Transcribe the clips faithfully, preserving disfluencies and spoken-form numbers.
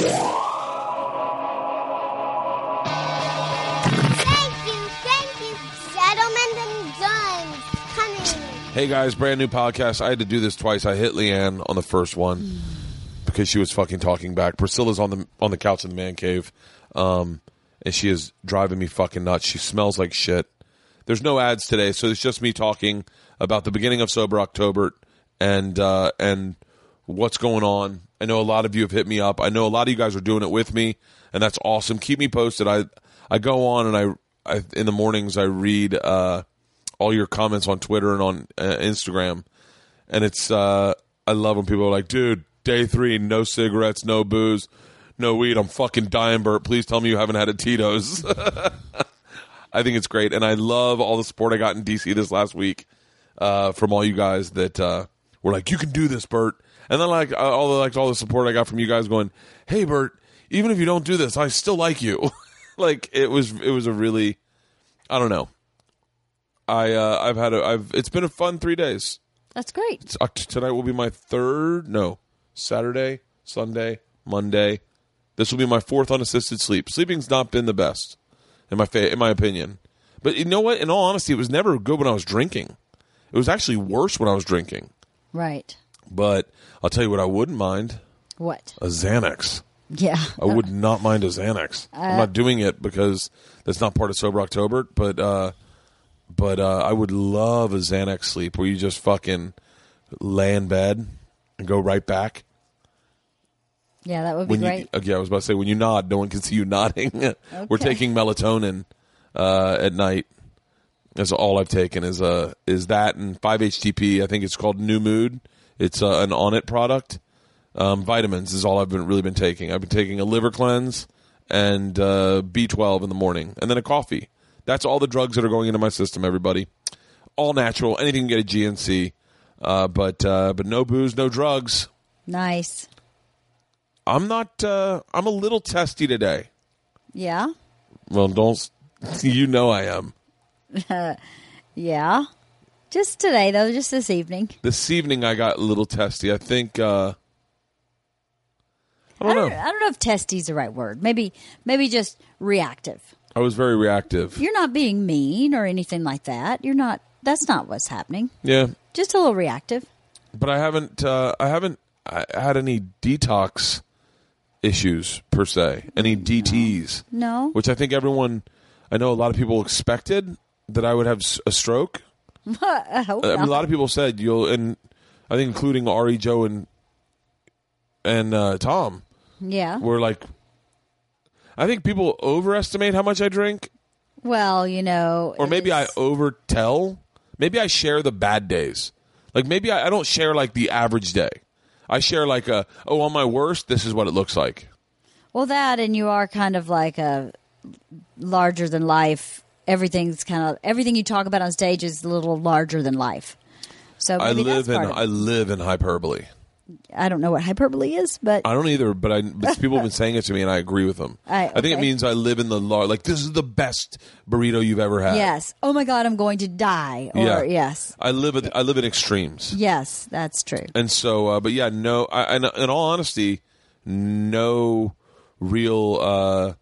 Hey guys, brand new podcast. I had to do this twice. I hit Leanne on the first one because she was fucking talking back. Priscilla's on the on the couch in the man cave, um, and she is driving me fucking nuts. She smells like shit. There's no ads today, so it's just me talking about the beginning of Sober October and uh, and what's going on. I know a lot of you have hit me up. I know a lot of you guys are doing it with me, and that's awesome. Keep me posted. I I go on and I, I in the mornings I read. Uh, all your comments on Twitter and on uh, Instagram. And it's, uh, I love when people are like, dude, day three, no cigarettes, no booze, no weed. I'm fucking dying, Bert. Please tell me you haven't had a Tito's. I think it's great. And I love all the support I got in D C this last week uh, from all you guys that uh, were like, you can do this, Bert. And then like all the, like all the support I got from you guys going, hey, Bert, even if you don't do this, I still like you. Like it was, it was a really, I don't know. I uh, I've had a I've it's been a fun three days. That's great. It's, uh, tonight will be my third no Saturday, Sunday, Monday. This will be my fourth unassisted sleep. Sleeping's not been the best in my fa- in my opinion. But you know what? In all honesty, it was never good when I was drinking. It was actually worse when I was drinking. Right. But I'll tell you what I wouldn't mind. What? A Xanax. Yeah. I would not mind a Xanax. Uh, I'm not doing it because that's not part of Sober October, but. Uh, But uh, I would love a Xanax sleep where you just fucking lay in bed and go right back. Yeah, that would be when great. You, yeah, I was about to say, when you nod, no one can see you nodding. Okay. We're taking melatonin uh, at night. That's all I've taken is uh, is that and five H T P. I think it's called New Mood. It's uh, an Onnit product. Um, vitamins is all I've been really been taking. I've been taking a liver cleanse and uh, B twelve in the morning, and then a coffee. That's all the drugs that are going into my system, everybody. All natural. Anything you get at G N C. Uh, but uh, but no booze, no drugs. Nice. I'm not, uh, I'm a little testy today. Yeah? Well, don't, you know I am. Uh, yeah. Just today, though, just this evening. This evening I got a little testy. I think, uh, I don't, I don't know. I don't know if testy's the right word. Maybe, maybe just reactive. I was very reactive. You're not being mean or anything like that. You're not. That's not what's happening. Yeah, just a little reactive. But I haven't. Uh, I haven't I had any detox issues per se. Any D Ts? No. Which I think everyone. I know a lot of people expected that I would have a stroke. I hope I mean, not. a lot of people said you'll, and I think including Ari, Joe, and and uh, Tom. Yeah. Were like. I think people overestimate how much I drink. Well, you know. Or maybe is... I overtell. Maybe I share the bad days. Like maybe I, I don't share like the average day. I share like a, oh, on my worst, this is what it looks like. Well, that and you are kind of like a larger than life. Everything's kind of, everything you talk about on stage is a little larger than life. So maybe I live that's in part of it. I live in hyperbole. I don't know what hyperbole is, but I don't either. But I, but people have been saying it to me, and I agree with them. I, okay. I think it means I live in the lar- like this is the best burrito you've ever had. Yes. Oh my God, I'm going to die. Or yeah. yes. I live at, I live in extremes. Yes, that's true. And so, uh, but yeah, no. I, in, in all honesty, no real. Uh,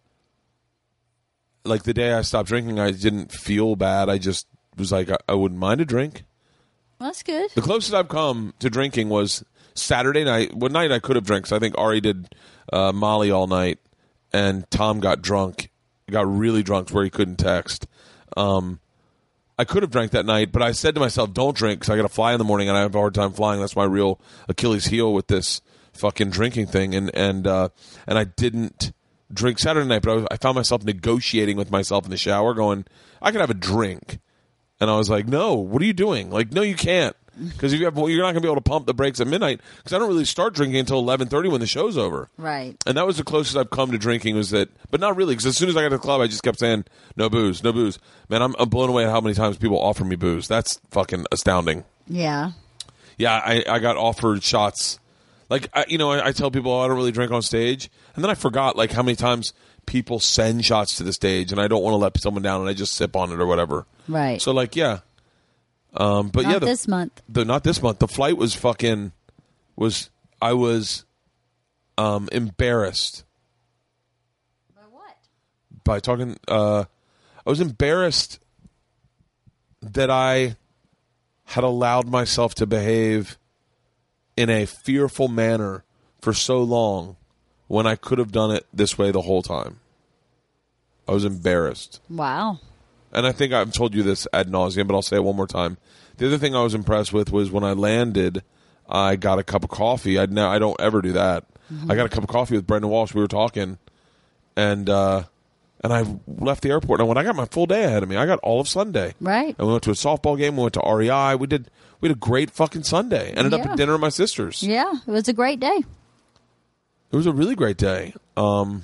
like the day I stopped drinking, I didn't feel bad. I just was like, I, I wouldn't mind a drink. Well, that's good. The closest I've come to drinking was Saturday night. One night I could have drank. So I think Ari did uh, Molly all night, and Tom got drunk, got really drunk where he couldn't text. Um, I could have drank that night, but I said to myself, don't drink because I got to fly in the morning, and I have a hard time flying. That's my real Achilles heel with this fucking drinking thing. And and uh, and I didn't drink Saturday night, but I, was, I found myself negotiating with myself in the shower going, I could have a drink. And I was like, no, what are you doing? Like, no, you can't. Because if you have, well, you're not going to be able to pump the brakes at midnight. Because I don't really start drinking until eleven thirty when the show's over. Right. And that was the closest I've come to drinking was that, but not really. Because as soon as I got to the club, I just kept saying, no booze, no booze. Man, I'm, I'm blown away at how many times people offer me booze. That's fucking astounding. Yeah. Yeah, I, I got offered shots. Like, I, you know, I, I tell people, oh, I don't really drink on stage. And then I forgot, like, how many times people send shots to the stage. And I don't want to let someone down and I just sip on it or whatever. Right. So, like, yeah. Um, but not yeah, the, this month. The, not this month. The flight was fucking, was, I was um, embarrassed by talking. Uh, I was embarrassed that I had allowed myself to behave in a fearful manner for so long when I could have done it this way the whole time. I was embarrassed. Wow. And I think I've told you this ad nauseum, but I'll say it one more time. The other thing I was impressed with was when I landed, I got a cup of coffee. I'd now I don't ever do that. Mm-hmm. I got a cup of coffee with Brendan Walsh. We were talking, and uh, and I left the airport. And I went. I got my full day ahead of me. I got all of Sunday. Right. And we went to a softball game. We went to R E I. We did. We had a great fucking Sunday. Ended yeah. up at dinner at my sister's. Yeah, it was a great day. It was a really great day. Um,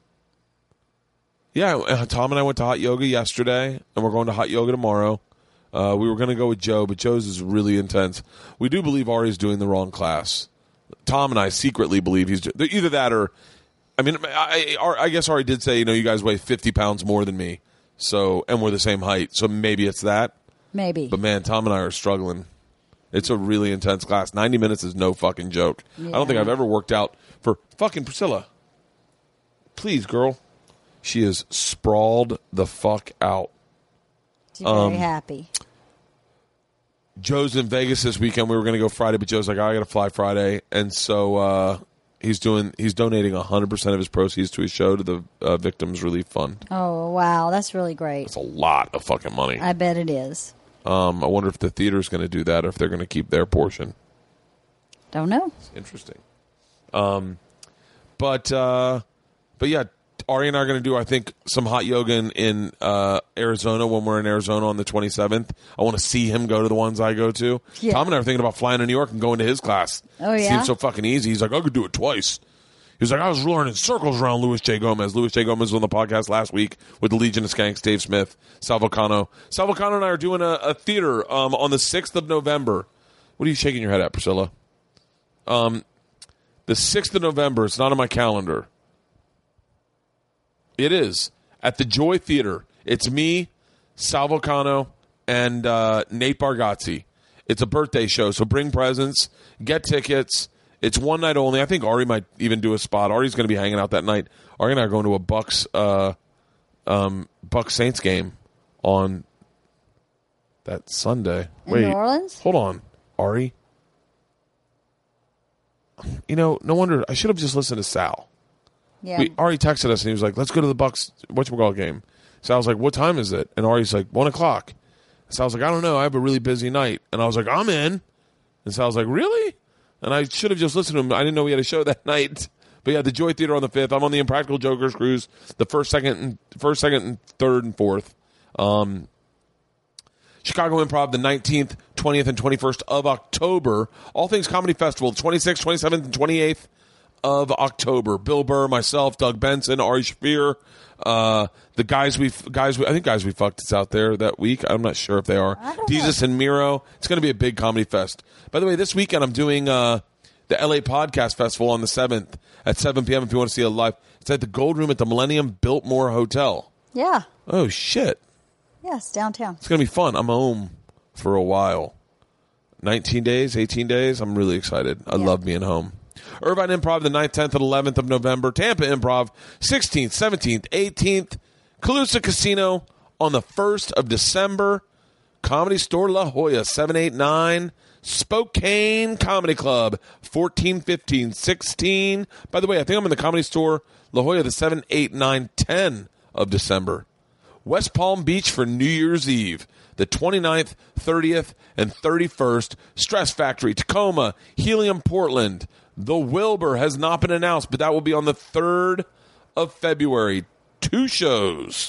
yeah, Tom and I went to hot yoga yesterday, and we're going to hot yoga tomorrow. Uh, we were going to go with Joe, but Joe's is really intense. We do believe Ari's doing the wrong class. Tom and I secretly believe he's do- either that or, I mean, I, I, I guess Ari did say, you know, you guys weigh fifty pounds more than me, so and we're the same height, so maybe it's that. Maybe. But man, Tom and I are struggling. It's a really intense class. ninety minutes is no fucking joke. Yeah. I don't think I've ever worked out for fucking Priscilla. Please, girl. She is sprawled the fuck out. She's very um, happy. Joe's in Vegas this weekend. We were going to go Friday, but Joe's like, oh, I got to fly Friday. And so uh, he's doing. He's donating one hundred percent of his proceeds to his show to the uh, Victims Relief Fund. Oh, wow. That's really great. That's a lot of fucking money. I bet it is. Um, I wonder if the theater's going to do that or if they're going to keep their portion. Don't know. It's interesting. Um, but, uh, but yeah, Ari and I are going to do, I think, some hot yoga in, in uh, Arizona when we're in Arizona on the twenty-seventh. I want to see him go to the ones I go to. Yeah. Tom and I are thinking about flying to New York and going to his class. Oh, yeah? Seems so fucking easy. He's like, I could do it twice. He was like, I was learning circles around Louis J. Gomez. Louis J. Gomez was on the podcast last week with the Legion of Skanks, Dave Smith, Sal Vulcano. Sal Vulcano and I are doing a, a theater um, on the sixth of November. What are you shaking your head at, Priscilla? Um, the sixth of November. It's not on my calendar. It is at the Joy Theater. It's me, Sal Vulcano, and uh, Nate Bargatze. It's a birthday show, so bring presents, get tickets. It's one night only. I think Ari might even do a spot. Ari's going to be hanging out that night. Ari and I are going to a Bucks uh, um, Bucks Saints game on that Sunday. In Wait, New Orleans? Hold on, Ari. You know, no wonder I should have just listened to Sal. Yeah. We, Ari texted us and he was like, let's go to the Bucks whatchamacallit game. So I was like, what time is it? And Ari's like, one o'clock. So I was like, I don't know. I have a really busy night. And I was like, I'm in. And so I was like, really? And I should have just listened to him. I didn't know we had a show that night. But yeah, the Joy Theater on the fifth. I'm on the Impractical Jokers cruise. The first, second, and first, second, and third, and fourth. Um, Chicago Improv, the nineteenth, twentieth, and twenty-first of October. All Things Comedy Festival, the twenty-sixth, twenty-seventh, and twenty-eighth of October. Bill Burr, myself, Doug Benson, Ari Shaffir, uh, the guys we guys we, I think guys we fucked it's out there that week. I'm not sure if they are. Jesus and Miro. It's going to be a big comedy fest. By the way, this weekend I'm doing uh, the L A Podcast Festival on the seventh at seven p.m. if you want to see it live. It's at the Gold Room at the Millennium Biltmore Hotel. Yeah. Oh shit. Yes, downtown. It's going to be fun. I'm home for a while. nineteen days, eighteen days. I'm really excited. I yeah. love being home. Irvine Improv, the ninth, tenth, and eleventh of November. Tampa Improv, sixteenth, seventeenth, eighteenth. Calusa Casino on the first of December. Comedy Store La Jolla, seven, eight, nine. Spokane Comedy Club, fourteen, fifteen, sixteen. By the way, I think I'm in the Comedy Store La Jolla the seven, eight, nine, ten of December. West Palm Beach for New Year's Eve, the twenty-ninth, thirtieth, and thirty-first. Stress Factory, Tacoma, Helium, Portland. The Wilbur has not been announced, but that will be on the third of February. Two shows.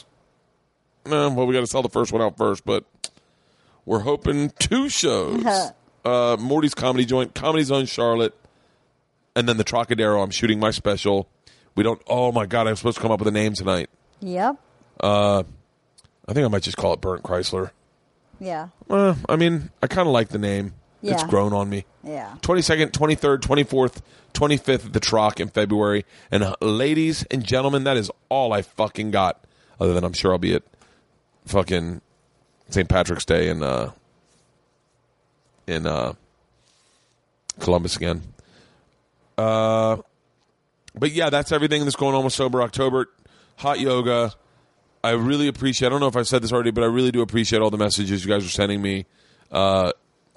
Uh, well, we got to sell the first one out first, but we're hoping two shows. uh, Morty's Comedy Joint, Comedy Zone Charlotte, and then the Trocadero. I'm shooting my special. We don't. Oh my God, I'm supposed to come up with a name tonight. Yep. Uh, I think I might just call it Burnt Chrysler. Yeah. Uh, I mean, I kind of like the name. Yeah. It's grown on me. Yeah. twenty-second, twenty-third, twenty-fourth, twenty-fifth at the Troc in February. And uh, ladies and gentlemen, that is all I fucking got. Other than I'm sure I'll be at fucking Saint Patrick's Day in uh, in uh, Columbus again. Uh, but yeah, that's everything that's going on with Sober October. Hot yoga. I really appreciate. I don't know if I said this already, but I really do appreciate all the messages you guys are sending me. Uh,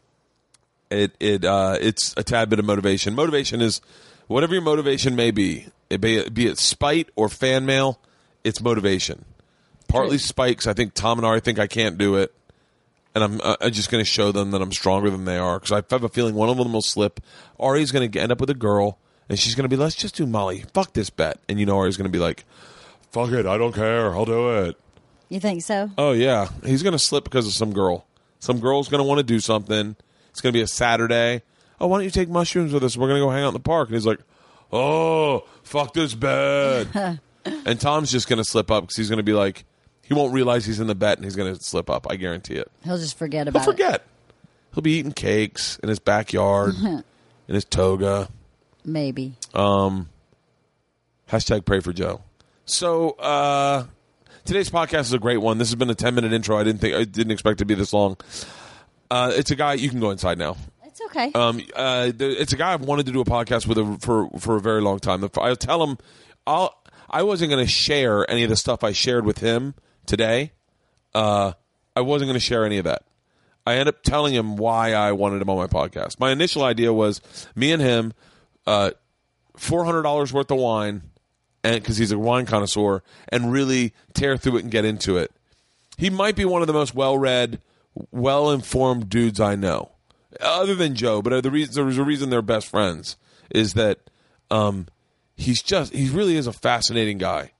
it it uh, it's a tad bit of motivation. Motivation is whatever your motivation may be. It be, be it spite or fan mail. It's motivation. Partly spite because I think Tom and Ari think I can't do it, and I'm uh, I'm just going to show them that I'm stronger than they are. Because I have a feeling one of them will slip. Ari's going to end up with a girl, and she's going to be, let's just do Molly. Fuck this bet, and you know Ari's going to be like, fuck it, I don't care, I'll do it. You think so? Oh yeah, he's going to slip because of some girl. Some girl's going to want to do something. It's going to be a Saturday. Oh, why don't you take mushrooms with us? We're going to go hang out in the park. And he's like, oh, fuck this bed. And Tom's just going to slip up because he's going to be like, he won't realize he's in the bet and he's going to slip up. I guarantee it. He'll just forget about it. He'll forget. It. He'll be eating cakes in his backyard, in his toga. Maybe. Um, hashtag pray for Joe. So uh, today's podcast is a great one. This has been a ten minute intro. I didn't think I didn't expect it to be this long. Uh, it's a guy. You can go inside now. It's okay. Um, uh, it's a guy I've wanted to do a podcast with a, for for a very long time. I'll tell him I'll. I wasn't going to share any of the stuff I shared with him today. Uh, I wasn't going to share any of that. I ended up telling him why I wanted him on my podcast. My initial idea was me and him, uh, four hundred dollars worth of wine, and because he's a wine connoisseur, and really tear through it and get into it. He might be one of the most well-read, well-informed dudes I know, other than Joe. But the reason there's a reason they're best friends is that um, he's just he really is a fascinating guy.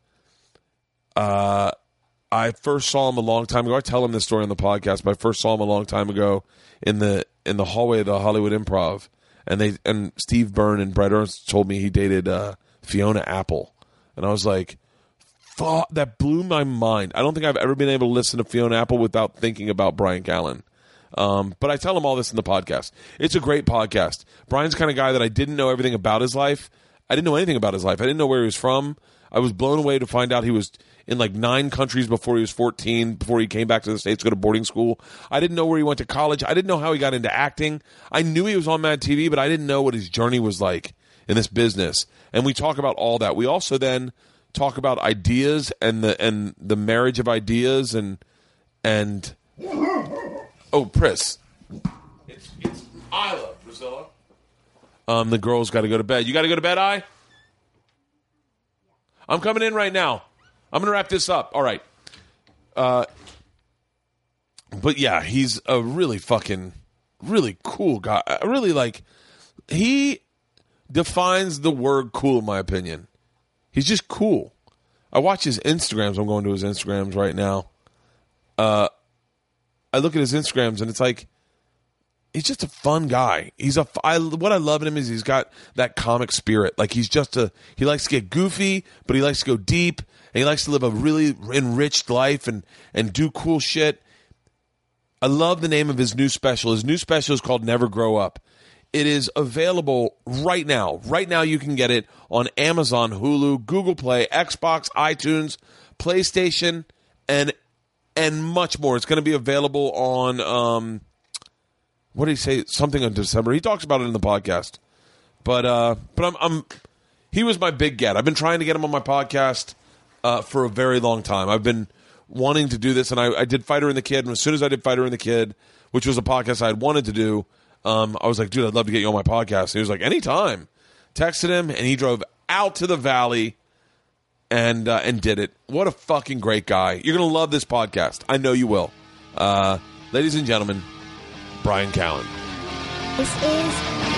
Uh, I first saw him a long time ago. I tell him this story on the podcast, but I first saw him a long time ago in the in the hallway of the Hollywood Improv, and they and Steve Byrne and Brett Ernst told me he dated uh, Fiona Apple, and I was like, "Fuck!" That blew my mind. I don't think I've ever been able to listen to Fiona Apple without thinking about Brian Callen. Um, but I tell him all this in the podcast. It's a great podcast. Brian's the kind of guy that I didn't know everything about his life. I didn't know anything about his life. I didn't know where he was from. I was blown away to find out he was in like nine countries before he was fourteen, before he came back to the States to go to boarding school. I didn't know where he went to college. I didn't know how he got into acting. I knew he was on Mad T V, but I didn't know what his journey was like in this business. And we talk about all that. We also then talk about ideas and the and the marriage of ideas and and oh, Pris. It's it's Isla, Priscilla. Um, the girl's got to go to bed. You got to go to bed, I? I'm coming in right now. I'm going to wrap this up. All right. Uh, but yeah, he's a really fucking, really cool guy. I really like, he defines the word cool in my opinion. He's just cool. I watch his Instagrams. I'm going to his Instagrams right now. Uh, I look at his Instagrams and it's like, he's just a fun guy. He's a, I, what I love in him is he's got that comic spirit. Like he's just a, he likes to get goofy, but he likes to go deep, and he likes to live a really enriched life and, and do cool shit. I love the name of his new special. His new special is called Never Grow Up. It is available right now. Right now you can get it on Amazon, Hulu, Google Play, Xbox, iTunes, PlayStation, and and much more. It's going to be available on, um, what did he say? Something in December. He talks about it in the podcast. But uh, but I'm, I'm he was my big get. I've been trying to get him on my podcast uh, for a very long time. I've been wanting to do this, and I, I did Fighter and the Kid, and as soon as I did Fighter and the Kid, which was a podcast I had wanted to do, um, I was like, dude, I'd love to get you on my podcast. And he was like, anytime. Texted him, and he drove out to the Valley and uh, and did it. What a fucking great guy. You're going to love this podcast. I know you will. Uh, ladies and gentlemen, Brian Callen. This is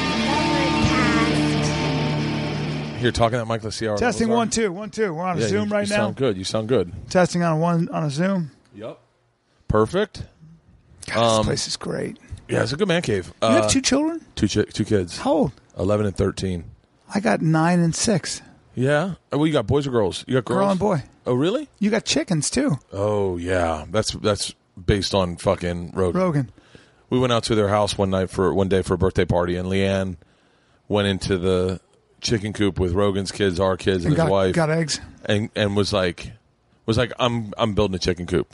Overcast. Here, talking at Mike Laciara. Testing one, two, one, two. We're on a yeah, Zoom you, right you now. Sound good. You sound good. Testing on one on a Zoom. Yep. Perfect. God, Um, this place is great. Yeah, it's a good man cave. You Uh, have two children? two chi- two kids. How old? Eleven and thirteen. I got nine and six. Yeah. Oh, well, you got boys or girls? You got girls? Girl and boy. Oh, really? You got chickens too. Oh, yeah. That's that's based on fucking Rogan. Rogan. We went out to their house one night for one day for a birthday party, and Leanne went into the chicken coop with Rogan's kids, our kids, and, And his got, wife, got eggs. and and was like, was like, I'm I'm building a chicken coop.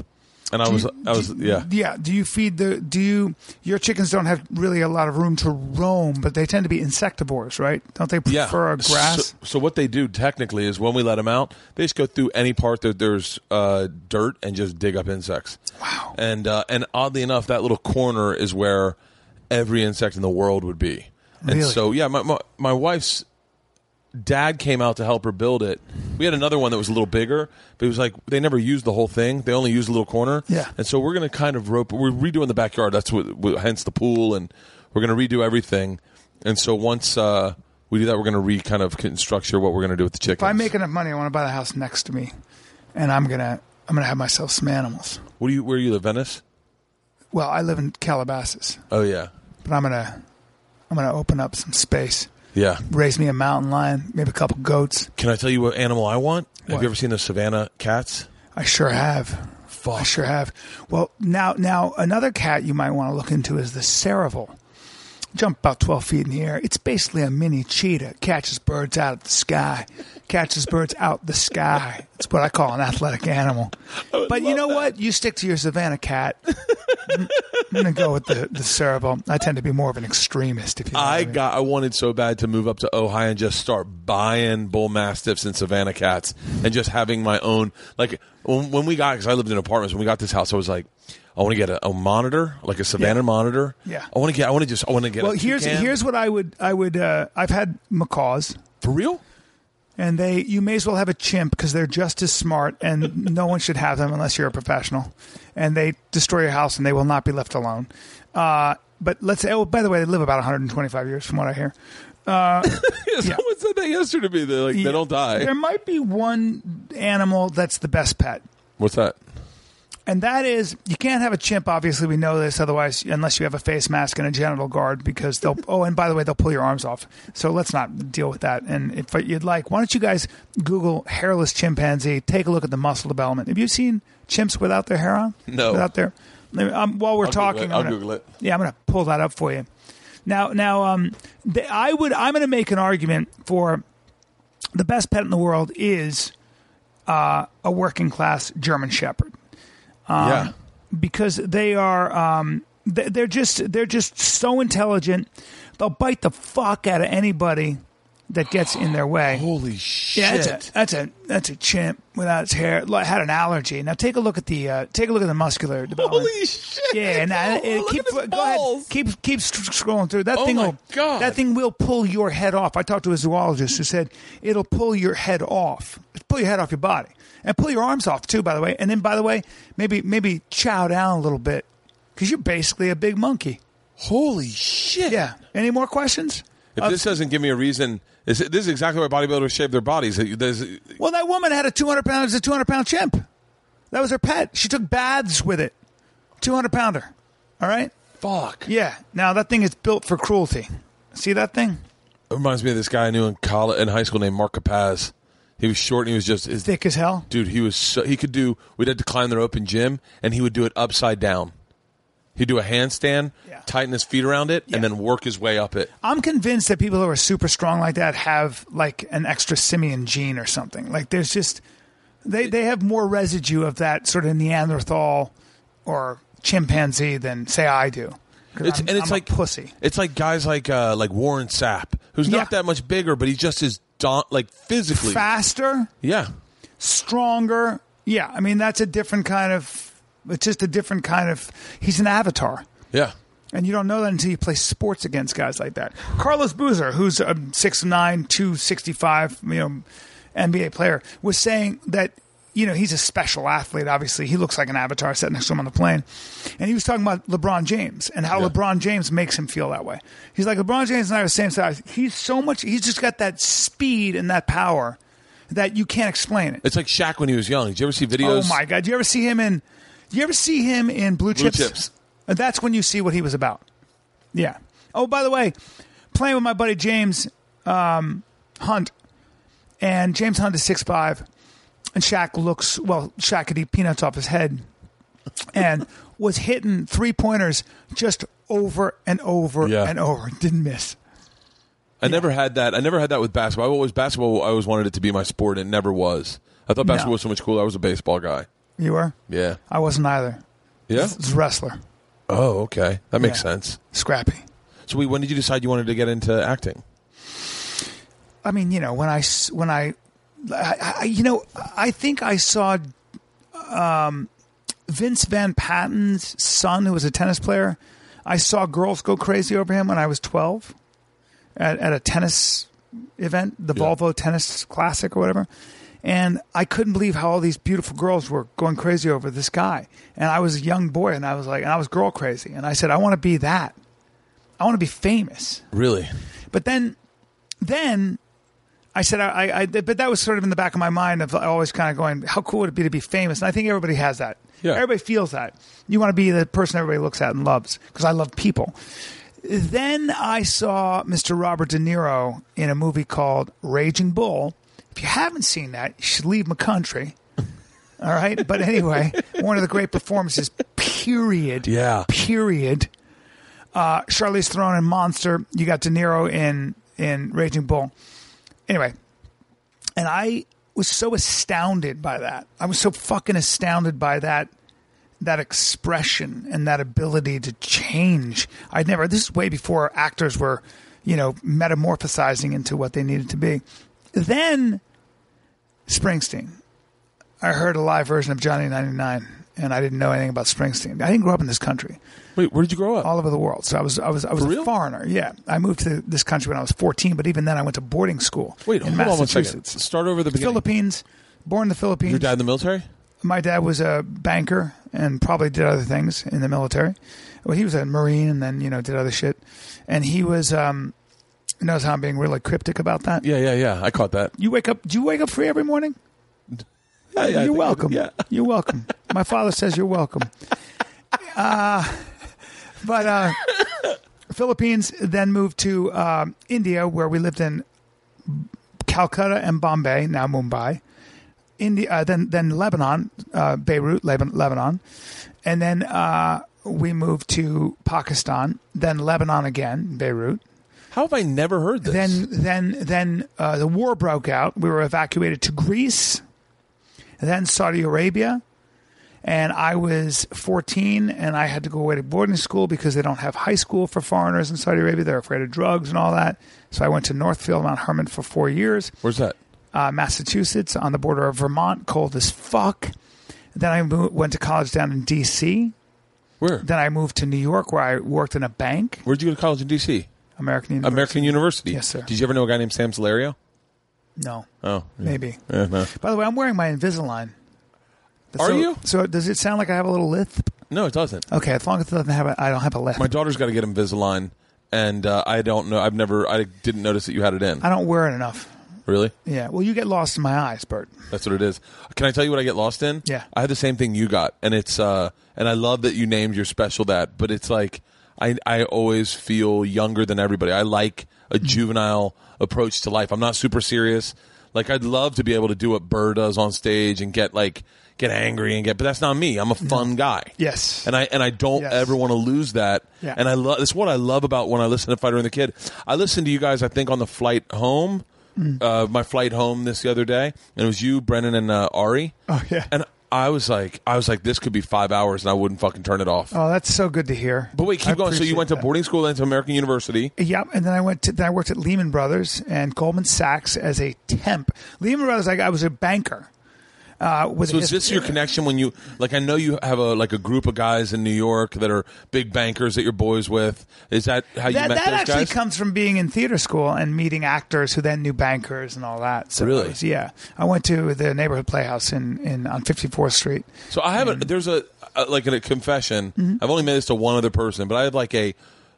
And I Do was, you- I was, do- yeah. Yeah. Do you feed the? Do you? Your chickens don't have really a lot of room to roam, but they tend to be insectivores, right? Don't they Yeah. prefer grass? So, so what they do technically is when we let them out, they just go through any part that there's uh, dirt and just dig up insects. Wow. And uh, and oddly enough, that little corner is where every insect in the world would be. And Really? so yeah, my, my my wife's dad came out to help her build it. We had another one that was a little bigger, but it was like they never used the whole thing. They only used a little corner. Yeah. And so we're going to kind of rope. We're redoing the backyard. That's what, what hence the pool, and we're going to redo everything. And so once uh, we do that, we're going to re kind of structure what we're going to do with the chickens. If I make enough money, I want to buy the house next to me, and I'm gonna I'm gonna have myself some animals. What do you? Where do you live? Venice? Well, I live in Calabasas, Oh yeah, but I'm gonna I'm gonna open up some space, yeah. raise me a mountain lion, maybe a couple goats. Can I tell you what animal I want? Have What? you ever seen the Savannah cats? I sure have. Fuck. I sure have. Well, now now another cat you might want to look into is the Cereval. Jump about twelve feet in the air. It's basically a mini cheetah. Catches birds out of the sky. Catches birds out the sky. It's what I call an athletic animal. But you know what? You stick to your Savannah cat. I'm going to go with the, the Cereval. I tend to be more of an extremist. If you know what I I mean. got. I wanted so bad to move up to Ojai and just start buying bull mastiffs and Savannah cats and just having my own. Like when, when we got, because I lived in apartments. When we got this house, I was like, I want to get a, a monitor, like a Savannah Yeah. monitor. Yeah. I want to get. I want to just. I want to get. Well, a here's toucan. here's what I would I would uh, I've had macaws. for real. And they, you may as well have a chimp because they're just as smart, and no one should have them unless you're a professional. And they destroy your house, and they will not be left alone. Uh, but let's say, oh, by the way, they live about one hundred twenty-five years, from what I hear. Someone said that yesterday to me. They're like, they don't die. There might be one animal that's the best pet, What's that? and that is you can't have a chimp. Obviously, we know this. Otherwise, unless you have a face mask and a genital guard, because they'll. Oh, and by the way, they'll pull your arms off. So let's not deal with that. And if you'd like, why don't you guys Google hairless chimpanzee? Take a look at the muscle development. Have you seen chimps without their hair on? No. Without their. Um, while we're I'll Google talking, it. I'm I'll gonna- Google it. Yeah, I'm going to pull that up for you. Now, now, um, the, I would. I'm going to make an argument for the best pet in the world is uh, a working class German Shepherd. Um, yeah. Because they are um, they- they're just they're just so intelligent. They'll bite the fuck out of anybody that gets in their way. Holy shit. Yeah, that's a that's a that's a chimp without its hair. Like, had an allergy. Now take a look at the uh, take a look at the muscular development. Holy shit. Yeah, now Oh, it, look keep at his go ahead, balls. keep keep st- scrolling through. That Oh thing my will God. that thing will pull your head off. I talked to a zoologist who said it'll pull your head off. It'll pull your head off your body and pull your arms off too. By the way, and then by the way, maybe maybe chow down a little bit because you're basically a big monkey. Holy shit. Yeah. Any more questions? If Uh, this doesn't give me a reason, is it, this is exactly why bodybuilders shave their bodies. There's, Well, that woman had a two hundred pound, a two hundred pound chimp. That was her pet. She took baths with it. two hundred pounder. All right? fuck. Yeah. Now, that thing is built for cruelty. See that thing? It reminds me of this guy I knew in college, in high school named Mark Capaz. He was short and he was just his, Thick as hell. dude. He was so, he could do. We'd had to climb the rope in gym, and he would do it upside down. He'd do a handstand, Yeah. tighten his feet around it, Yeah. and then work his way up it. I'm convinced that people who are super strong like that have like an extra simian gene or something. Like there's just they they have more residue of that sort of Neanderthal or chimpanzee than say I do. 'Cause It's, I'm- and it's I'm a like pussy. It's like guys like uh, like Warren Sapp, who's Yeah. not that much bigger, but he just is da- like physically. Faster, Yeah, stronger. Yeah, I mean that's a different kind of. It's just a different kind of. He's an avatar. yeah. And you don't know that until you play sports against guys like that. Carlos Boozer, who's a six nine, two sixty-five, you know, N B A player, was saying that, you know, he's a special athlete, obviously. He looks like an avatar sitting next to him on the plane. And he was talking about LeBron James and how Yeah. LeBron James makes him feel that way. He's like, LeBron James and I are the same size. He's so much, he's just got that speed and that power that you can't explain it. It's like Shaq when he was young. Did you ever see videos? Oh, my God. Do you ever see him in, do you ever see him in Blue Blue Chips? Chips. And that's when you see what he was about. Yeah. Oh, by the way, playing with my buddy James um, Hunt, and James Hunt is six five, and Shaq looks, well, Shaq could eat peanuts off his head, and was hitting three-pointers just over and over Yeah. and over. Didn't miss. I never had that. I never had that with basketball. I always basketball. I always wanted it to be my sport, and it never was. I thought basketball No. was so much cooler. I was a baseball guy. You were? Yeah. I wasn't either. Yeah? He's a wrestler. Oh, okay. That makes Yeah. sense. Scrappy. So, wait, when did you decide you wanted to get into acting? I mean, you know, when I, s- when I, I, I you know, I think I saw um, Vince Van Patten's son, who was a tennis player. I saw girls go crazy over him when I was twelve at, at a tennis event, the Yeah. Volvo Tennis Classic or whatever. And I couldn't believe how all these beautiful girls were going crazy over this guy. And I was a young boy, and I was like, and I was girl crazy. And I said, I want to be that. I want to be famous. Really? But then, then I said, I, I, I, but that was sort of in the back of my mind of always kind of going, how cool would it be to be famous? And I think everybody has that. Yeah. Everybody feels that. You want to be the person everybody looks at and loves, because I love people. Then I saw Mister Robert De Niro in a movie called Raging Bull. If you haven't seen that, you should leave my country. All right? But anyway, one of the great performances, period. Yeah. Period. Uh, Charlize Theron in Monster. You got De Niro in, in Raging Bull. Anyway, and I was so astounded by that. I was so fucking astounded by that that expression and that ability to change. I'd never, this is way before actors were, you know, metamorphosizing into what they needed to be. Then Springsteen. I heard a live version of Johnny ninety-nine, and I didn't know anything about Springsteen. I didn't grow up in this country. Wait, where did you grow up? All over the world. So I was I was I was For a real? foreigner. Yeah, I moved to this country when I was fourteen, but even then I went to boarding school. Wait, in hold on one Massachusetts. second. Start over the beginning. Philippines, born in the Philippines. Your dad in the military? My dad was a banker and probably did other things in the military. Well, he was a Marine and then, you know, did other shit. And he was, um, knows how I'm being really cryptic about that. Yeah, yeah, yeah. I caught that. You wake up, do you wake up free every morning? Yeah, yeah, I You're think I welcome. did, yeah. You're welcome. My father says you're welcome. Uh, but uh, Philippines, then moved to uh, India, where we lived in Calcutta and Bombay, now Mumbai. India, uh, then then Lebanon, uh, Beirut, Lebanon, Lebanon, and then uh, we moved to Pakistan. Then Lebanon again, Beirut. How have I never heard this? Then then then uh, the war broke out. We were evacuated to Greece, then Saudi Arabia, and I was fourteen, and I had to go away to boarding school because they don't have high school for foreigners in Saudi Arabia. They're afraid of drugs and all that. So I went to Northfield, Mount Hermon for four years. Where's that? Uh, Massachusetts, on the border of Vermont, cold as fuck. Then I moved, went to college down in D C. Where? Then I moved to New York, where I worked in a bank. Where'd you go to college in D C? American University. American University. Yes, sir. Did you ever know a guy named Sam Solario? No, Oh, yeah. maybe. Yeah, no. By the way, I'm wearing my Invisalign. Are so, you? So does it sound like I have a little lisp? No, it doesn't. Okay, as long as it doesn't have a, I don't have a lisp. My daughter's got to get Invisalign, and uh, I don't know. I've never. I didn't notice that you had it in. I don't wear it enough. Really? Yeah. Well, you get lost in my eyes, Bert. That's what it is. Can I tell you what I get lost in? Yeah. I had the same thing you got, and it's uh, and I love that you named your special that. But it's like I I always feel younger than everybody. I like a juvenile approach to life. I'm not super serious. Like I'd love to be able to do what Burr does on stage and get like get angry and get, but that's not me. I'm a fun guy. Yes. And I and I don't Yes. ever want to lose that. Yeah. And I love that's what I love about when I listen to Fighter and the Kid. I listened to you guys. I think on the flight home, Mm. uh, my flight home this the other day, and it was you, Brennan, and uh, Ari. Oh, yeah. And I was like, I was like, this could be five hours, and I wouldn't fucking turn it off. Oh, that's so good to hear. But wait, keep I going. So you appreciate went to that. boarding school, then to American University. Yep, and then I went to then I worked at Lehman Brothers and Goldman Sachs as a temp. Lehman Brothers, like I was a banker. Uh, with So a is this his- your connection when you like? I know you have a like a group of guys in New York that are big bankers that you're boys with. Is that how you that, met that those actually guys? comes from being in theater school and meeting actors who then knew bankers and all that. So Really? it was- yeah. I went to the neighborhood playhouse in, in on fifty-fourth Street. So I have a, there's a, a like a confession. I've only made this to one other person, but I have like a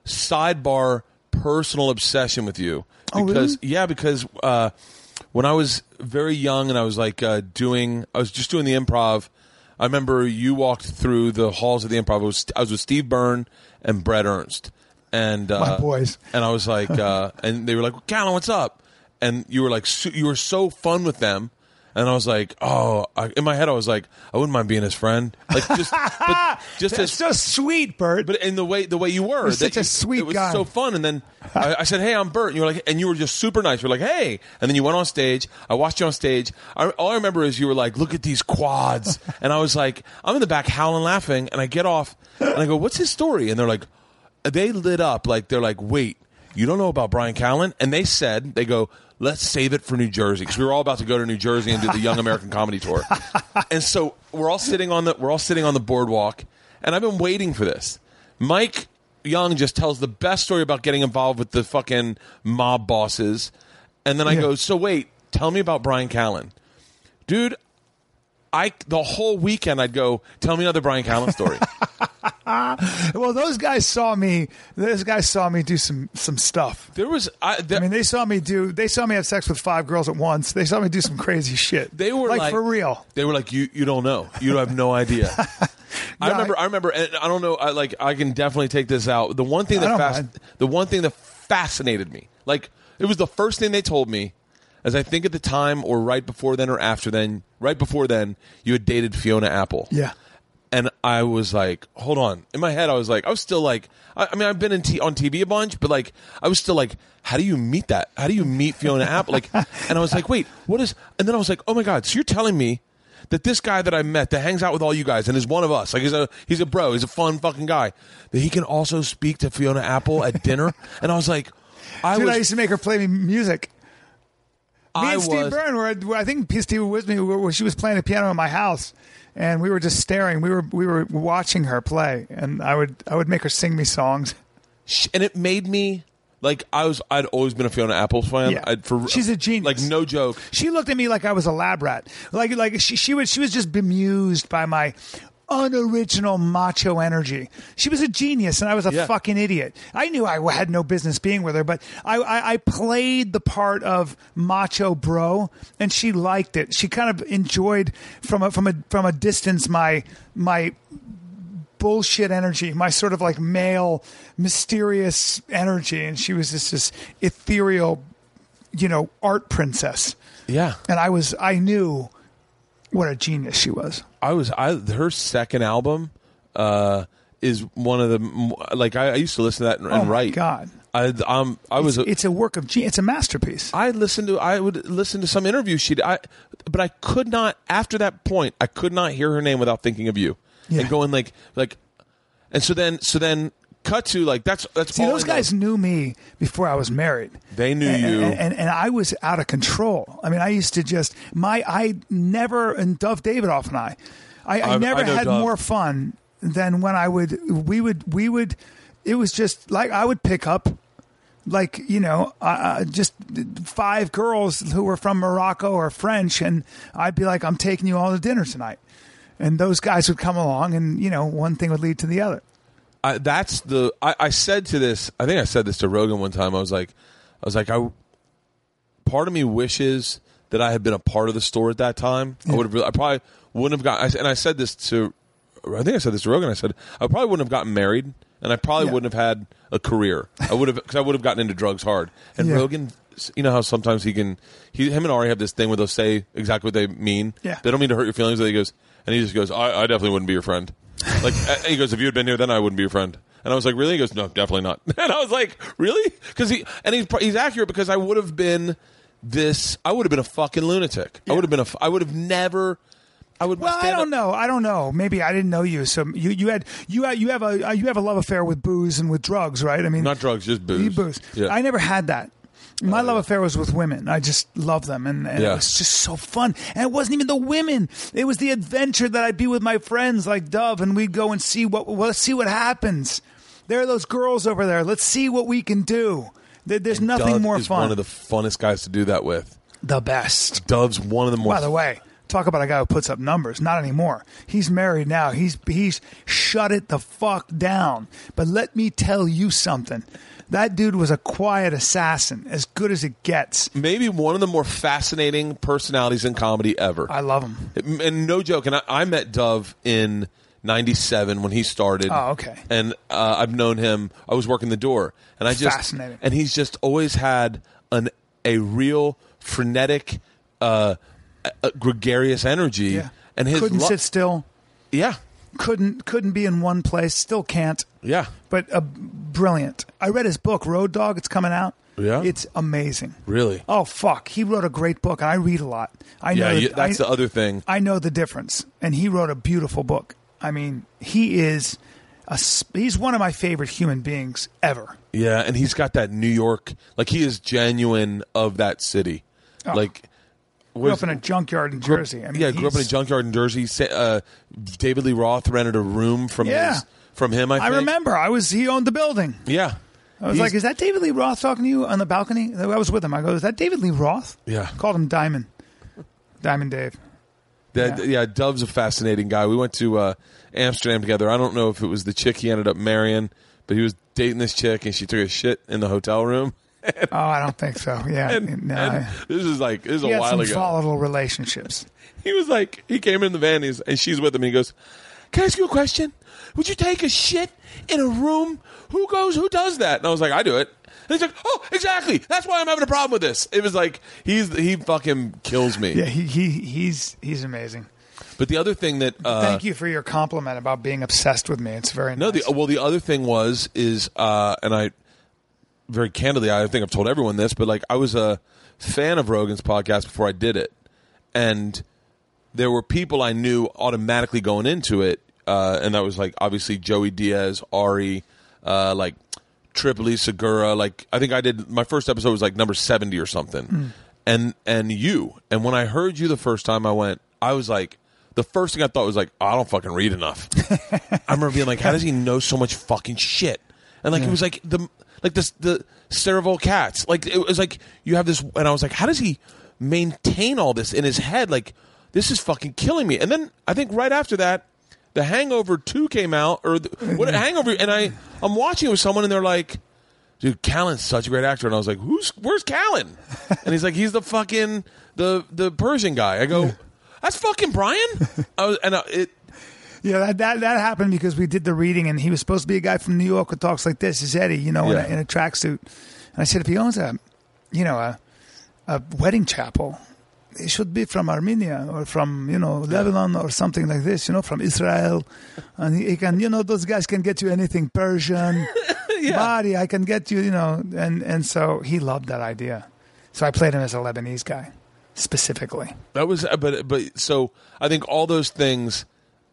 sidebar personal obsession with you. Oh, Because really? yeah, because uh, when I was very young and I was like uh, doing, I was just doing the improv. I remember you walked through the halls of the improv. I was, I was with Steve Byrne and Brett Ernst, and uh, My boys. And I was like, uh, and they were like, "Callan, what's up?" And you were like, su- you were so fun with them. And I was like, oh, I, in my head, I was like, I wouldn't mind being his friend. Like, just, but just That's as, so sweet, Bert. but in the way, the way you were, You're that such a you- sweet it was guy. so fun. And then I, I said, hey, I'm Bert. And you were like, and you were just super nice. You're like, hey. And then you went on stage. I watched you on stage. I, all I remember is you were like, look at these quads. And I was like, I'm in the back howling, laughing. And I get off and I go, what's his story? And they're like, they lit up. Like, they're like, wait, you don't know about Bryan Callen? And they said, they go, let's save it for New Jersey, because we were all about to go to New Jersey and do the Young American Comedy Tour. And so we're all sitting on the we're all sitting on the boardwalk, and I've been waiting for this. Mike Young just tells the best story about getting involved with the fucking mob bosses, and then I Yeah. go, so wait, tell me about Bryan Callen, dude. I the whole weekend I'd go, tell me another Bryan Callen story. Well, those guys saw me. Those guys saw me do some some stuff. There was, I, there, I mean, they saw me do. They saw me have sex with five girls at once. They saw me do some crazy shit. They were like, for real. They were like, you you don't know. You have no idea. I Yeah, remember. I- I remember. And I don't know. I like. I can definitely take this out. The one thing I that don't fas- mind. the one thing that fascinated me, like it was the first thing they told me, as I think at the time or right before then or after then, right before then, you had dated Fiona Apple. Yeah. And I was like, hold on. In my head, I was like, I was still like, I, I mean, I've been in t- on T V a bunch, but like, I was still like, how do you meet that? How do you meet Fiona Apple? Like, and I was like, wait, what is? And then I was like, oh my god, so you're telling me that this guy that I met that hangs out with all you guys and is one of us, like he's a he's a bro, he's a fun fucking guy, that he can also speak to Fiona Apple at dinner? And I was like, I Dude, was, I used to make her play me music. Me I and Steve was, Byrne were. were- I think Steve was with me. Where she was playing the piano in my house, and we were just staring. We were we were watching her play, and I would I would make her sing me songs. sh- and it made me like I was. I'd always been a Fiona Apple fan. Yeah. I'd, for, She's a genius. Like no joke. She looked at me like I was a lab rat. Like like she she was she was just bemused by my unoriginal macho energy. She was a genius, and I was a Yeah. fucking idiot. I knew I had no business being with her, but I, I, I played the part of macho bro, and she liked it. She kind of enjoyed from a from a from a distance my my bullshit energy, my sort of like male mysterious energy, and she was just this ethereal, you know, art princess. Yeah. And I was I knew what a genius she was. I was I her second album uh, is one of the like I, I used to listen to that and, Oh and my write. God. I um I was a, It's a work of genius. It's a masterpiece. I listened to I would listen to some interviews she did, I but I could not after that point I could not hear her name without thinking of you Yeah. and going like like and so then so then cut to like that's that's See, all those I know. guys knew me before I was married. They knew and, you. and, and and I was out of control. I mean, I used to just my I never and Dove Davidoff and I, I, I I've- never I know had Dove. more fun than when I would we would we would. It was just like I would pick up. Like, you know, uh, just five girls who were from Morocco or French, and I'd be like, I'm taking you all to dinner tonight. And those guys would come along, and, you know, one thing would lead to the other. I, that's the I, I said to this I think I said this to Rogan one time. I was like I was like I part of me wishes that I had been a part of the store at that time. I would have really, I probably wouldn't have gotten and I said this to I think I said this to Rogan. I said I probably wouldn't have gotten married and I probably Yeah. wouldn't have had a career. I would have because I would have gotten into drugs hard. And Yeah. Rogan, you know how sometimes he can he him and Ari have this thing where they'll say exactly what they mean. Yeah. They don't mean to hurt your feelings. But he goes and he just goes I, I definitely wouldn't be your friend. Like he goes, if you had been here, then I wouldn't be your friend. And I was like, really? He goes, no, definitely not. And I was like, really? Because he and he's he's accurate because I would have been this. I would have been a fucking lunatic. I would have been a. I would have never. I would. Well, I stand don't up- know. I don't know. Maybe I didn't know you. So you, you had you had, you have a you have a love affair with booze and with drugs, right? I mean, Not drugs, just booze. You booze. Yeah. I never had that. My Oh, love yeah. affair was with women. I just love them, and, and Yeah. it was just so fun. And it wasn't even the women; it was the adventure that I'd be with my friends like Dove, and we'd go and see what. Well, let's see what happens. There are those girls over there. Let's see what we can do. There, there's nothing Dove more is fun. one of the funnest guys to do that with. the best. Dove's one of the more. By the way, talk about a guy who puts up numbers. Not anymore. He's married now. He's he's shut it the fuck down. But let me tell you something. That dude was a quiet assassin, as good as it gets. maybe one of the more fascinating personalities in comedy ever. I love him. And no joke. And I, I met Dove in ninety-seven when he started. Oh, okay. And uh, I've known him. I was working the door, and I just Fascinating. And he's just always had an a real frenetic, uh, a, a gregarious energy, Yeah. and his couldn't lo- sit still. Yeah, Couldn't couldn't be in one place. Still can't. yeah, But uh, brilliant. I read his book, Road Dog. It's coming out. Yeah? It's amazing. really. Oh fuck! He wrote a great book, and I read a lot. I know Yeah, that- you, that's I, the other thing. I know the difference, and he wrote a beautiful book. I mean, he is a s- he's one of my favorite human beings ever. Yeah, and he's got that New York, like he is genuine of that city. Oh. Like, Grew was- up in a junkyard in grew- Jersey. I mean, yeah, grew up in a he's- junkyard in Jersey. Sa- Uh, David Lee Roth rented a room from Yeah. his, from him. I, I think. remember. I was he owned the building. Yeah, I was He's- like, "Is that David Lee Roth talking to you on the balcony?" I was with him. I go, "Is that David Lee Roth?" Yeah. Called him Diamond. Diamond Dave. That, Yeah. yeah. Dove's a fascinating guy. We went to uh, Amsterdam together. I don't know if it was the chick he ended up marrying, but he was dating this chick, and she took a shit in the hotel room. Oh, I don't think so. Yeah, And, no, and I- this is like this is he a had while some ago. volatile relationships. He was like, he came in the van, he's, and she's with him. And he goes, "Can I ask you a question? Would you take a shit in a room? Who goes? Who does that?" And I was like, "I do it." And he's like, "Oh, exactly. That's why I'm having a problem with this." It was like he's he fucking kills me. Yeah, he, he he's he's amazing. But the other thing that uh, Thank you for your compliment about being obsessed with me. It's very no, nice. the well, the other thing was is, uh, and I very candidly, I think I've told everyone this, but like I was a fan of Rogan's podcast before I did it, and there were people I knew automatically going into it, uh, and that was like obviously Joey Diaz, Ari, uh, like Tripoli Segura. Like I think I did my first episode was like number seventy or something, Mm. and and you. And when I heard you the first time, I went, I was like. The first thing I thought was like, oh, I don't fucking read enough. I remember being like, how does he know so much fucking shit? And like Yeah. it was like the like this the Cerebral Cats. Like it was like you have this, and I was like, how does he maintain all this in his head? Like this is fucking killing me. And then I think right after that, The Hangover two came out, or the, what Hangover, and I I'm watching it with someone, and they're like, dude, Callan's such a great actor, and I was like, who's where's Callan? And he's like, he's the fucking the the Persian guy. I go. That's fucking Brian. I was, and uh, it. Yeah, that, that that happened because we did the reading, and he was supposed to be a guy from New York who talks like this. Is Eddie, you know, Yeah. in a, in a tracksuit. And I said, if he owns a, you know, a, a wedding chapel, it should be from Armenia or from, you know, Lebanon or something like this, you know, from Israel. And he, he can, you know, those guys can get you anything Persian. Yeah. Body, I can get you, you know. And, and so he loved that idea. So I played him as a Lebanese guy. Specifically, That was, but but so I think all those things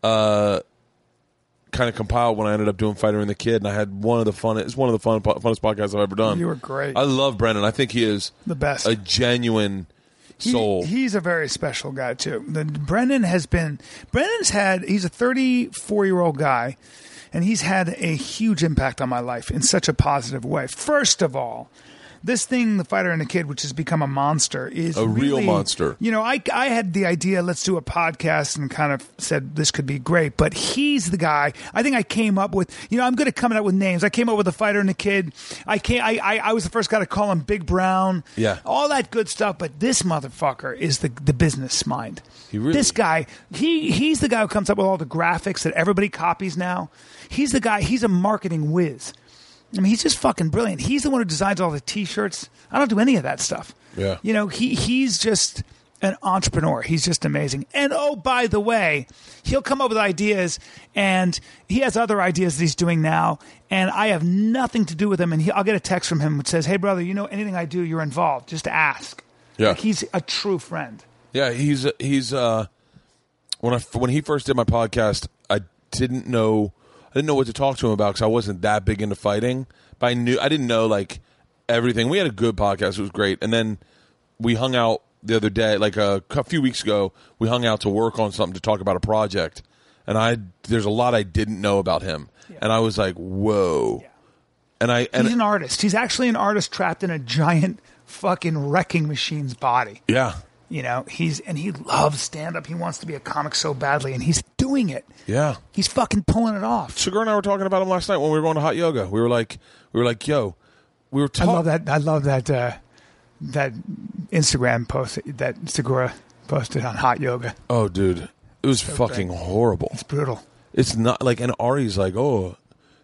uh, kind of compiled when I ended up doing Fighter and the Kid, and I had one of the fun. It's one of the fun, funnest podcasts I've ever done. You were great. I love Brendan. I think he is the best. a genuine He- soul. he's a very special guy too. The, Brendan has been. Brendan's had. He's a thirty-four year old guy, and he's had a huge impact on my life in such a positive way. First of all. This thing, The Fighter and the Kid, which has become a monster, is A real really- monster. You know, I I had the idea, let's do a podcast, and kind of said this could be great. But he's the guy. I think I came up with. You know, I'm good at coming up with names. I came up with The Fighter and the Kid. I came. I, I I was the first guy to call him Big Brown. Yeah. all that good stuff. But this motherfucker is the the business mind. He really- This guy. He he's the guy who comes up with all the graphics that everybody copies now. He's the guy. He's a marketing whiz. I mean, he's just fucking brilliant. He's the one who designs all the T-shirts. I don't do any of that stuff. Yeah. You know, he he's just an entrepreneur. He's just amazing. And oh, by the way, he'll come up with ideas, and he has other ideas that he's doing now, and I have nothing to do with them. And he, I'll get a text from him which says, "Hey, brother, you know anything I do, you're involved. Just ask." Yeah. Like, he's a true friend. Yeah, he's he's uh, when I when he first did my podcast, I didn't know I didn't know what to talk to him about because I wasn't that big into fighting. But I knew I didn't know like everything. We had a good podcast; it was great. And then we hung out the other day, like a, a few weeks ago. We hung out to work on something to talk about a project. And I there's a lot I didn't know about him, Yeah. and I was like, whoa. Yeah. And I and He's an artist. He's actually an artist trapped in a giant fucking wrecking machine's body. yeah. You know, he's and he loves stand up. He wants to be a comic so badly, and he's doing it. Yeah. He's fucking pulling it off. Sugar and I were talking about him last night when we were going to hot yoga. We were like, we were like, yo, we were I talking. love that. I love that. Uh, that Instagram post that Segura posted on hot yoga. Oh, dude, it was fucking horrible. It's brutal. It's not like, and Ari's like, oh,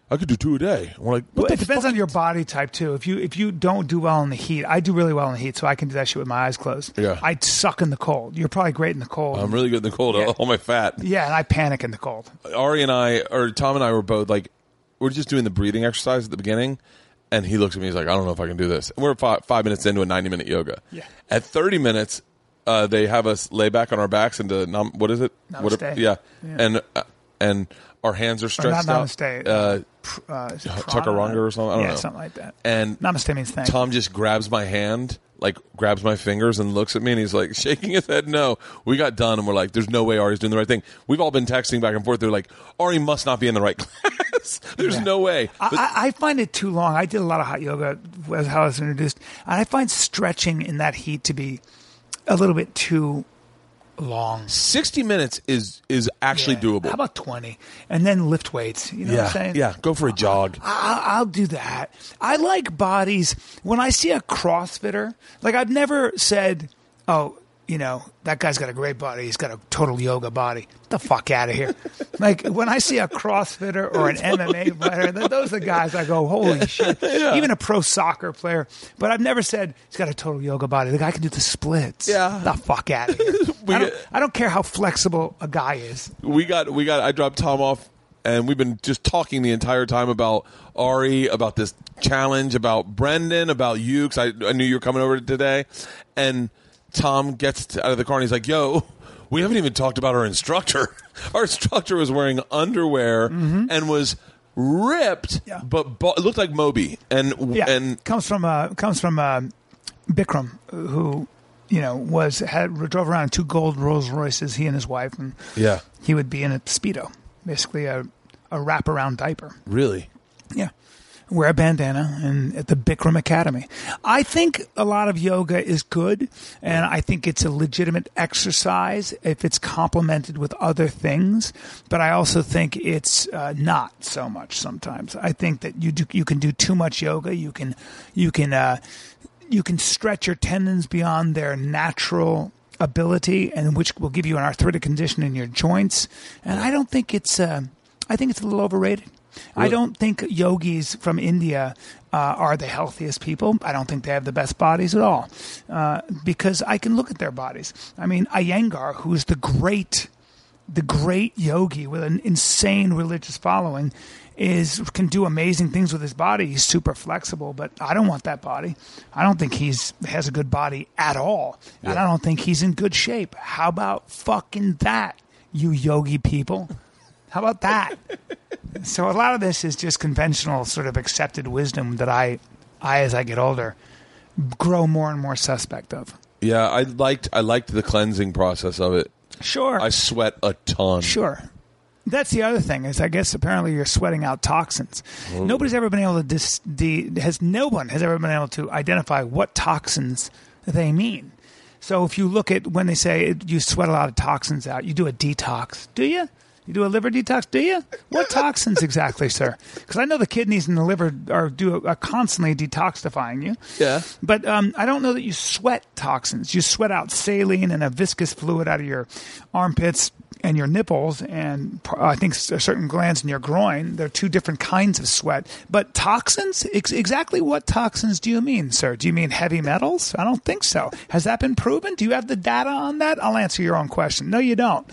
I could do two a day. And we're like, what Well, the it depends fuck? on your body type too. If you if you don't do well in the heat, I do really well in the heat, so I can do that shit with my eyes closed. Yeah. I suck in the cold. You're probably great in the cold. I'm really good in the cold. Yeah. All my fat. yeah, and I panic in the cold. Ari and I, or Tom and I, were both like, we're just doing the breathing exercise at the beginning, and he looks at me. He's like, I don't know if I can do this. And we're five, five minutes into a ninety minute yoga. Yeah. At thirty minutes, uh, they have us lay back on our backs into nam- what is it? What Namaste. yeah. Yeah. and uh, and our hands are Or stretched not out. namaste. Uh, pr- uh, is it Chaturanga prana? or something? I don't yeah, know. something like that. and Namaste means thank. Tom just grabs my hand, like grabs my fingers and looks at me, and he's like shaking his head no. We got done, and we're like, there's no way Ari's doing the right thing. We've all been texting back and forth. They're like, Ari must not be in the right class. There's Yeah. no way. But- I, I I find it too long. I did a lot of hot yoga as how I was introduced, and I find stretching in that heat to be a little bit too long. sixty minutes is is actually Yeah. doable. How about twenty? And then lift weights. You know yeah, what I'm saying? yeah. Go for a jog. I, I'll do that. I like bodies. When I see a CrossFitter, like I've never said, oh, you know, that guy's got a great body. He's got a total yoga body. Get the fuck out of here. Like when I see a CrossFitter or an M M A fighter, th- those are the guys I go, holy shit. Even a pro soccer player. But I've never said he's got a total yoga body. The guy can do the splits. Yeah. The fuck out of here. We I, don't, get- I don't care how flexible a guy is. We got we got. I dropped Tom off, and we've been just talking the entire time about Ari, about this challenge, about Brendan, about you, because I, I knew you were coming over today, and Tom gets to, out of the car and he's like, yo, we haven't even talked about our instructor. Our instructor was wearing underwear and was ripped, Yeah. but bo- it looked like Moby. And Yeah, and comes from uh, comes from uh, Bikram, who you know was had drove around in two gold Rolls Royces. He and his wife, and yeah, he would be in a speedo, basically a a wraparound diaper. really. Yeah, wear a bandana, and at the Bikram Academy. I think a lot of yoga is good, and I think it's a legitimate exercise if it's complemented with other things. But I also think it's uh, not so much sometimes. I think that you do, you can do too much yoga. You can you can uh, you can stretch your tendons beyond their natural ability, and which will give you an arthritic condition in your joints. And I don't think it's uh, I think it's a little overrated. I don't think yogis from India uh, are the healthiest people. I don't think they have the best bodies at all, uh, because I can look at their bodies. I mean, Iyengar, who's the great, the great yogi with an insane religious following, is can do amazing things with his body. He's super flexible, but I don't want that body. I don't think he's has a good body at all, and I don't think he's in good shape. How about fucking that, you yogi people? How about that? So a lot of this is just conventional sort of accepted wisdom that I, I as I get older, grow more and more suspect of. Yeah, I liked I liked the cleansing process of it. Sure. I sweat a ton. Sure. That's the other thing is I guess apparently you're sweating out toxins. Nobody's ever been able to dis, de, has no one has ever been able to identify what toxins they mean. So if you look at when they say you sweat a lot of toxins out, you do a detox. Do you? You do a liver detox, do you? What toxins exactly, sir? Because I know the kidneys and the liver are do are constantly detoxifying you. Yeah. But um, I don't know that you sweat toxins. You sweat out saline and a viscous fluid out of your armpits and your nipples, and uh, I think certain glands in your groin. They're two different kinds of sweat. But toxins? Ex- exactly what toxins do you mean, sir? Do you mean heavy metals? I don't think so. Has that been proven? Do you have the data on that? I'll answer your own question. No, you don't.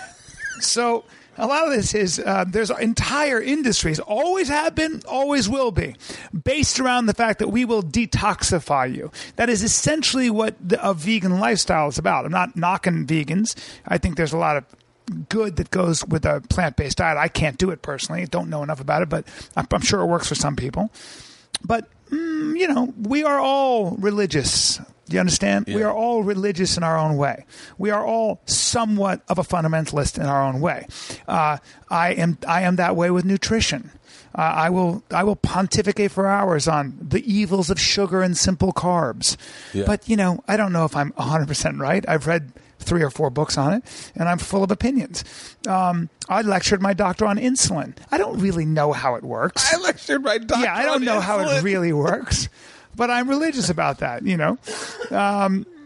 So a lot of this is uh, there's entire industries, always have been, always will be, based around the fact that we will detoxify you. That is essentially what the, a vegan lifestyle is about. I'm not knocking vegans. I think there's a lot of good that goes with a plant-based diet. I can't do it personally. Don't know enough about it, but I'm, I'm sure it works for some people. But, mm, you know, we are all religious. Do you understand? Yeah. We are all religious in our own way. We are all somewhat of a fundamentalist in our own way. Uh, I am I am that way with nutrition. Uh, I will I will pontificate for hours on the evils of sugar and simple carbs. Yeah. But, you know, I don't know if I'm one hundred percent right. I've read three or four books on it, and I'm full of opinions. Um, I lectured my doctor on insulin. I don't really know how it works. I lectured my doctor. Yeah, I don't on know how it insulin. really works, but I'm religious about that, you know. Um,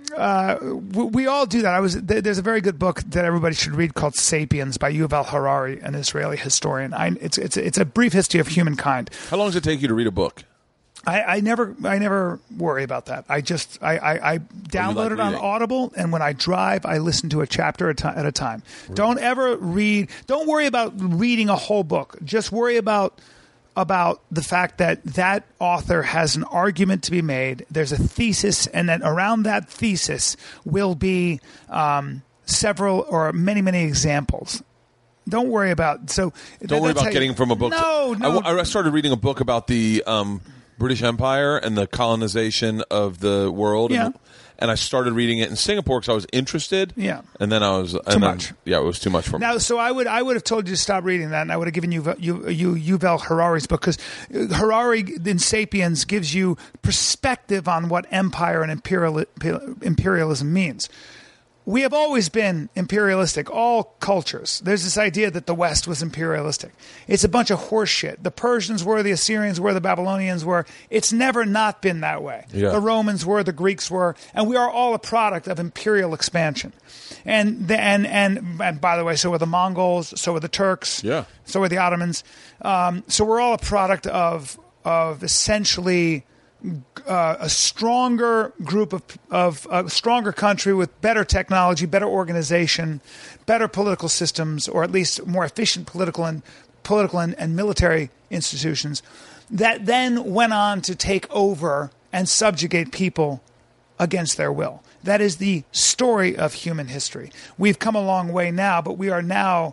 uh, we, we all do that. I was th- there's a very good book that everybody should read called *Sapiens* by Yuval Harari, an Israeli historian. I, it's it's it's a brief history of humankind. How long does it take you to read a book? I, I never I never worry about that. I just I, I, I download like it on reading? Audible, and when I drive, I listen to a chapter at a time. Don't ever read. Don't worry about reading a whole book. Just worry about about the fact that that author has an argument to be made. There's a thesis, and then around that thesis will be um, several or many many examples. Don't worry about so. Don't worry about getting from a book. No, to, no. I, I started reading a book about the um, British Empire and the colonization of the world. Yeah. And, and I started reading it in Singapore because I was interested. Yeah. And then I was and Too then, much. Yeah, it was too much for me. Now, so I would I would have told you to stop reading that, and I would have given you you, you Yuval Harari's book, because Harari in *Sapiens* gives you perspective on what empire and imperial, imperialism means. We have always been imperialistic, all cultures. There's this idea that the West was imperialistic. It's a bunch of horse shit. The Persians were, the Assyrians were, the Babylonians were. It's never not been that way. Yeah. The Romans were, the Greeks were, and we are all a product of imperial expansion. And the, and, and and by the way, so were the Mongols, so were the Turks, Yeah. so were the Ottomans. Um, so we're all a product of of essentially Uh, a stronger group of, of a stronger country with better technology, better organization, better political systems, or at least more efficient political and political and, and military institutions, that then went on to take over and subjugate people against their will. That is the story of human history. We've come a long way now, but we are now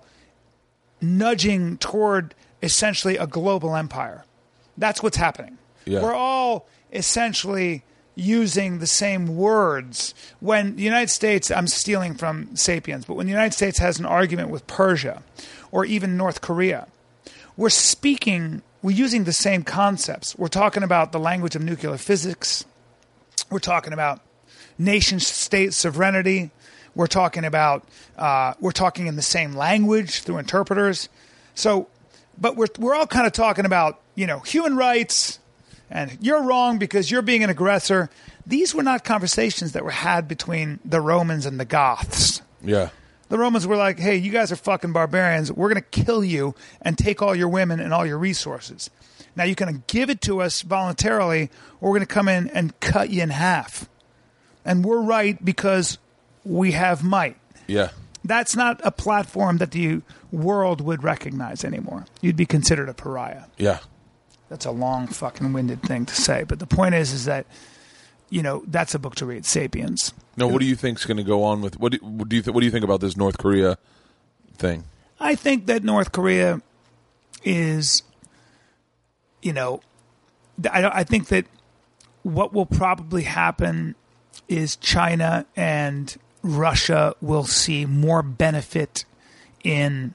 nudging toward essentially a global empire. That's what's happening. Yeah. We're all essentially using the same words. When the United States, I'm stealing from *Sapiens*, but when the United States has an argument with Persia or even North Korea, we're speaking, we're using the same concepts. We're talking about the language of nuclear physics. We're talking about nation-state sovereignty. We're talking about, uh, we're talking in the same language through interpreters. So, but we're we're all kind of talking about, you know, human rights, and you're wrong because you're being an aggressor. These were not conversations that were had between the Romans and the Goths. Yeah. The Romans were like, hey, you guys are fucking barbarians. We're going to kill you and take all your women and all your resources. Now, you can give it to us voluntarily, or we're going to come in and cut you in half. And we're right because we have might. Yeah. That's not a platform that the world would recognize anymore. You'd be considered a pariah. Yeah. That's a long fucking winded thing to say. But the point is, is that, you know, that's a book to read, *Sapiens*. No, what do you think's going to go on with what do, what do you th- what do you think about this North Korea thing? I think that North Korea is, you know, I, I think that what will probably happen is China and Russia will see more benefit in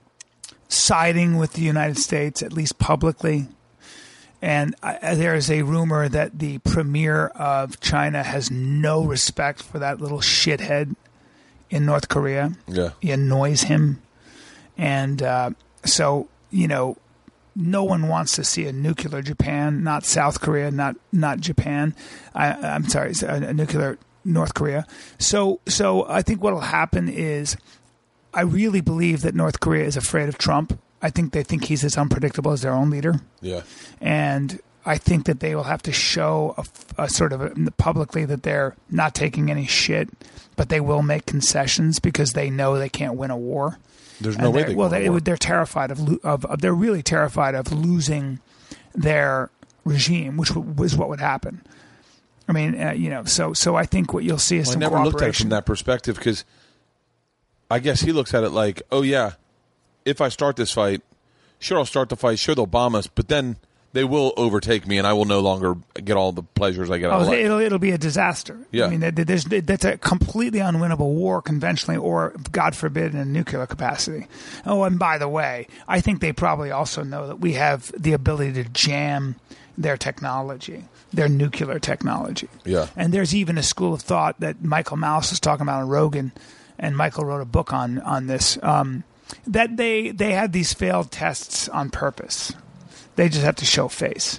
siding with the United States, at least publicly. And I, there is a rumor that the premier of China has no respect for that little shithead in North Korea. Yeah. He annoys him. And uh, so, you know, no one wants to see a nuclear Japan, not South Korea, not not Japan. I, I'm sorry, a, a nuclear North Korea. So, so I think what will happen is I really believe that North Korea is afraid of Trump. I think they think he's as unpredictable as their own leader. Yeah. And I think that they will have to show a, a sort of a, publicly that they're not taking any shit, but they will make concessions because they know they can't win a war. There's no And way they're- they well, can they, war. they're terrified of, lo- of, of. They're really terrified of losing their regime, which w- was what would happen. I mean, uh, you know, so so I think what you'll see is Well, I some never looked at it cooperation. from that perspective because I guess he looks at it like, oh, yeah, if I start this fight, sure, I'll start the fight. Sure, they'll bomb us, but then they will overtake me and I will no longer get all the pleasures I get out Oh, of life. it'll it'll be a disaster. Yeah. I mean, there- there's that's a completely unwinnable war conventionally, or God forbid, in a nuclear capacity. Oh, and by the way, I think they probably also know that we have the ability to jam their technology, their nuclear technology. Yeah. And there's even a school of thought that Michael Mouse was talking about on Rogan, and Michael wrote a book on on this. Um, that they they had these failed tests on purpose. They just have to show face.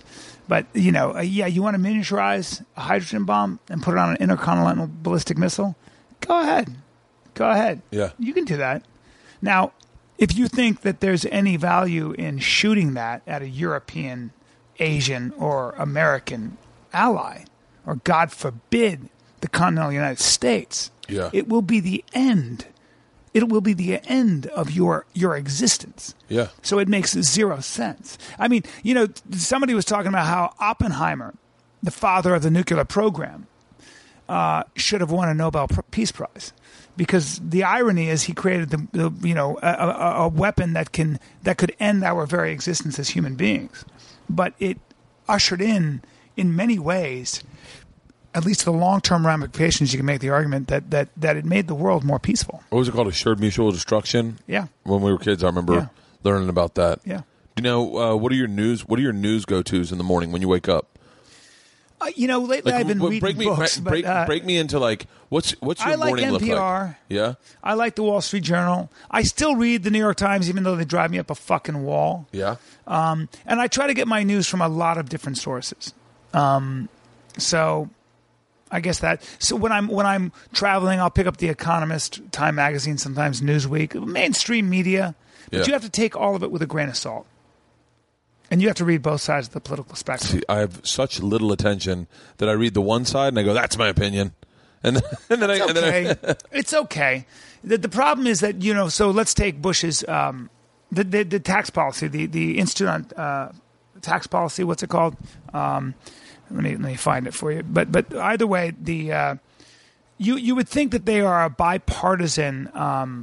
But, you know, uh, yeah, you want to miniaturize a hydrogen bomb and put it on an intercontinental ballistic missile? Go ahead. Go ahead. Yeah. You can do that. Now, if you think that there's any value in shooting that at a European, Asian, or American ally, or God forbid, the continental United States, yeah. it will be the end. It will be the end of your your existence. Yeah. So it makes zero sense. I mean, you know, somebody was talking about how Oppenheimer, the father of the nuclear program, uh, should have won a Nobel Peace Prize, because the irony is he created the, the you know a, a, a weapon that can that could end our very existence as human beings, but it ushered in in many ways, at least the long-term ramifications, you can make the argument that, that, that it made the world more peaceful. What was it called? Assured mutual destruction? Yeah. When we were kids, I remember Yeah. learning about that. Yeah. You know, uh, what are your news? What are your news go-tos in the morning when you wake up? Uh, you know, lately Like, I've been w- reading break me, books, break, break, but uh, break me into like what's what's your I like morning N P R. look like? Yeah, I like the Wall Street Journal. I still read the New York Times, even though they drive me up a fucking wall. yeah. Um, and I try to get my news from a lot of different sources. Um, so I guess that. So when I'm when I'm traveling, I'll pick up The Economist, Time Magazine, sometimes Newsweek, mainstream media. But Yeah. you have to take all of it with a grain of salt. And you have to read both sides of the political spectrum. See, I have such little attention that I read the one side and I go, "That's my opinion," and then, and then I, It's and then I, okay. It's okay. The, the problem is that, you know, so let's take Bush's um, the, the the tax policy, the the Institute on uh, Tax Policy. What's it called? Um, let me let me find it for you. But but either way, the uh, you you would think that they are a bipartisan. Um,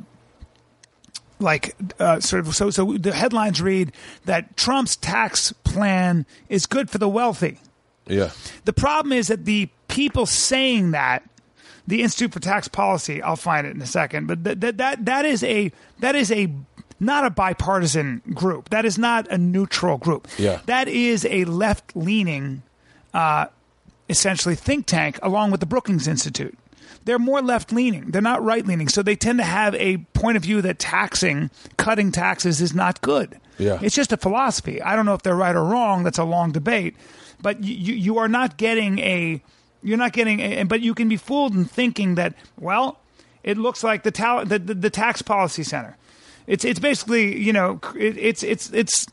Like uh, sort of, so. So the headlines read that Trump's tax plan is good for the wealthy. yeah, The problem is that the people saying that, the Institute for Tax Policy, I'll find it in a second, but that that that, that is a that is a not a bipartisan group. That is not a neutral group. Yeah. That is a left leaning, uh, essentially think tank, along with the Brookings Institute. They're more left-leaning. They're not right-leaning. So they tend to have a point of view that taxing, cutting taxes is not good. Yeah. It's just a philosophy. I don't know if they're right or wrong. That's a long debate. But you, you are not getting a – you're not getting a, – but you can be fooled in thinking that, well, it looks like the ta- the, the, the Tax Policy Center. It's it's basically, you know, it, it's it's it's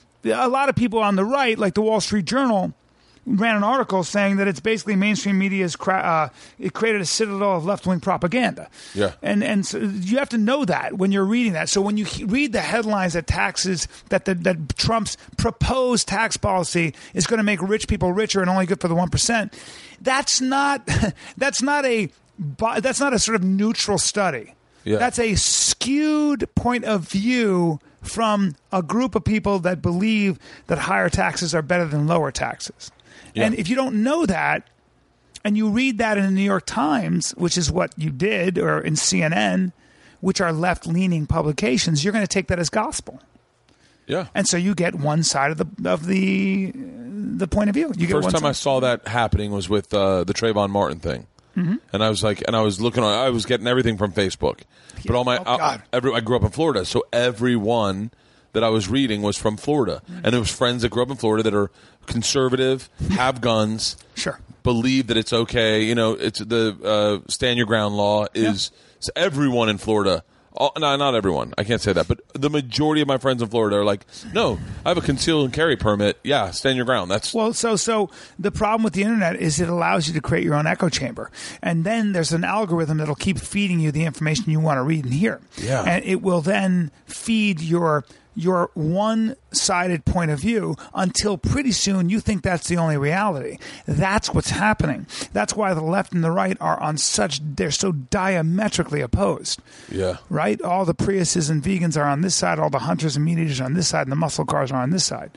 a lot of people on the right, like the Wall Street Journal – ran an article saying that it's basically mainstream media's cra- uh, it created a citadel of left-wing propaganda. Yeah. And and so you have to know that when you're reading that. So when you he- read the headlines that taxes that the, that Trump's proposed tax policy is going to make rich people richer and only good for the one percent, that's not that's not a that's not a sort of neutral study. Yeah. That's a skewed point of view from a group of people that believe that higher taxes are better than lower taxes. Yeah. And if you don't know that, and you read that in the New York Times, which is what you did, or in C N N, which are left-leaning publications, you're going to take that as gospel. yeah. And so you get one side of the of the the point of view. You get First one time side. I saw that happening was with uh, the Trayvon Martin thing, mm-hmm. and I was like, and I was looking on, I was getting everything from Facebook, but all my, Oh, God. I, every, I grew up in Florida, so everyone that I was reading was from Florida, Mm-hmm. and there was friends that grew up in Florida that are conservative, have guns, Sure. believe that it's okay. You know, it's the uh, stand your ground law is so everyone in Florida. All, no, not everyone. I can't say that, but the majority of my friends in Florida are like, no, I have a conceal and carry permit. Yeah, stand your ground. That's Well, so so the problem with the internet is it allows you to create your own echo chamber, and then there's an algorithm that'll keep feeding you the information you want to read and hear. Yeah. And it will then feed your your one-sided point of view until pretty soon you think that's the only reality. That's what's happening. That's why the left and the right are on such they're so diametrically opposed. yeah. Right? All the Priuses and vegans are on this side, all the hunters and meat eaters are on this side, and the muscle cars are on this side.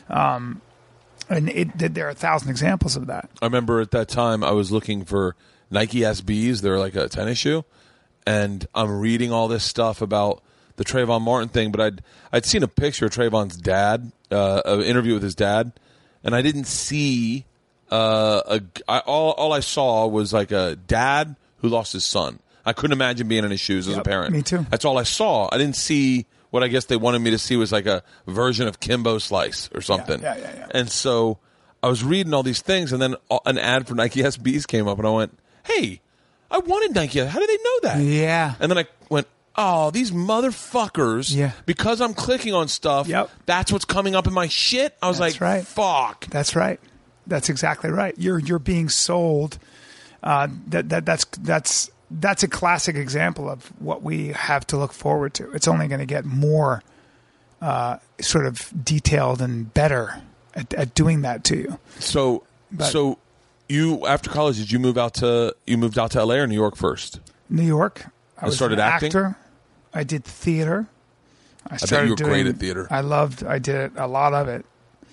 Um, and it, there are a thousand examples of that. I remember at that time I was looking for Nike S Bs. They're like a tennis shoe, and I'm reading all this stuff about the Trayvon Martin thing. But I'd I'd seen a picture of Trayvon's dad, uh, an interview with his dad, and I didn't see uh, a. I, all all I saw was like a dad who lost his son. I couldn't imagine being in his shoes as a Yep, parent. me too. That's all I saw. I didn't see what I guess they wanted me to see was like a version of Kimbo Slice or something. yeah, yeah, yeah. And so I was reading all these things, and then an ad for Nike S Bs came up, and I went, "Hey, I wanted Nike. How did they know that?" Yeah. And then I went, "Oh, these motherfuckers!" Yeah. Because I'm clicking on stuff. Yep. That's what's coming up in my shit. I was That's like, right. "Fuck." That's right. That's exactly right. You're you're being sold. Uh, that that that's that's that's a classic example of what we have to look forward to. It's only going to get more uh, sort of detailed and better at, at doing that to you. So, But- so you after college, did you move out to you moved out to L A or New York first? New York. I was started an acting? actor. I did theater. I bet started you were doing, great at theater. I loved. I did it, a lot of it.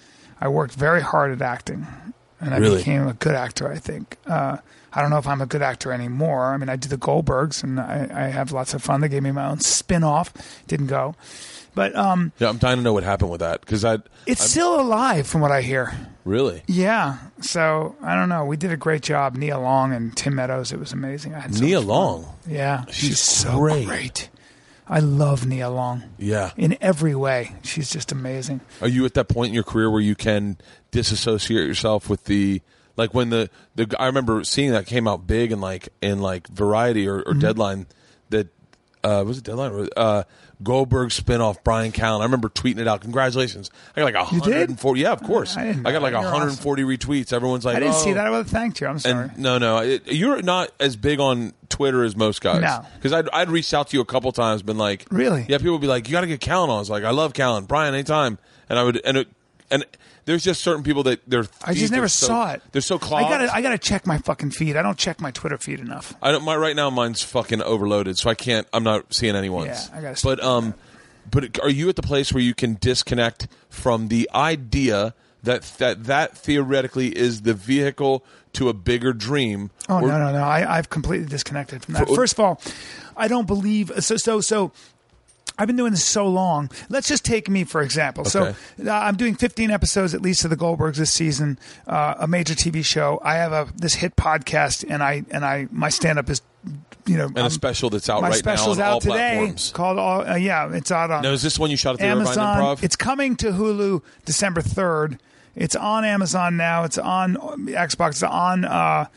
I worked very hard at acting, and I Really? became a good actor. I think. Uh, I don't know if I'm a good actor anymore. I mean, I did the Goldbergs, and I, I have lots of fun. They gave me my own spin-off. Didn't go, but um, Yeah, I'm dying to know what happened with that because I. it's still alive, from what I hear. Really? Yeah. So I don't know. We did a great job. Nia Long and Tim Meadows. It was amazing. I had so Nia much fun. Long? Yeah, she's, She's so great. great. I love Nia Long. Yeah. In every way, she's just amazing. Are you at that point in your career where you can disassociate yourself with the like when the the I remember seeing that came out big in like in like Variety or, or Mm-hmm. Deadline that uh was it Deadline or uh Goldberg spinoff Brian Callen. I remember tweeting it out. Congratulations! I got like one hundred forty. Yeah, of course. I didn't I got know like that. You're one hundred forty retweets. Everyone's like, I didn't oh. see that. I would have thanked you. I'm sorry. And no, no, it, you're not as big on Twitter as most guys. No. Because I'd, I'd reached out to you a couple times, been like, Really? Yeah, people would be like, you got to get Callen on. I was like, I love Callen, Brian, anytime. And I would, and it, and there's just certain people that they're. I just never so, saw it. They're so clogged. I gotta, I gotta check my fucking feed. I don't check my Twitter feed enough. I don't. My right now, mine's fucking overloaded, so I can't. I'm not seeing anyone's. Yeah, I gotta But stop um, but are you at the place where you can disconnect from the idea that that that theoretically is the vehicle to a bigger dream? Oh Or- no, no, no! I, I've completely disconnected from that. For- First of all, I don't believe so. So, so I've been doing this so long. Let's just take me for example. Okay. So uh, I'm doing fifteen episodes at least of the Goldbergs this season, uh, a major T V show. I have a this hit podcast, and I and I my stand up is, you know, And a I'm- special that's out my right now on special's all out today platforms. called all. Uh, yeah, it's out on Now, is this one you shot at the Amazon. Irvine Improv? It's coming to Hulu December third. It's on Amazon now. It's on Xbox. It's on uh,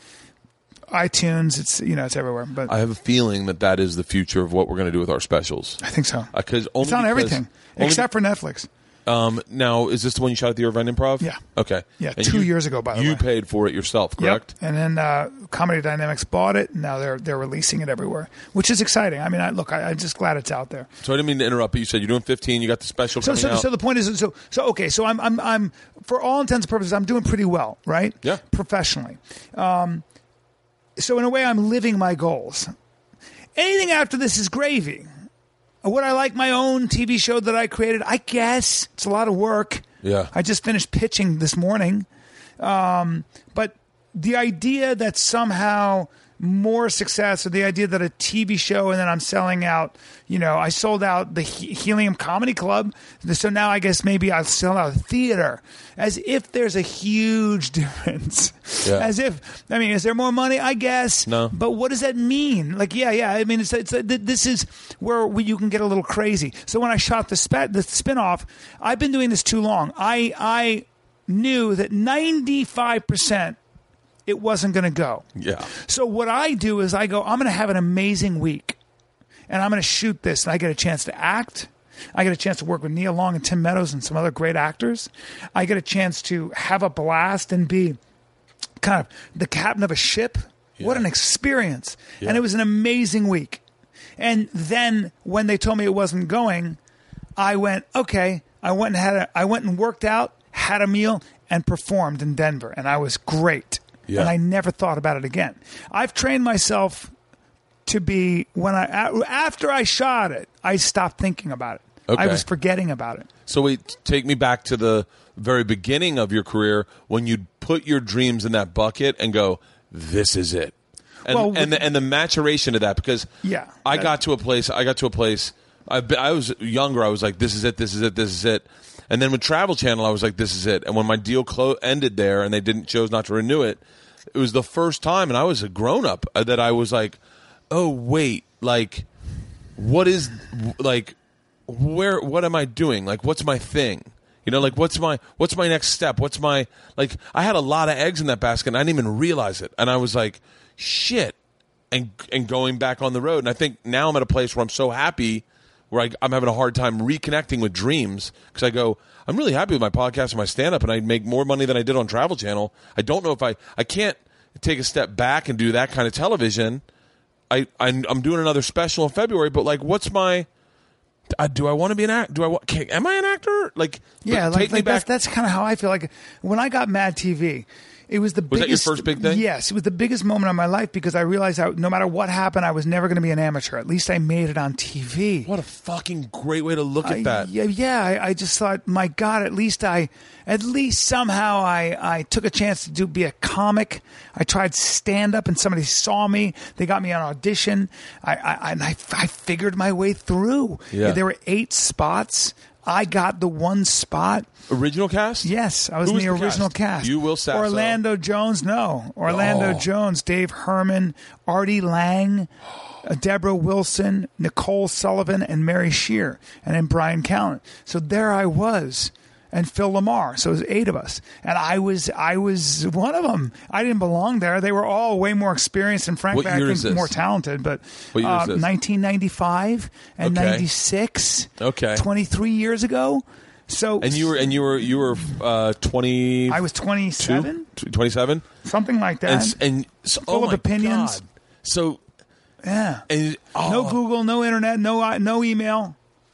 iTunes. It's you know it's everywhere. But I have a feeling that that is the future of what we're going to do with our specials. I think so. Because only It's on because- everything only except for Netflix. Um, now, is this the one you shot at the Irvine Improv? Yeah. Okay. Yeah, And two you- years ago, by the you way. paid for it yourself, correct? Yep. And then uh, Comedy Dynamics bought it. And now they're they're releasing it everywhere, which is exciting. I mean, I, look, I, I'm just glad it's out there. So I didn't mean to interrupt, but you said you're doing fifteen. You got the special So, coming so, out. so the point is, so, so okay, so I'm, I'm, I'm, for all intents and purposes, I'm doing pretty well, right? Yeah. Professionally. Um, so in a way, I'm living my goals. Anything after this is gravy. Would I like my own T V show that I created? I guess it's a lot of work. Yeah. I just finished pitching this morning, um, but the idea that somehow more success, or the idea that a T V show and then I'm selling out, you know, I sold out the He- Helium Comedy Club. So now I guess maybe I'll sell out a theater, as if there's a huge difference. Yeah. As if, I mean, is there more money? I guess. No. But what does that mean? Like, yeah, yeah. I mean, it's, it's this is where we, you can get a little crazy. So when I shot the spe- the spinoff, I've been doing this too long. I I knew that ninety-five percent it wasn't going to go. Yeah. So what I do is I go, I'm going to have an amazing week, and I'm going to shoot this, and I get a chance to act. I get a chance to work with Nia Long and Tim Meadows and some other great actors. I get a chance to have a blast and be kind of the captain of a ship. What an experience. Yeah. And it was an amazing week. And then when they told me it wasn't going, I went, okay. I went and had a, I went and worked out, had a meal, and performed in Denver. And I was great. Yeah. And I never thought about it again. I've trained myself to be, when I, after I shot it, I stopped thinking about it. Okay. I was forgetting about it. So wait, take me back to the very beginning of your career when you'd put your dreams in that bucket and go, this is it. And, Well, and, the, and the maturation of that, because Yeah. I got to a place, I got to a place, I, I was younger, I was like, this is it, this is it, this is it. And then with Travel Channel, I was like, this is it. And when my deal clo- ended there and they didn't chose not to renew it, it was the first time, and I was a grown-up, uh, that I was like, oh, wait, like, what is, like, where, what am I doing? Like, what's my thing? You know, like what's my what's my next step? What's my like? I had a lot of eggs in that basket, and I didn't even realize it. And I was like, shit, and and going back on the road. And I think now I'm at a place where I'm so happy, where I, I'm having a hard time reconnecting with dreams because I go, I'm really happy with my podcast and my stand up, and I make more money than I did on Travel Channel. I don't know if I I can't take a step back and do that kind of television. I I'm, I'm doing another special in February, but like, what's my Uh, do I want to be an actor? Do I want? Can, am I an actor? Like, yeah, take like, me like back. that's, that's kind of how I feel. Like when I got Mad T V, it was the Was that your biggest. first big thing? Yes, it was the biggest moment of my life because I realized I, no matter what happened, I was never going to be an amateur. At least I made it on T V. What a fucking great way to look at I, that. Yeah, yeah. I, I just thought, my God, at least I, at least somehow I, I took a chance to do be a comic. I tried stand up, and somebody saw me. They got me on audition. I, I and I, I figured my way through. Yeah. There were eight spots. I got the one spot. Original cast? Yes, I was Who in the, was the original cast? cast. You, Will Sasso? Orlando Jones, no. Orlando Oh. Jones, Dave Herman, Artie Lang, uh, Deborah Wilson, Nicole Sullivan, and Mary Shear, and then Brian Callen. So there I was, and Phil Lamar. So it was eight of us, and I was I was one of them. I didn't belong there. They were all way more experienced and frankly, What I year think is this? more talented. But What year is uh, this? nineteen ninety-five and Okay. ninety-six. Okay. twenty-three years ago. So And you were and you were you were uh, twenty. I was twenty-seven, twenty-seven, something like that. and and so, Full oh of my opinions. God. So Yeah. and oh, No Google, no internet, no uh, no email.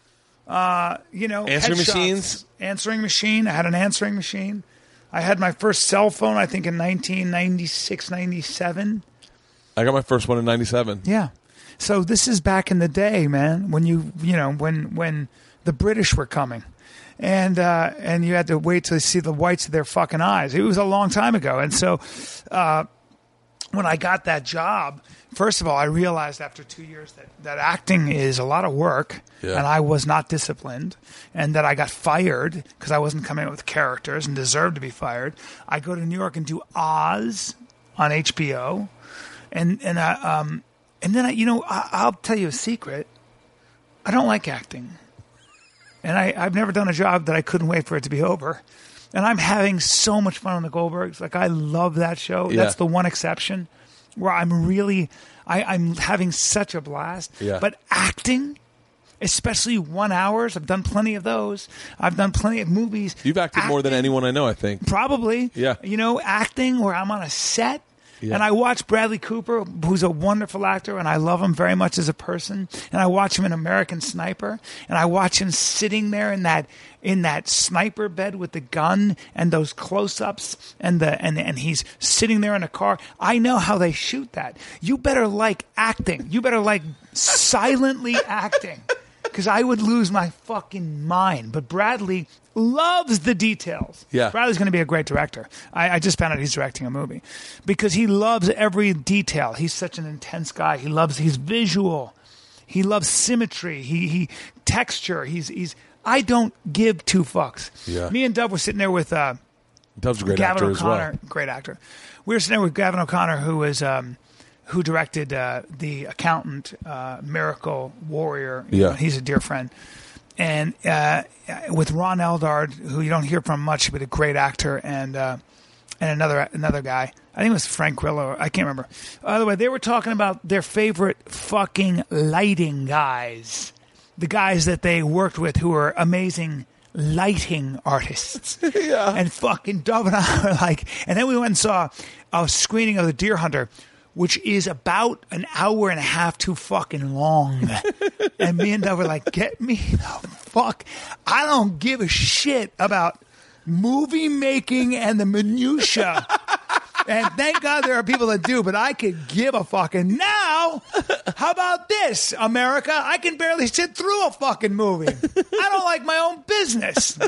Uh, you know, Answering headshots. machines? Answering machine. I had an answering machine. I had my first cell phone, I think, in nineteen ninety-six, ninety-seven. I got my first one in ninety-seven. Yeah. So this is back in the day, man, when you you know when when the British were coming, and uh, and you had to wait to see the whites of their fucking eyes. It was a long time ago, and so uh, when I got that job, first of all, I realized after two years that that acting is a lot of work, Yeah. and I was not disciplined, and that I got fired because I wasn't coming up with characters and deserved to be fired. I go to New York and do Oz on H B O, and and I, um. And then, I, you know, I, I'll tell you a secret. I don't like acting. And I, I've never done a job that I couldn't wait for it to be over. And I'm having so much fun on the Goldbergs. Like, I love that show. Yeah. That's the one exception where I'm really, I, I'm having such a blast. Yeah. But acting, especially one hours, I've done plenty of those. I've done plenty of movies. You've acted more than Acting- anyone I know, I think. Probably. Yeah. You know, acting where I'm on a set. Yeah. And I watch Bradley Cooper, who's a wonderful actor, and I love him very much as a person. And I watch him in American Sniper, and I watch him sitting there in that in that sniper bed with the gun and those close-ups, and the and and he's sitting there in a car. I know how they shoot that. You better like acting. You better like silently acting, because I would lose my fucking mind. But Bradley loves the details. Yeah. Bradley's going to be a great director. I, I just found out he's directing a movie because he loves every detail. He's such an intense guy. He loves, he's visual. He loves symmetry. He, he texture. He's, he's, I don't give two fucks. Yeah. Me and Dove were sitting there with, uh, Dove's a great Gavin actor as O'Connor, well. great actor. We were sitting there with Gavin O'Connor, who was, um, who directed, uh, The Accountant, uh, Miracle Warrior. You Yeah. know, he's a dear friend. And uh, with Ron Eldard, who you don't hear from much, but a great actor, and uh, and another another guy, I think it was Frank Grillo, I can't remember. By the way, they were talking about their favorite fucking lighting guys, the guys that they worked with who were amazing lighting artists. Yeah. And fucking Dove and I were like, and then we went and saw a screening of The Deer Hunter, which is about an hour and a half too fucking long. And me and Dove were like, get me the fuck. I don't give a shit about movie making and the minutia. And thank God there are people that do, but I could give a fucking. Now, how about this, America? I can barely sit through a fucking movie. I don't like my own business.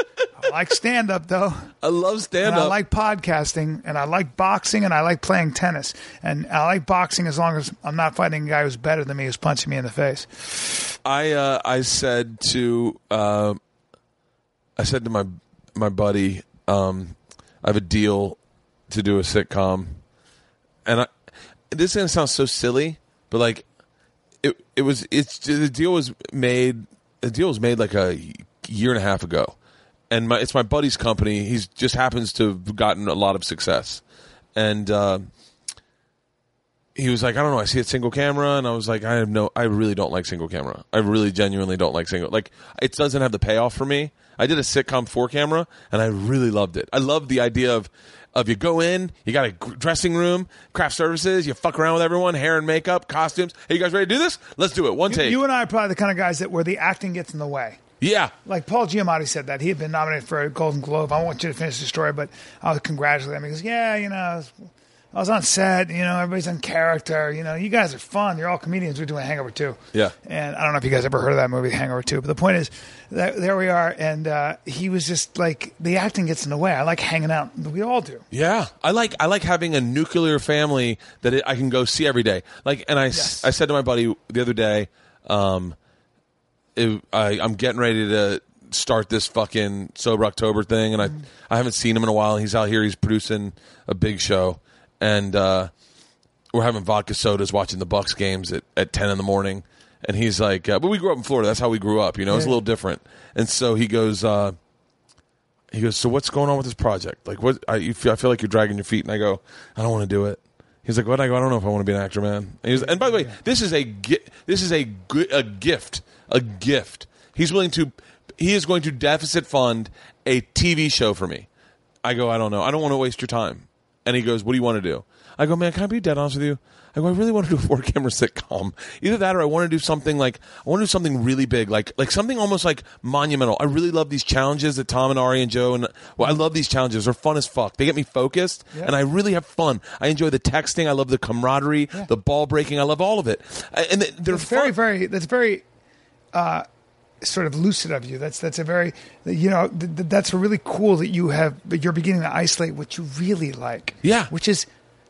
I like stand-up, though. I love And stand-up. I like podcasting, and I like boxing, and I like playing tennis. And I like boxing as long as I'm not fighting a guy who's better than me who's punching me in the face. I uh, I said to uh, I said to my my buddy, um, I have a deal to do a sitcom, and I, this is gonna sound so silly, but like it it was it's the deal was made the deal was made like a year and a half ago, and my, it's my buddy's company. He's just happens to have gotten a lot of success, and uh, he was like, I don't know, I see a single camera, and I was like, I have no, I really don't like single camera. I really genuinely don't like single. Like, it doesn't have the payoff for me. I did a sitcom four camera, and I really loved it. I loved the idea of, of you go in, you got a dressing room, craft services, you fuck around with everyone, hair and makeup, costumes. Hey, you guys ready to do this? Let's do it. One You, take. you and I are probably the kind of guys that where the acting gets in the way. Yeah. Like Paul Giamatti said that. He had been nominated for a Golden Globe. I want you to finish the story, but I'll congratulate him. He goes, yeah, you know, I was, I was on set, you know, everybody's on character. You know, you guys are fun. You're all comedians. We're doing Hangover two. Yeah. And I don't know if you guys ever heard of that movie, Hangover two. But the point is, that, there we are. And uh, he was just like, the acting gets in the way. I like hanging out. We all do. Yeah, I like I like having a nuclear family that it, I can go see every day. Like, and I, Yes. I said to my buddy the other day, um, it, I, I'm getting ready to start this fucking Sober October thing, and I I haven't seen him in a while. He's out here. He's producing a big show, and uh, we're having vodka sodas, watching the Bucks games at, at ten in the morning. And he's like, uh, but we grew up in Florida. That's how we grew up. You know, it's a little different. And so he goes. Uh, He goes, so what's going on with this project? Like, what? I, you feel, I feel like you're dragging your feet. And I go, I don't want to do it. He's like, what? I go, I don't know if I want to be an actor, man. And, he's, and by the way, this is a gi- this is a gu- a gift, a gift. He's willing to, he is going to deficit fund a T V show for me. I go, I don't know. I don't want to waste your time. And he goes, what do you want to do? I go, man, can I be dead honest with you? I go, I really want to do a four-camera sitcom. Either that or I want to do something like, I want to do something really big, like like something almost like monumental. I really love these challenges that Tom and Ari and Joe, and well, I love these challenges. They're fun as fuck. They get me focused, Yeah. and I really have fun. I enjoy the texting. I love the camaraderie, Yeah. the ball breaking. I love all of it. And they're It's very, fun. very, that's very uh, sort of lucid of you. That's that's a very, you know, th- th- that's really cool that you have, but you're beginning to isolate what you really like. Yeah. Which is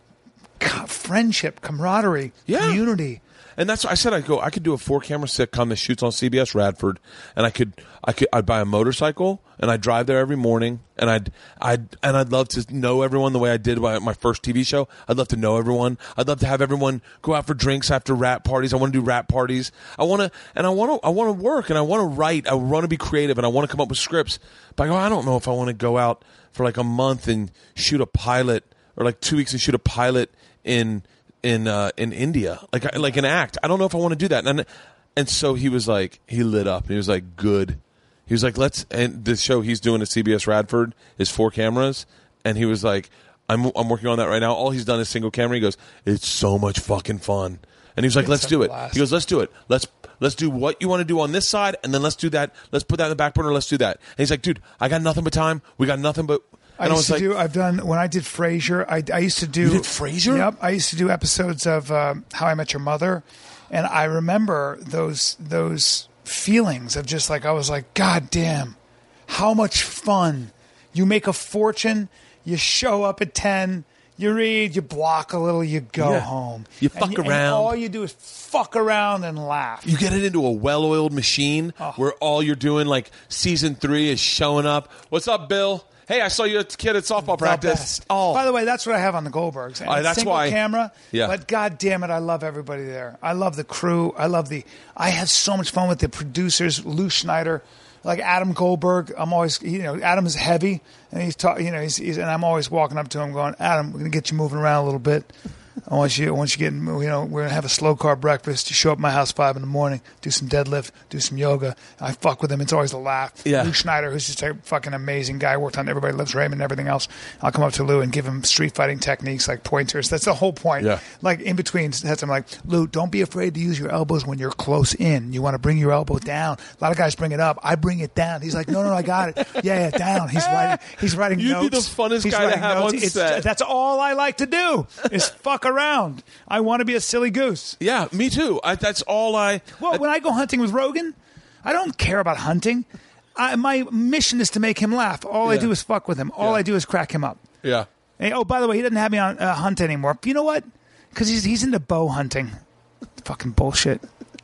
co- friendship, camaraderie, Yeah. community. And that's what I said. I go, I could do a four camera sitcom that shoots on C B S Radford, and I could, I could, I'd buy a motorcycle and I'd drive there every morning, and I'd, I'd, and I'd love to know everyone the way I did my, my first T V show. I'd love to know everyone. I'd love to have everyone go out for drinks after rap parties. I want to do rap parties. I want to, and I want to, I want to work, and I want to write. I want to be creative, and I want to come up with scripts. But I go, I don't know if I want to go out for like a month and shoot a pilot, or like two weeks and shoot a pilot in. in uh, in India, like like an act. I don't know if I want to do that. And and so he was like, he lit up. And he was like, good. He was like, let's. And the show he's doing at C B S Radford is four cameras. And he was like, I'm I'm working on that right now. All he's done is single camera. He goes, it's so much fucking fun. And he was like, let's It's a do it. blast. He goes, let's do it. Let's let's do what you want to do on this side, and then let's do that. Let's put that in the back burner. Let's do that. And he's like, dude, I got nothing but time. We got nothing but. I And I, used was to like, do. I've done when I did Frasier. I, I used to do. You did Frasier? Yep. I used to do episodes of um, How I Met Your Mother, and I remember those those feelings of just like I was like, God damn, how much fun! You make a fortune. You show up at ten. You read. You block a little. You go Yeah. home. You And fuck and around. all you do is fuck around and laugh. you get it into a well-oiled machine Oh. where all you're doing, like season three, is showing up. What's up, Bill? Hey, I saw you at kid at softball The practice. best. Oh, By the way, that's what I have on the Goldbergs. And Uh, it's that's single why- camera. Yeah. But God damn it, I love everybody there. I love the crew. I love the. I had so much fun with the producers, Lou Schneider, like Adam Goldberg. I'm always, you know, Adam is heavy, and he's talking, you know, he's, he's, and I'm always walking up to him, going, Adam, we're gonna get you moving around a little bit. I want you, I want you to get, you know, we're gonna have a slow carb breakfast. You show up at my house five in the morning, do some deadlift, do some yoga. I fuck with him. It's always a laugh. Yeah. Lou Schneider, who's just a fucking amazing guy, worked on Everybody Loves Raymond and everything else. I'll come up to Lou and give him street fighting techniques like pointers. That's the whole point. Yeah. Like in between, I'm like, Lou, don't be afraid to use your elbows when you're close in. You want to bring your elbow down. A lot of guys bring it up. I bring it down. He's like, no, no, no, I got it. Yeah, yeah, down. He's writing. He's writing You'd be notes. the funnest He's guy to writing have notes. on It's- set. That's all I like to do is fuck around. I want to be a silly goose. yeah, me too. I, that's all I. Well, when I go hunting with Rogan, I don't care about hunting. I, my mission is to make him laugh. All I Yeah. do is fuck with him. All Yeah. I do is crack him up. Yeah. Hey, oh, by the way, he doesn't have me on uh, hunt anymore. You know what? Because he's he's into bow hunting. Fucking bullshit.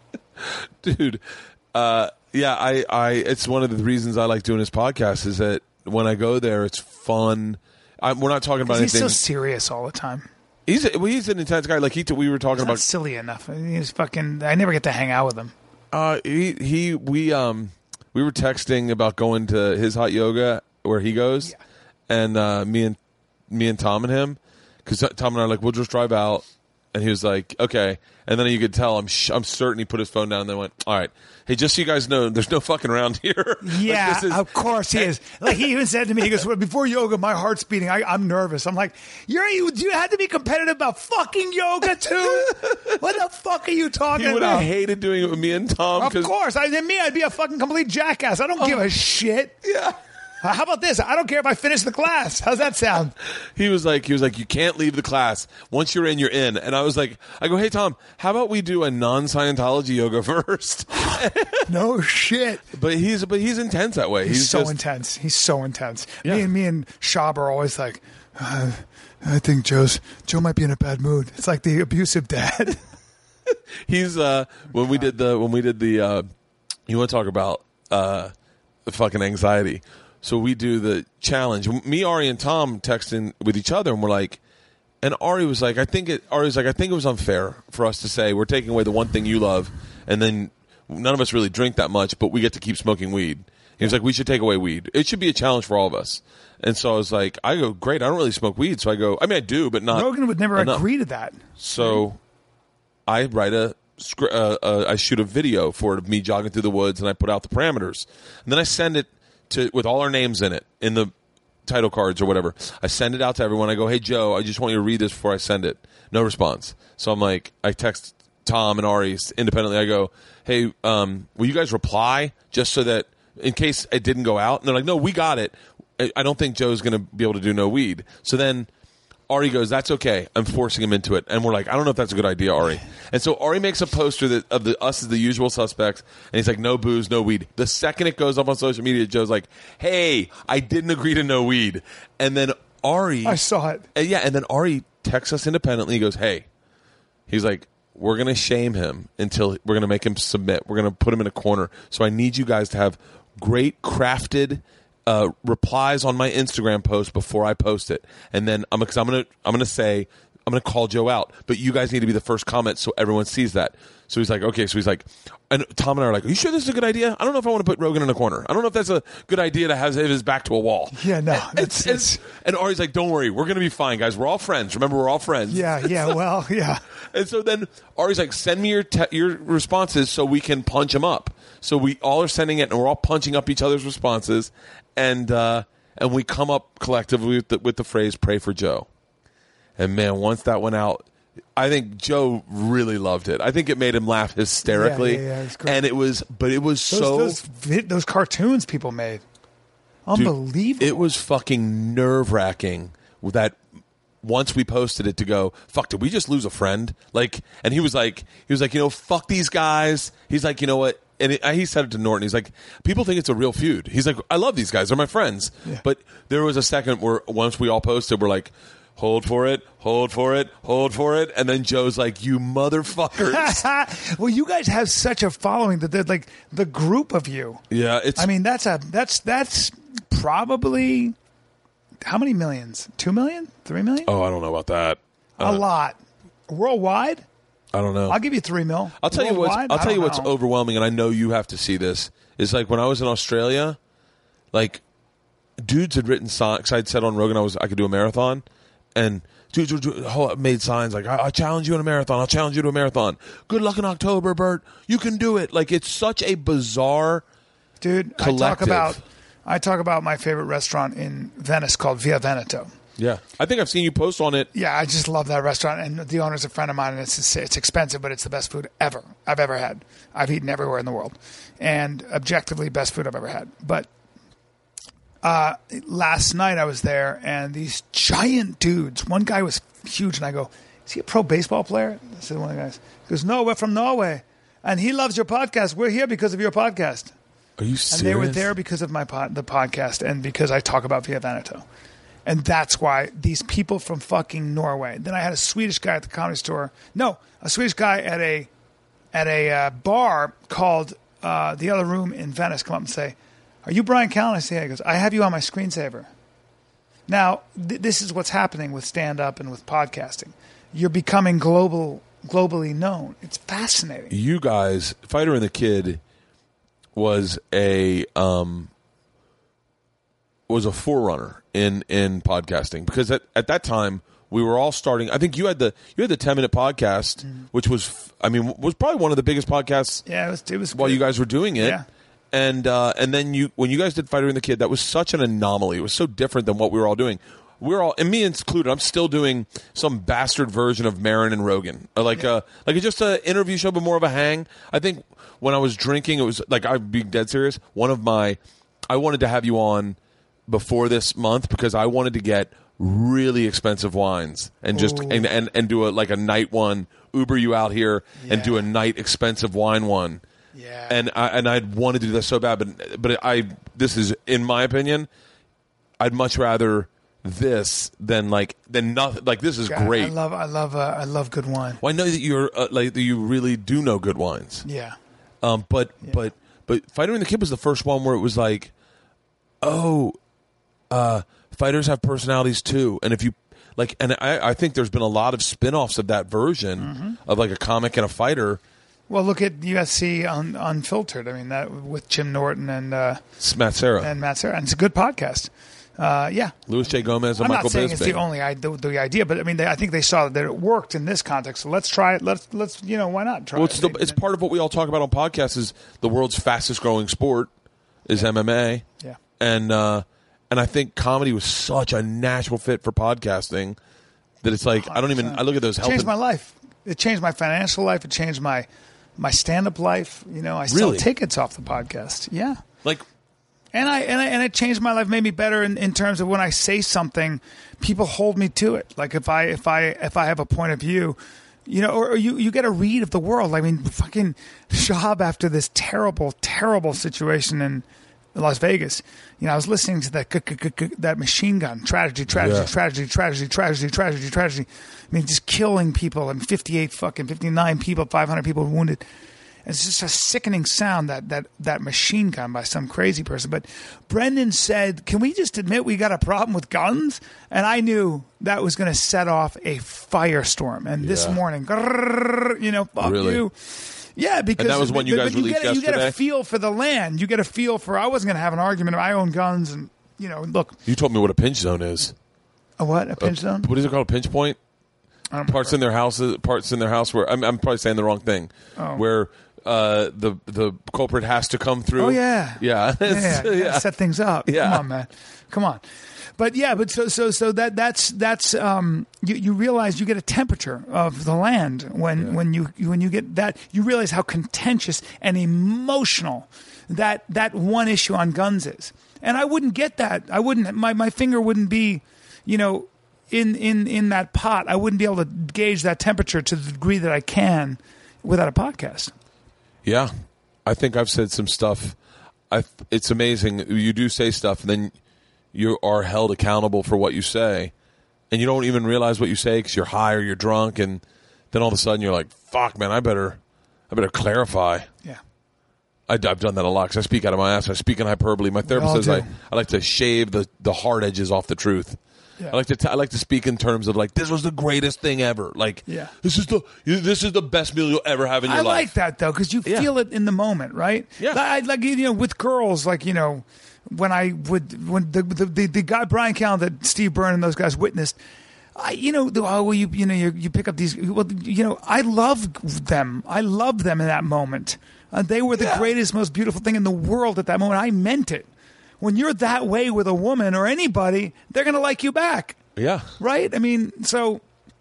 Dude, uh, yeah, I, I, it's one of the reasons I like doing this podcast is that when I go there, it's fun. I, we're not talking about He's anything. so serious all the time. He's a, well, he's an intense guy. Like he, we were talking He's not about. silly enough. He's fucking. I never get to hang out with him. Uh, he, he, we, um, we were texting about going to his hot yoga where he goes, Yeah. and uh, me and me and Tom and him, because Tom and I are like, we'll just drive out, and he was like, okay, and then you could tell I'm sh- I'm certain he put his phone down and then went, all right, hey, just so you guys know, there's no fucking around here. Yeah, like, this is- of course he is. Like he even said to me, he goes, well, before yoga, my heart's beating. I, I'm nervous. I'm like, you're you, you had to be competitive about fucking yoga too? What the fuck are you talking He would about? have hated doing it with me and Tom. Of 'cause- course. I, than me, I'd be a fucking complete jackass. I don't give a shit. Yeah. Uh, How about this? I don't care if I finish the class. How's that sound? He was like, he was like, you can't leave the class. Once you're in, you're in. And I was like, I go, hey Tom, how about we do a non-Scientology yoga first? No shit. But he's, but he's intense that way. He's, He's, so just, intense. He's so intense. Yeah. Me and me and Shab are always like, uh, I think Joe's Joe might be in a bad mood. It's like the abusive dad. he's, uh, when we did the, when we did the, uh, you want to talk about, uh, fucking anxiety. So we do the challenge. Me, Ari, and Tom texting with each other, and we're like, and Ari was like, I think it. Ari was like, I think it was unfair for us to say we're taking away the one thing you love, and then none of us really drink that much, but we get to keep smoking weed. He was like, we should take away weed. It should be a challenge for all of us. And so I was like, I go, great. I don't really smoke weed, so I go. I mean, I do, but not. Rogan would never enough. agree to that. So I write a. scr- Uh, uh, I shoot a video for it of me jogging through the woods, and I put out the parameters, and then I send it to with all our names in it in the title cards or whatever. I send it out to everyone. I go, hey Joe, I just want you to read this before I send it. No response. So I'm like, I text Tom and Ari independently. I go, hey, um, will you guys reply just so that in case it didn't go out? And they're like, no, we got it. I I don't think Joe's going to be able to do no weed. So then Ari goes, that's okay. I'm forcing him into it. And we're like, I don't know if that's a good idea, Ari. And so Ari makes a poster that, of the us as the usual suspects, and he's like, no booze, no weed. The second it goes up on social media, Joe's like, hey, I didn't agree to no weed. And then Ari... I saw it. And yeah, and then Ari texts us independently. He goes, hey, he's like, we're going to shame him until we're going to make him submit. We're going to put him in a corner. So I need you guys to have great crafted... Uh, replies on my Instagram post before I post it, and then I'm because I'm gonna I'm gonna say I'm gonna call Joe out, but you guys need to be the first comment so everyone sees that. So he's like, okay. So he's like, and Tom and I are like, are you sure this is a good idea? I don't know if I want to put Rogan in a corner. I don't know if that's a good idea to have his back to a wall. Yeah, no. And, It's, and, it's, and Ari's like, don't worry, we're gonna be fine, guys. We're all friends. Remember, we're all friends. yeah, yeah, well, yeah. And so then Ari's like, send me your te- your responses so we can punch them up. So we all are sending it, and we're all punching up each other's responses, and uh, and we come up collectively with the, with the phrase "Pray for Joe." And man, once that went out, I think Joe really loved it. I think it made him laugh hysterically, Yeah, yeah, yeah, it was great. and it was, but it was Those, so. those, vid- those cartoons people made. Unbelievable. It was fucking nerve wracking that once we posted it to go, fuck, did we just lose a friend? Like, and he was like, he was like, you know, fuck these guys. He's like, you know what? And it, he said it to Norton. He's like, people think it's a real feud. He's like, I love these guys. They're my friends. Yeah. But there was a second where once we all posted, we're like, hold for it, hold for it, hold for it. And then Joe's like, you motherfuckers. Well, you guys have such a following that they're like the group of you. Yeah, it's. I mean, that's a that's that's probably how many millions? Two million? Three million? oh, I don't know about that. A lot. Worldwide? I don't know. I'll give you three mil. I'll tell you what's. Worldwide? I'll I tell you don't what's know. overwhelming, and I know you have to see this. Is like when I was in Australia, like dudes had written songs. 'Cause I'd said on Rogan I was I could do a marathon, and dudes would do- whole- made signs like I, I challenge you in a marathon. I'll challenge you to a marathon. Good luck in October, Bert. You can do it. Like it's such a bizarre. Dude, I talk collective. about I talk about my favorite restaurant in Venice called Via Veneto. Yeah, I think I've seen you post on it. Yeah, I just love that restaurant, and the owner's a friend of mine, and it's it's expensive, but it's the best food ever I've ever had. I've eaten everywhere in the world, and objectively best food I've ever had. But uh, last night I was there, and these giant dudes. One guy was huge, and I go, "Is he a pro baseball player?" I said one of the guys. He goes, "No, we're from Norway, and he loves your podcast. We're here because of your podcast." Are you serious? And they were there because of my pod, the podcast, and because I talk about Via Veneto. And that's why these people from fucking Norway. Then I had a Swedish guy at the Comedy Store. No, a Swedish guy at a at a uh, bar called uh, The Other Room in Venice come up and say, "Are you Brian Callen?" I say, "Yeah." He goes, "I have you on my screensaver." Now, th- this is what's happening with stand-up and with podcasting. You're becoming global, globally known. It's fascinating. You guys, Fighter and the Kid, was a um, was a forerunner in in podcasting, because at, at that time we were all starting. I think you had the you had the ten minute podcast, mm-hmm. which was I mean was probably one of the biggest podcasts. Yeah, it was. It was while good. you guys were doing it. Yeah. And uh, and then you when you guys did Fighter and the Kid, that was such an anomaly. It was so different than what we were all doing. We were all, and me included, I'm still doing some bastard version of Maron and Rogan, or like yeah. a like just an interview show, but more of a hang. I think when I was drinking, it was like, I'd be dead serious. One of my, I wanted to have you on before this month because I wanted to get really expensive wines and just and, and and do a like a night one, Uber you out here yeah. and do a night expensive wine one. Yeah. And I and I'd wanted to do that so bad, but but I this is in my opinion, I'd much rather this than like than nothing. Like this is God, great. I love I love uh, I love good wine. Well, I know that you're uh, like that you really do know good wines. Yeah. Um. But yeah. but but Fighter and the Kid was the first one where it was like, oh, uh, fighters have personalities too, and if you like, and I I think there's been a lot of spin-offs of that version mm-hmm. of like a comic and a fighter. Well, look at U F C un, Unfiltered. I mean, that with Jim Norton and uh, Matt Serra and Matt Serra, and it's a good podcast. Uh, yeah, Louis J. Gomez and I'm Michael not saying Bisping. it's the only the, the idea, but I mean, they, I think they saw that it worked in this context. So let's try it. Let's let's you know why not try well, it's it? the, it's part of what we all talk about on podcasts. Is the world's fastest growing sport is yeah. M M A. Yeah, and uh, and I think comedy was such a natural fit for podcasting that it's like I don't even I look at those. It changed my life. It changed my financial life. It changed my my stand up life. You know, I sell really? tickets off the podcast. Yeah, like. And I, and I and it changed my life, made me better in, in terms of when I say something, people hold me to it. Like if I if I if I have a point of view, you know, or, or you you get a read of the world. I mean, fucking Shahab after this terrible terrible situation in Las Vegas. You know, I was listening to that that Machine Gun tragedy, tragedy, yeah. tragedy, tragedy, tragedy, tragedy, tragedy. I mean, just killing people and fifty-eight fucking fifty-nine people, five hundred people wounded. It's just a sickening sound, that, that, that machine gun by some crazy person. But Brendan said, can we just admit we got a problem with guns? And I knew that was going to set off a firestorm. And yeah. this morning, grrr, you know, fuck really? you. Yeah, because and that was when you guys you released get, yesterday? You get a feel for the land. You get a feel for, I wasn't going to have an argument. I own guns. And, you know, look. You told me what a pinch zone is. A what? A pinch a, zone? What is it called? A pinch point? Parts in their houses, parts in their house where, I'm, I'm probably saying the wrong thing, oh. where... Uh, the the culprit has to come through. Oh yeah, yeah, yeah. yeah. yeah. Set things up. Yeah. Come on, man. Come on. But yeah, but so so so that that's that's um you, you realize you get a temperature of the land when yeah. when you when you get that, you realize how contentious and emotional that that one issue on guns is. And I wouldn't get that. I wouldn't. My my finger wouldn't be, you know, in in in that pot. I wouldn't be able to gauge that temperature to the degree that I can without a podcast. Yeah, I think I've said some stuff. I it's amazing. You do say stuff, and then you are held accountable for what you say, and you don't even realize what you say because you're high or you're drunk, and then all of a sudden you're like, "Fuck, man, I better, I better clarify." Yeah, I, I've done that a lot because I speak out of my ass. I speak in hyperbole. My therapist says I, I like to shave the, the hard edges off the truth. Yeah. I like to t- I like to speak in terms of like, this was the greatest thing ever. Like, yeah. this is the this is the best meal you'll ever have in your I life. I like that though because you yeah. feel it in the moment, right? Yeah. I, like you know with girls, like you know when I would when the the, the, the guy Brian Callen that Steve Byrne and those guys witnessed. I, you know, the, oh, well, you you know, you, you pick up these. Well, you know, I love them. I love them in that moment. Uh, they were the yeah. greatest, most beautiful thing in the world at that moment. I meant it. When you're that way with a woman or anybody, they're going to like you back. Yeah. Right? I mean, so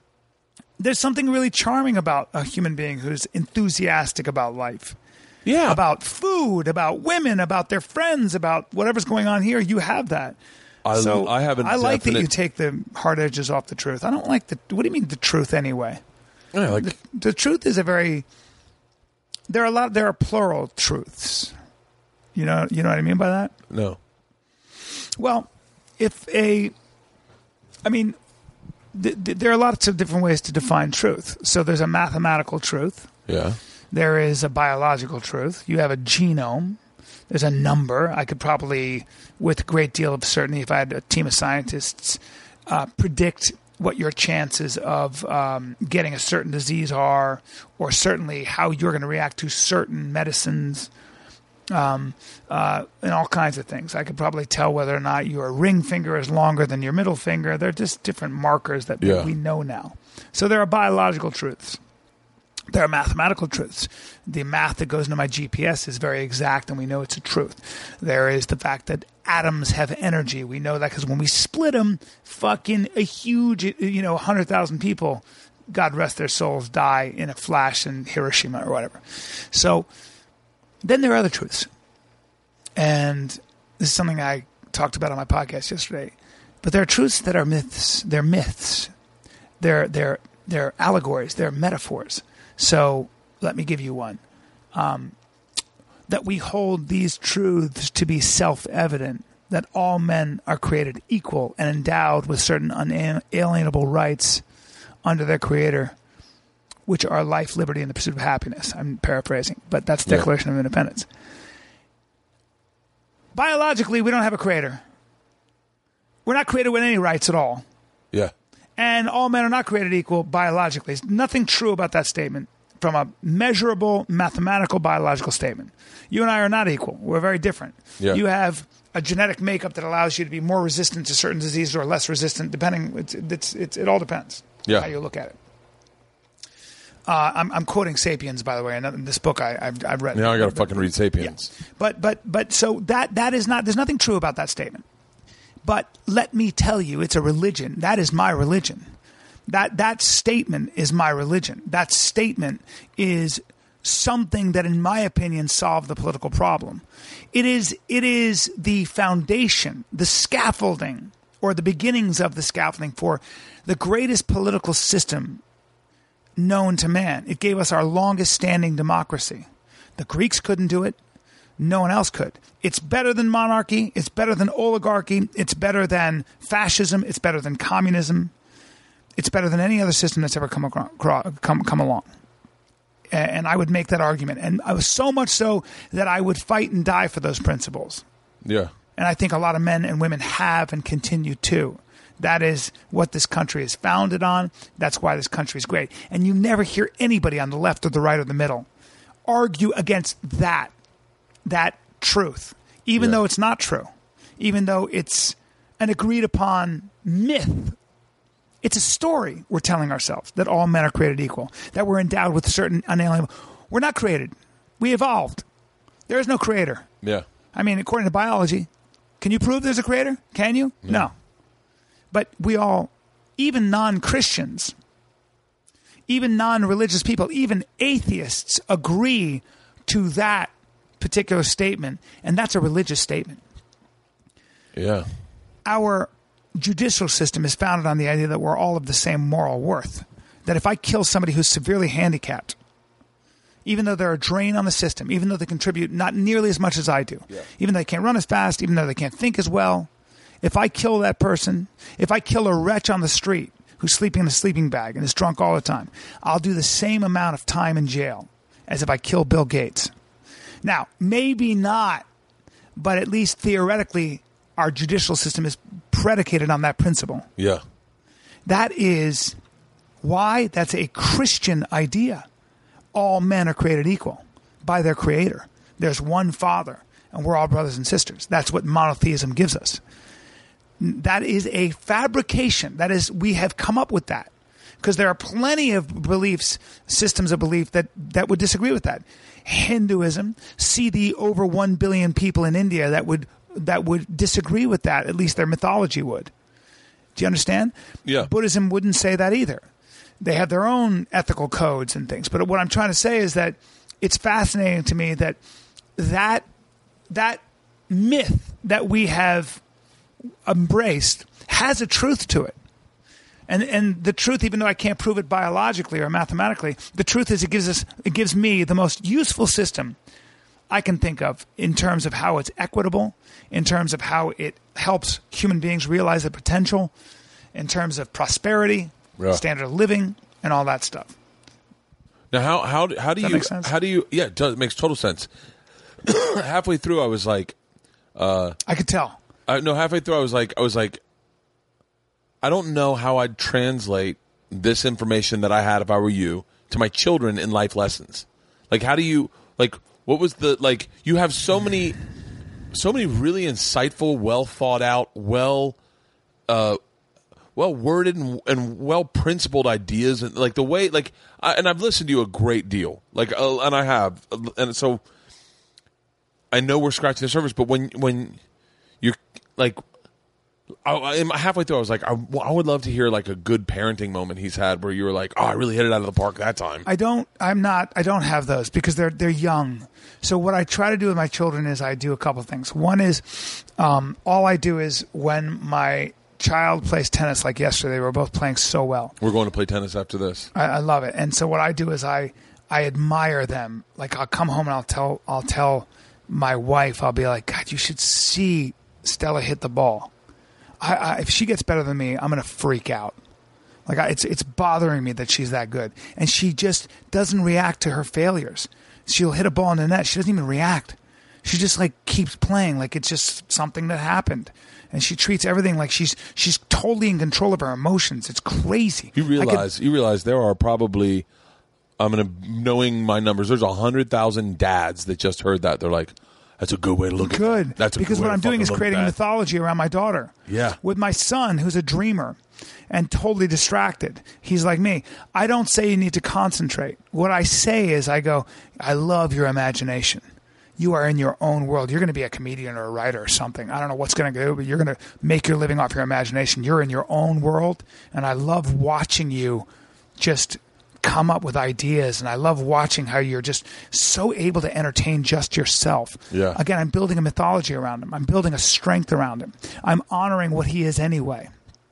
there's something really charming about a human being who's enthusiastic about life. Yeah. About food, about women, about their friends, about whatever's going on here. You have that. I, so I have a I like definite... that you take the hard edges off the truth. I don't like the. What do you mean the truth anyway? Yeah, like the, the truth is a very. There are a lot. There are plural truths. You know. You know what I mean by that? No. Well, if a. I mean, th- th- there are lots of different ways to define truth. So there's a mathematical truth. Yeah. There is a biological truth. You have a genome. There's a number. I could probably, with a great deal of certainty, if I had a team of scientists, uh, predict what your chances of um, getting a certain disease are, or certainly how you're going to react to certain medicines. um, uh, and all kinds of things. I could probably tell whether or not your ring finger is longer than your middle finger. They're just different markers that Yeah. we know now. So there are biological truths. There are mathematical truths. The math that goes into my G P S is very exact, and we know it's a truth. There is the fact that atoms have energy. We know that because when we split them, fucking a huge, you know, one hundred thousand people, God rest their souls, die in a flash in Hiroshima or whatever. So then there are other truths. And this is something I talked about on my podcast yesterday. But there are truths that are myths. They're myths. They're, they're, they're allegories. They're metaphors. So let me give you one. Um, that we hold these truths to be self-evident, that all men are created equal and endowed with certain unalienable rights under their Creator, which are life, liberty, and the pursuit of happiness. I'm paraphrasing, but that's the Declaration yeah. of Independence. Biologically, we don't have a Creator. We're not created with any rights at all. Yeah. And all men are not created equal biologically. There's nothing true about that statement from a measurable, mathematical, biological statement. You and I are not equal. We're very different. Yeah. You have a genetic makeup that allows you to be more resistant to certain diseases or less resistant, depending. It's, it's, it's, it all depends yeah. how you look at it. Uh, I'm, I'm quoting *Sapiens*, by the way, and in this book I, I've, I've read. Now I got to fucking read *Sapiens*. Yeah. But but but so that that is not. There's nothing true about that statement. But let me tell you, it's a religion. That is my religion. That that statement is my religion. That statement is something that, in my opinion, solved the political problem. It is it is the foundation, the scaffolding, or the beginnings of the scaffolding for the greatest political system known to man. It gave us our longest standing democracy. The Greeks couldn't do it. No one else could. It's better than monarchy. It's better than oligarchy. It's better than fascism. It's better than communism. It's better than any other system that's ever come across, come come along. And I would make that argument. And I was so much so that I would fight and die for those principles. Yeah. And I think a lot of men and women have and continue to. That is what this country is founded on. That's why this country is great. And you never hear anybody on the left or the right or the middle argue against that. that truth, even yeah. though it's not true, even though it's an agreed upon myth. It's a story we're telling ourselves that all men are created equal, that we're endowed with certain unalienable. We're not created. We evolved. There is no creator. Yeah. I mean, according to biology, can you prove there's a creator? Can you? No. no. But we all, even non-Christians, even non-religious people, even atheists agree to that particular statement, and that's a religious statement. Yeah. Our judicial system is founded on the idea that we're all of the same moral worth. That if I kill somebody who's severely handicapped, even though they're a drain on the system, even though they contribute not nearly as much as I do, yeah. even though they can't run as fast, even though they can't think as well, if I kill that person, if I kill a wretch on the street who's sleeping in a sleeping bag and is drunk all the time, I'll do the same amount of time in jail as if I kill Bill Gates. Now, maybe not, but at least theoretically, our judicial system is predicated on that principle. Yeah. That is why that's a Christian idea. All men are created equal by their Creator. There's one Father, and we're all brothers and sisters. That's what monotheism gives us. That is a fabrication. That is, we have come up with that. Because there are plenty of beliefs, systems of belief that, that would disagree with that. Hinduism, see the over one billion people in India that would that would disagree with that. At least their mythology would. Do you understand? Yeah. Buddhism wouldn't say that either. They have their own ethical codes and things. But what I'm trying to say is that it's fascinating to me that that, that myth that we have embraced has a truth to it. And and the truth, even though I can't prove it biologically or mathematically, the truth is it gives us it gives me the most useful system I can think of in terms of how it's equitable, in terms of how it helps human beings realize their potential, in terms of prosperity, yeah. standard of living, and all that stuff. Now, how how how do Does that you make sense? how do you yeah it, does, it makes total sense. Halfway through, I was like, uh, I could tell. I, no, halfway through, I was like, I was like. I don't know how I'd translate this information that I had if I were you to my children in life lessons. Like, how do you, like, What was the like? You have so many, so many really insightful, well thought out, well, uh, well worded and, and well principled ideas, and like the way, like, I, and I've listened to you a great deal, like, uh, and I have, and so I know we're scratching the surface, but when when you're like. I, I, halfway through, I was like, I, I would love to hear like a good parenting moment he's had where you were like, oh, I really hit it out of the park that time. I don't. I'm not. I don't have those because they're they're young. So what I try to do with my children is I do a couple of things. One is, um, all I do is when my child plays tennis, like yesterday, they were both playing so well. We're going to play tennis after this. I, I love it. And so what I do is I I admire them. Like I'll come home and I'll tell I'll tell my wife, I'll be like, God, you should see Stella hit the ball. I, I, if she gets better than me, I'm going to freak out. Like I, it's it's bothering me that she's that good, and she just doesn't react to her failures. She'll hit a ball in the net. She doesn't even react. She just like keeps playing like it's just something that happened, and she treats everything like she's she's totally in control of her emotions. It's crazy. You realize could, you realize there are probably, I'm gonna knowing my numbers. There's a hundred thousand dads that just heard that. They're like, that's a good way to look good. at it. That's a because good way what I'm to doing is look creating at mythology around my daughter. Yeah. With my son, who's a dreamer and totally distracted. He's like me. I don't say you need to concentrate. What I say is I go, I love your imagination. You are in your own world. You're going to be a comedian or a writer or something. I don't know what's going to do, but you're going to make your living off your imagination. You're in your own world, and I love watching you just come up with ideas, and I love watching how you're just so able to entertain just yourself. Yeah. Again, I'm building a mythology around him. I'm building a strength around him. I'm honoring what he is anyway.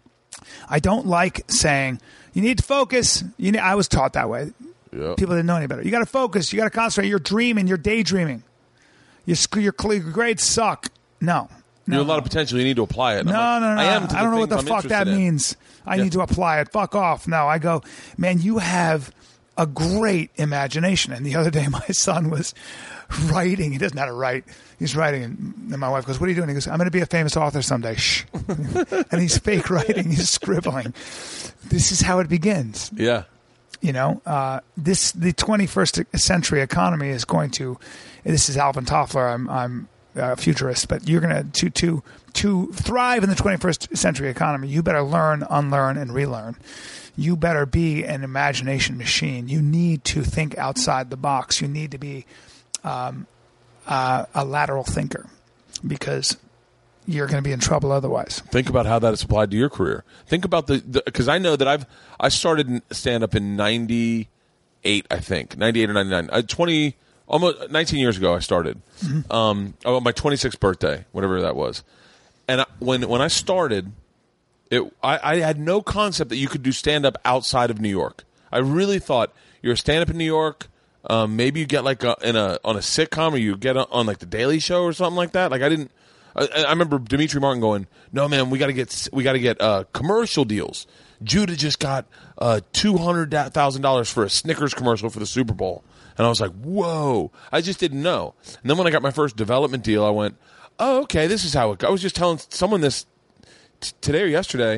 I don't like saying, you need to focus. You need, I was taught that way. Yeah. People didn't know any better. You got to focus. You got to concentrate. You're dreaming. You're daydreaming. Your, your, your grades suck. No. You No, have a lot no. of potential. You need to apply it. No, like, no, no. I am. To I don't the know what the things I'm fuck that interested in. means. I Yeah. need to apply it. Fuck off. No, I go, man, you have a great imagination. And the other day, my son was writing. He doesn't know how to write. He's writing, and my wife goes, what are you doing? He goes, I'm going to be a famous author someday. Shh. And he's fake writing. He's scribbling. This is how it begins. Yeah. You know, uh, this the twenty-first century economy is going to. This is Alvin Toffler. I'm I'm a futurist, but you're going to to to thrive in the twenty-first century economy. You better learn, unlearn, and relearn. You better be an imagination machine. You need to think outside the box. You need to be um, uh, a lateral thinker, because you're going to be in trouble otherwise. Think about how that is applied to your career. Think about the because I know that I've I started stand up in ninety-eight, I think ninety-eight or ninety-nine. Uh, Twenty almost nineteen years ago, I started. Mm-hmm. Um, oh, my twenty-sixth birthday, whatever that was. And I, when when I started, it I, I had no concept that you could do stand up outside of New York. I really thought you're a stand up in New York. Um, maybe you get like a, in a on a sitcom, or you get on, on like the Daily Show or something like that. Like I didn't. I, I remember Dimitri Martin going, "No, man, we got to get we got to get uh, commercial deals." Judah just got uh, two hundred thousand dollars for a Snickers commercial for the Super Bowl, and I was like, "Whoa!" I just didn't know. And then when I got my first development deal, I went, "Oh, okay, this is how it goes." I was just telling someone this t- today or yesterday.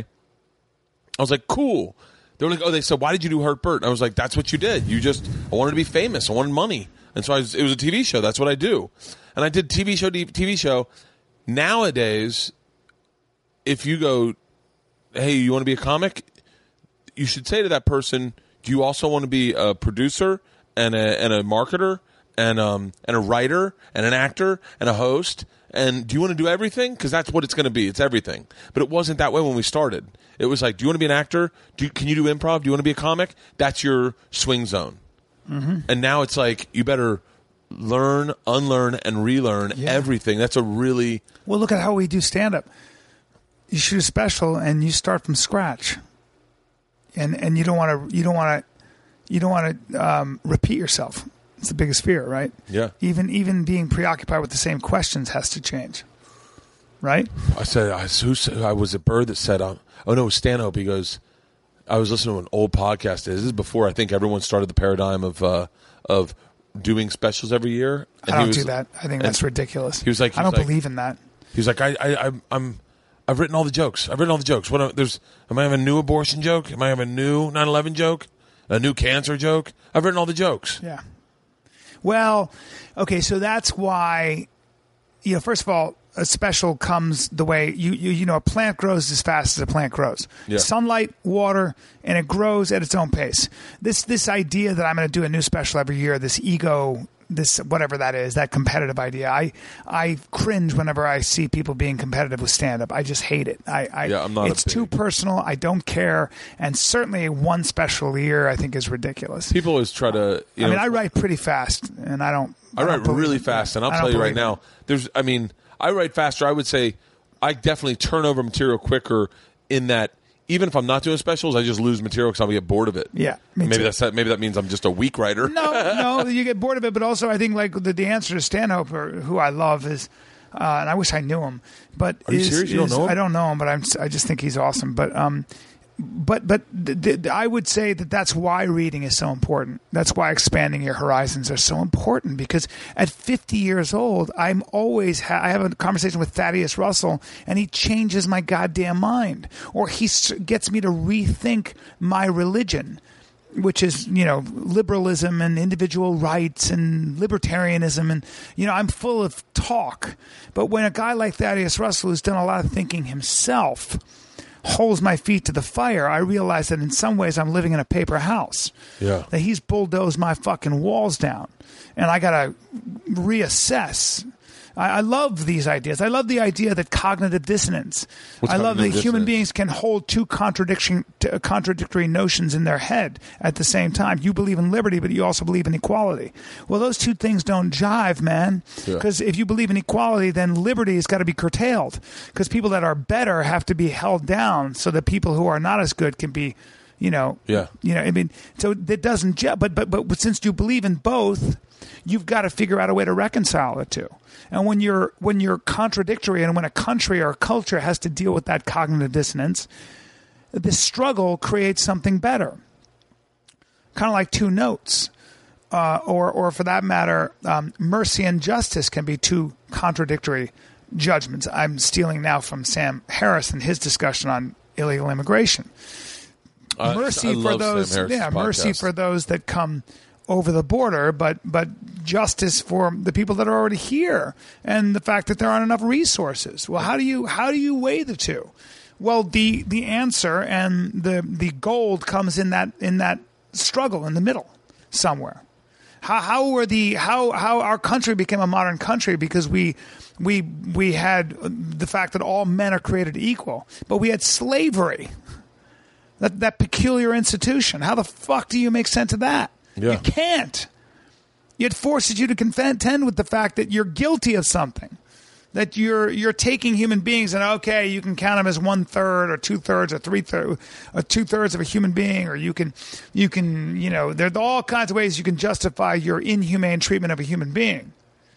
I was like, "Cool." They were like, "Oh," they said, "Why did you do Hurt Burt?" And I was like, "That's what you did. You just I wanted to be famous. I wanted money, and so I was, it was a T V show. That's what I do." And I did T V show, T V show. Nowadays, if you go, hey, you want to be a comic? You should say to that person, do you also want to be a producer and a, and a marketer and um and a writer and an actor and a host? And do you want to do everything? Because that's what it's going to be. It's everything. But it wasn't that way when we started. It was like, do you want to be an actor? Do you, can you do improv? Do you want to be a comic? That's your swing zone. Mm-hmm. And now it's like, you better learn, unlearn, and relearn yeah. everything. That's a really... Well, look at how we do stand-up. You shoot a special, and you start from scratch, and and you don't want to you don't want to you don't want to um, repeat yourself. It's the biggest fear, right? Yeah. Even even being preoccupied with the same questions has to change, right? I said, I, who said, I was a bird that said, um, "Oh no, it was Stanhope." He goes, "I was listening to an old podcast. This is before I think everyone started the paradigm of uh, of." doing specials every year. And I don't was, do that. I think that's ridiculous. He was like, he I don't was like, believe in that. He was like, I, I, I'm, I've written all the jokes. I've written all the jokes. What? There's, am I having a new abortion joke? Am I having a new nine eleven joke? A new cancer joke? I've written all the jokes. Yeah. Well, okay, so that's why, you know, first of all, a special comes the way you, you you know a plant grows as fast as a plant grows. Yeah. Sunlight, water, and it grows at its own pace. This this idea that I'm going to do a new special every year, this ego, this whatever that is, that competitive idea. I I cringe whenever I see people being competitive with stand up. I just hate it. I, I yeah, I'm not it's too personal. I don't care, and certainly one special a year I think is ridiculous. People always try to. You I know, mean, I write pretty fast, and I don't. I, I don't write really it. fast, and I'll I tell don't you right believe now. it. There's, I mean, I write faster. I would say I definitely turn over material quicker. In that, even if I'm not doing specials, I just lose material because I'll get bored of it. Yeah, me maybe too. that's that. Maybe that means I'm just a weak writer. No, no, you get bored of it. But also, I think like the, the answer to Stanhope, or who I love, is, uh, and I wish I knew him. But are you is, serious? You is, don't know him? I don't know him, but I'm. I just think he's awesome. But um, but but th- th- I would say that that's why reading is so important. That's why expanding your horizons are so important. Because at fifty years old, I'm always ha- I have a conversation with Thaddeus Russell, and he changes my goddamn mind, or he s- gets me to rethink my religion, which is, you know, liberalism and individual rights and libertarianism. And, you know, I'm full of talk. But when a guy like Thaddeus Russell, who's done a lot of thinking himself, holds my feet to the fire, I realize that in some ways I'm living in a paper house. Yeah. That he's bulldozed my fucking walls down. And I got to reassess. I, I love these ideas. I love the idea that cognitive dissonance. What's I love that cognitive human dissonance? beings can hold two contradiction, t- contradictory notions in their head at the same time. You believe in liberty, but you also believe in equality. Well, those two things don't jive, man. Yeah. Because if you believe in equality, then liberty has got to be curtailed. Because people that are better have to be held down so that people who are not as good can be, you know, Yeah. you know. I mean, so that doesn't jive. But but but since you believe in both, you've got to figure out a way to reconcile the two. And when you're when you're contradictory, and when a country or a culture has to deal with that cognitive dissonance, the struggle creates something better. Kind of like two notes, uh, or or for that matter, um, mercy and justice can be two contradictory judgments. I'm stealing now from Sam Harris and his discussion on illegal immigration. Uh, mercy I for love those, Sam Harris's yeah, mercy podcast. for those that come over the border, but but justice for the people that are already here, and the fact that there aren't enough resources. Well, how do you how do you weigh the two? Well, the the answer and the the gold comes in that in that struggle in the middle somewhere. How how were the how how our country became a modern country because we we we had the fact that all men are created equal, but we had slavery. That that peculiar institution. How the fuck do you make sense of that? Yeah. You can't. It forces you to contend with the fact that you're guilty of something. That you're you're taking human beings and, okay, you can count them as one third or two thirds or three thirds or two thirds of a human being, or you can you can you know there's all kinds of ways you can justify your inhumane treatment of a human being.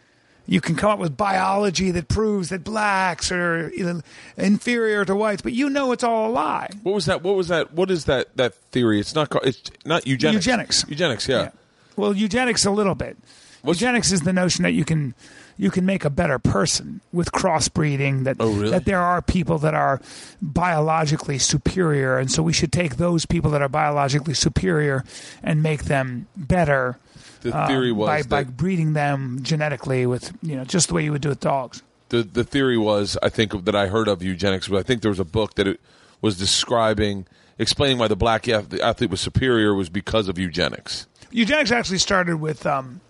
You can come up with biology that proves that blacks are inferior to whites, but you know it's all a lie. What was that? What was that? What is that? That theory? It's not. called It's not eugenics. Eugenics. Eugenics. Yeah. Yeah. Well, eugenics a little bit. What's- Eugenics is the notion that you can you can make a better person with crossbreeding. That Oh, really? that there are people that are biologically superior, and so we should take those people that are biologically superior and make them better. The theory um, was by, that by breeding them genetically with, you know, just the way you would do with dogs. the the theory was, I think, that I heard of eugenics, but I think there was a book that it was describing, explaining why the black ath- the athlete was superior was because of eugenics. Eugenics actually started with um,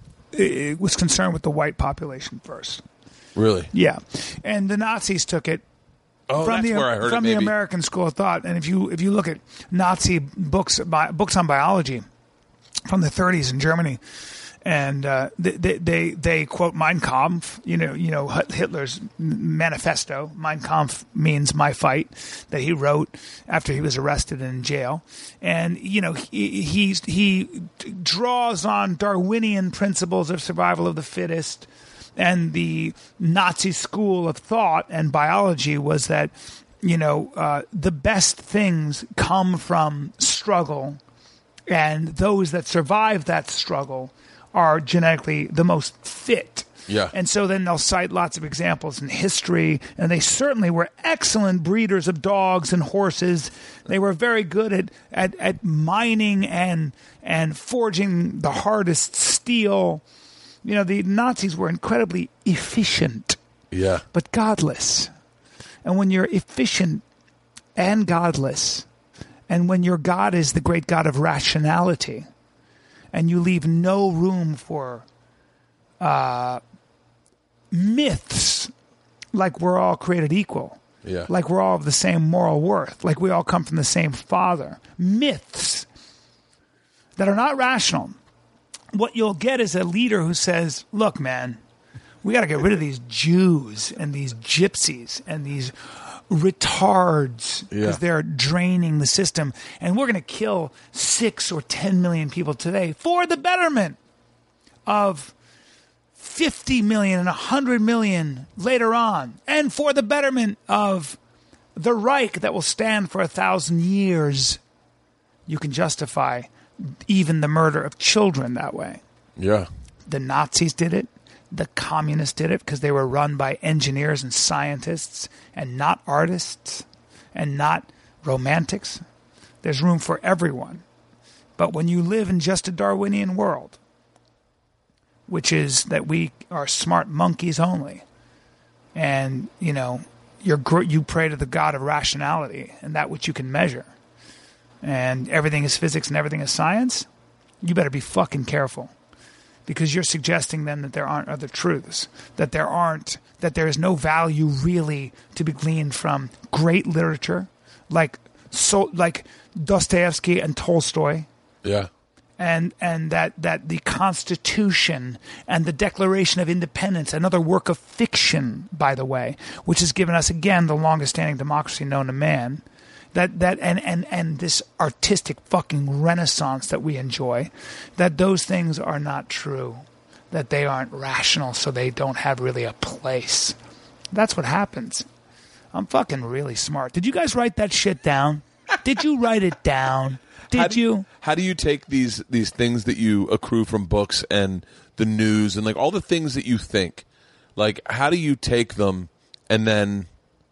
it was concerned with the white population first. Really? Yeah, and the Nazis took it Oh, from that's the where I heard from it. the Maybe. American school of thought. And if you if you look at Nazi books bi- books on biology from the thirties in Germany, and uh, they, they they they quote Mein Kampf, you know you know Hitler's manifesto. Mein Kampf means my fight, that he wrote after he was arrested and in jail, and you know he he, he draws on Darwinian principles of survival of the fittest. And the Nazi school of thought and biology was that, you know, uh, the best things come from struggle, and those that survive that struggle are genetically the most fit. Yeah. And so then they'll cite lots of examples in history, and they certainly were excellent breeders of dogs and horses. They were very good at, at, at mining and and forging the hardest steel. You know, the Nazis were incredibly efficient, Yeah. but godless. And when you're efficient and godless, and when your God is the great God of rationality, and you leave no room for uh, myths like we're all created equal, Yeah. like we're all of the same moral worth, like we all come from the same father. Myths that are not rational. What you'll get is a leader who says, look, man, we got to get rid of these Jews and these gypsies and these retards because Yeah. they're draining the system. And we're going to kill six or ten million people today for the betterment of fifty million and one hundred million later on, and for the betterment of the Reich that will stand for a thousand years. You can justify even the murder of children that way. Yeah. The Nazis did it. The communists did it because they were run by engineers and scientists and not artists and not romantics. There's room for everyone. But when you live in just a Darwinian world, which is that we are smart monkeys only, and, you know, you're, gr- you pray to the God of rationality and that which you can measure, and everything is physics and everything is science, you better be fucking careful. Because you're suggesting then that there aren't other truths, that there aren't, that there is no value really to be gleaned from great literature, like so, like Dostoevsky and Tolstoy, Yeah. and and that that the Constitution and the Declaration of Independence, another work of fiction, by the way, which has given us again the longest-standing democracy known to man. That that and, and, and this artistic fucking renaissance that we enjoy, that those things are not true, that they aren't rational, so they don't have really a place. That's what happens. I'm fucking really smart. Did you guys write that shit down? Did you write it down? Did how do, you? How do you take these these things that you accrue from books and the news and like all the things that you think? Like, how do you take them and then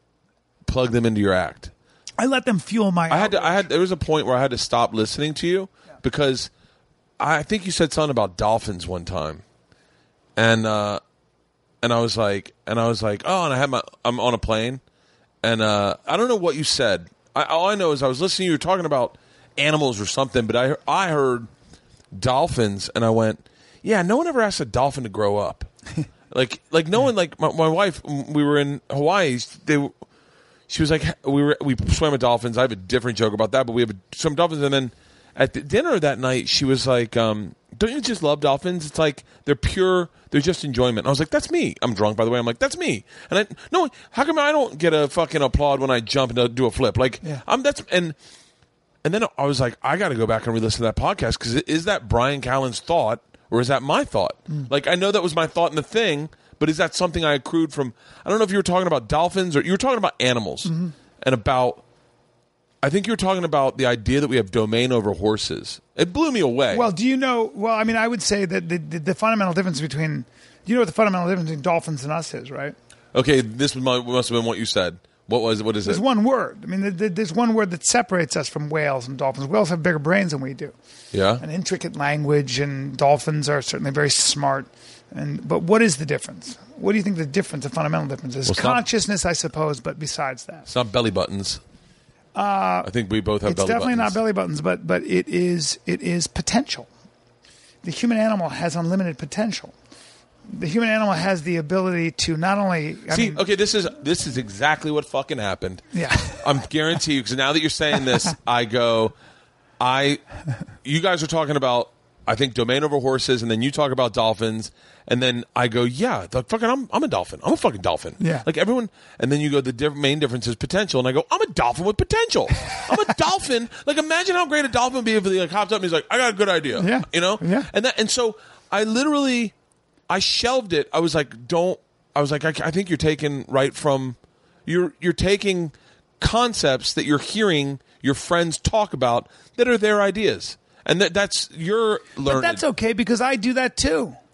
plug them into your act? I let them fuel my. I had to, I had there was a point where I had to stop listening to you because I think you said something about dolphins one time, and uh, and I was like, and I was like, oh, and I had my I'm on a plane, and uh, I don't know what you said. I, all I know is I was listening. You were talking about animals or something, but I I heard dolphins, and I went, yeah, no one ever asked a dolphin to grow up, like like no one like my, my wife. We were in Hawaii. They. She was like, we were we swam with dolphins. I have a different joke about that, but we have a, some dolphins. And then at the dinner that night, she was like, um, don't you just love dolphins? It's like they're pure, they're just enjoyment. And I was like, that's me. I'm drunk, by the way. I'm like, that's me. And I, no, how come I don't get a fucking applaud when I jump and do a flip? Like, yeah. I'm that's, and and then I was like, I got to go back and re-listen to that podcast because is that Brian Callen's thought or is that my thought? Mm. Like, I know that was my thought in the thing. But is that something I accrued from? I don't know if you were talking about dolphins or you were talking about animals mm-hmm. and about. I think you were talking about the idea that we have domain over horses. It blew me away. Well, do you know? Well, I mean, I would say that the, the, the fundamental difference between. Do you know what the fundamental difference between dolphins and us is, right? Okay, this must have been what you said. What was? What is There's it? There's one word. I mean, there's one word that separates us from whales and dolphins. Whales have bigger brains than we do. Yeah. An intricate language, and dolphins are certainly very smart. And but what is the difference? What do you think the difference, the fundamental difference is? Well, consciousness, not, I suppose, but besides that. It's not belly buttons. Uh, I think we both have it's belly buttons. It's definitely not belly buttons, but but it is it is potential. The human animal has unlimited potential. The human animal has the ability to not only I See, mean, okay, this is this is exactly what fucking happened. Yeah. I'm guarantee you, because now that you're saying this, I go, I, you guys are talking about, I think, domain over horses, and then you talk about dolphins, and then I go, yeah, the fucking, I'm, I'm a dolphin. I'm a fucking dolphin. Yeah. Like everyone, and then you go, the diff- main difference is potential, and I go, I'm a dolphin with potential. I'm a dolphin. Like, imagine how great a dolphin would be if he like hopped up and he's like, I got a good idea. Yeah. You know? Yeah. And that, and so I literally, I shelved it. I was like, don't, I was like, I, I think you're taking right from, you're, you're taking concepts that you're hearing your friends talk about that are their ideas. And that, that's your learning. But that's okay because I do that too.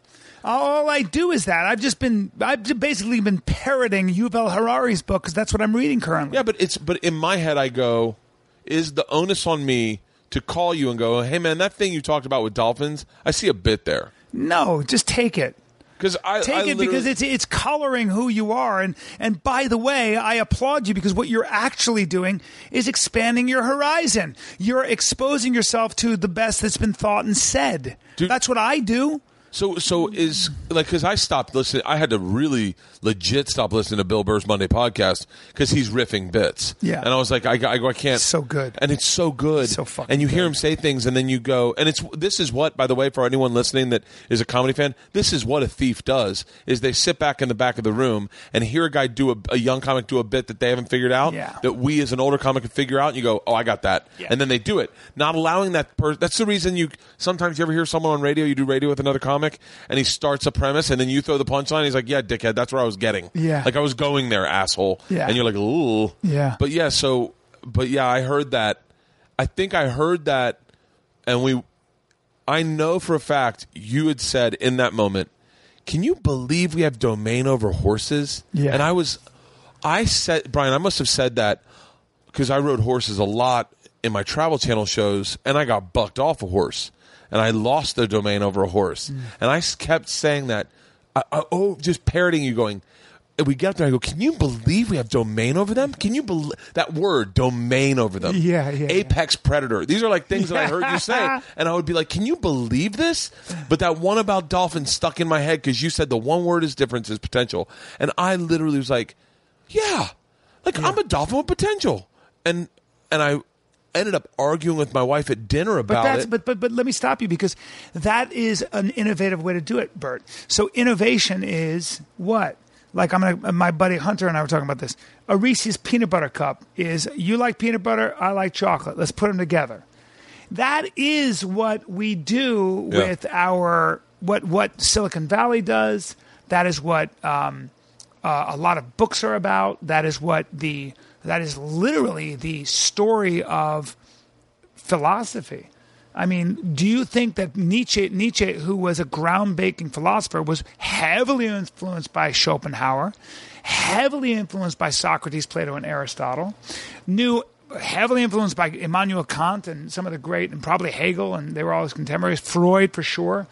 All I do is that. I've just been, I've just basically been parroting Yuval Harari's book because that's what I'm reading currently. Yeah, but it's, but in my head, I go, is the onus on me to call you and go, hey man, that thing you talked about with dolphins, I see a bit there. No, just take it. Because I take I it because it's it's coloring who you are, and and by the way, I applaud you because what you're actually doing is expanding your horizon. You're exposing yourself to the best that's been thought and said. Dude, that's what I do. So, so is like because I stopped listening. I had to really legit stop listening to Bill Burr's Monday podcast because he's riffing bits. Yeah, and I was like, I, I, I can't. So good, and it's so good, so fucking. And you hear good. him say things, and then you go, and it's this is what, by the way, for anyone listening that is a comedy fan, this is what a thief does: is they sit back in the back of the room and hear a guy do a, a young comic do a bit that they haven't figured out, yeah. that we as an older comic can figure out, and you go, oh, I got that, yeah. and then they do it, not allowing that person. That's the reason you sometimes you ever hear someone on radio, you do radio with another comic, and he starts a premise and then you throw the punchline. He's like, yeah, dickhead, that's where I was getting. Yeah. Like I was going there, asshole. Yeah. And you're like, ooh. Yeah. But yeah, so, but yeah, I heard that. I think I heard that and we, I know for a fact you had said in that moment, can you believe we have domain over horses? Yeah. And I was, I said, Brian, I must have said that because I rode horses a lot in my Travel Channel shows and I got bucked off a horse. And I lost the domain over a horse. Mm. And I kept saying that, I, I, oh, just parroting you going, and we get up there, I go, can you believe we have domain over them? Can you believe that word, domain over them? Yeah, yeah. Apex yeah. predator. These are like things that I heard you say. And I would be like, can you believe this? But that one about dolphins stuck in my head because you said the one word is difference is potential. And I literally was like, yeah, like yeah. I'm a dolphin with potential. And and I... ended up arguing with my wife at dinner about but that's, it. But, but but let me stop you because that is an innovative way to do it, Bert. So innovation is what? Like I'm gonna, my buddy Hunter and I were talking about this. A Reese's peanut butter cup is you like peanut butter, I like chocolate. Let's put them together. That is what we do yeah. with our what what Silicon Valley does. That is what um, uh, a lot of books are about. That is what the That is literally the story of philosophy. I mean, do you think that Nietzsche, Nietzsche, who was a groundbreaking philosopher, was heavily influenced by Schopenhauer, heavily influenced by Socrates, Plato, and Aristotle, knew heavily influenced by Immanuel Kant and some of the great, and probably Hegel, and they were all his contemporaries, Freud for sure.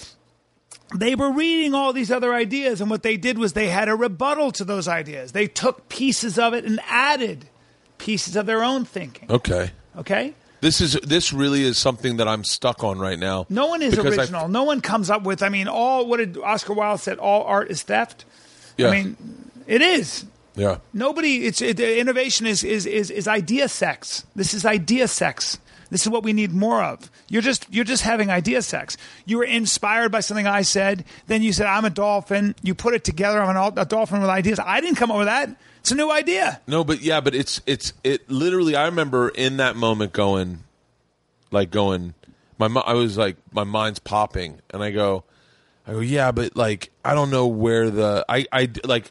They were reading all these other ideas, and what they did was they had a rebuttal to those ideas. They took pieces of it and added pieces of their own thinking. Okay. Okay? This is this really is something that I'm stuck on right now. No one is original. I, no one comes up with, I mean, all, what did Oscar Wilde said, all art is theft? Yeah. I mean, it is. Yeah. Nobody, it's it, innovation is, is, is, is idea sex. This is idea sex. This is what we need more of. You're just you're just having idea sex. You were inspired by something I said. Then you said, I'm a dolphin. You put it together. I'm an, a dolphin with ideas. I didn't come up with that. It's a new idea. No, but yeah, but it's it's it literally. I remember in that moment going, like going, my I was like my mind's popping, and I go, I go, yeah, but like I don't know where the I I like.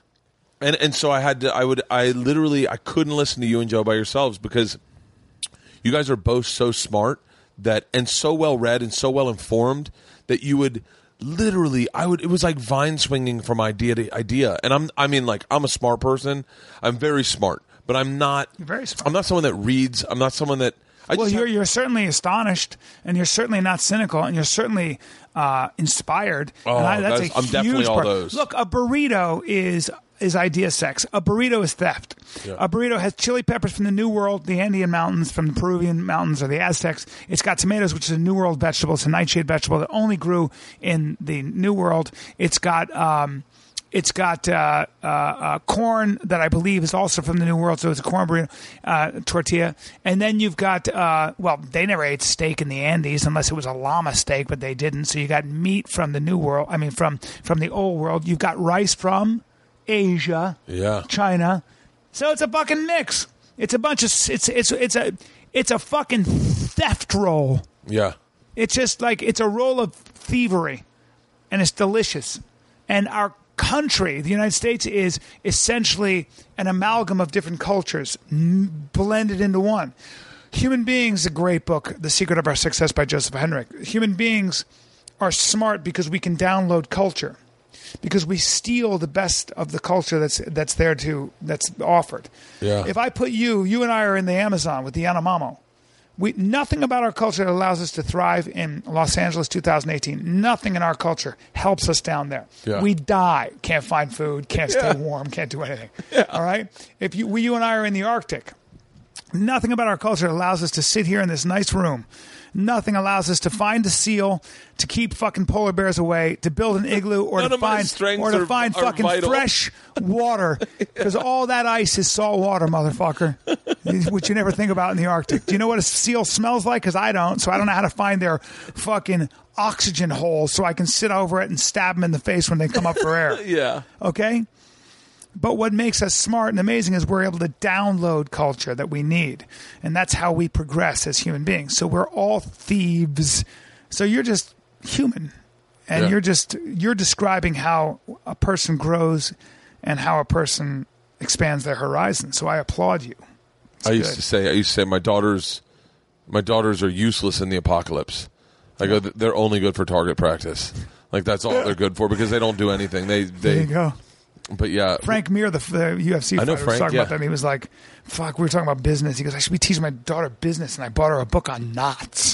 And and so I had to. I would. I literally. I couldn't listen to you and Joe by yourselves because you guys are both so smart that and so well read and so well informed that you would literally. I would. It was like vine swinging from idea to idea. And I'm. I mean, like I'm a smart person. I'm very smart, but I'm not. You're very smart. I'm not someone that reads. I'm not someone that. I well, just you're have, you're certainly astonished, and you're certainly not cynical, and you're certainly uh, inspired. Oh, and I, that's, that's a I'm huge definitely all part. those. Look, a burrito is. is idea sex. A burrito is theft. Yeah. A burrito has chili peppers from the New World, the Andean mountains, from the Peruvian mountains or the Aztecs. It's got tomatoes, which is a New World vegetable. It's a nightshade vegetable that only grew in the New World. It's got um, it's got uh, uh, uh, corn that I believe is also from the New World, so it's a corn burrito uh, tortilla. And then you've got uh, well, they never ate steak in the Andes unless it was a llama steak, but they didn't. So you got meat from the New World. I mean, from from the Old World. You've got rice from Asia, yeah, China, so it's a fucking mix. It's a bunch of it's it's it's a it's a fucking theft roll. Yeah, it's just like it's a roll of thievery, and it's delicious. And our country, the United States, is essentially an amalgam of different cultures n- blended into one. Human Beings, a great book, The Secret of Our Success by Joseph Henrich. Human beings are smart because we can download culture, because we steal the best of the culture that's that's there to that's offered. Yeah. If I put you, you and I are in the Amazon with the Yanomamo. We nothing about our culture that allows us to thrive in Los Angeles two thousand eighteen. Nothing in our culture helps us down there. Yeah. We die, can't find food, can't stay Yeah. warm, can't do anything. Yeah. All right. If you, we, you and I are in the Arctic. Nothing about our culture allows us to sit here in this nice room. Nothing allows us to find a seal, to keep fucking polar bears away, to build an igloo, or None to of my find strengths or to are- find are fucking vital. fresh water, because all that ice is salt water, motherfucker, which you never think about in the Arctic. Do you know what a seal smells like? Because I don't, so I don't know how to find their fucking oxygen hole so I can sit over it and stab them in the face when they come up for air. Yeah. Okay? But what makes us smart and amazing is we're able to download culture that we need. And that's how we progress as human beings. So we're all thieves. So you're just human. And Yeah. you're just you're describing how a person grows and how a person expands their horizon. So I applaud you. It's I used good. to say, I used to say, my daughters, my daughters are useless in the apocalypse. I go, they're only good for target practice. Like that's all they're good for because they don't do anything. They, There they. you go. But yeah, Frank Mir, the, the U F C I know fighter, was Frank, talking yeah. about that. And he was like, fuck, we were talking about business. He goes, I should be teaching my daughter business. And I bought her a book on knots.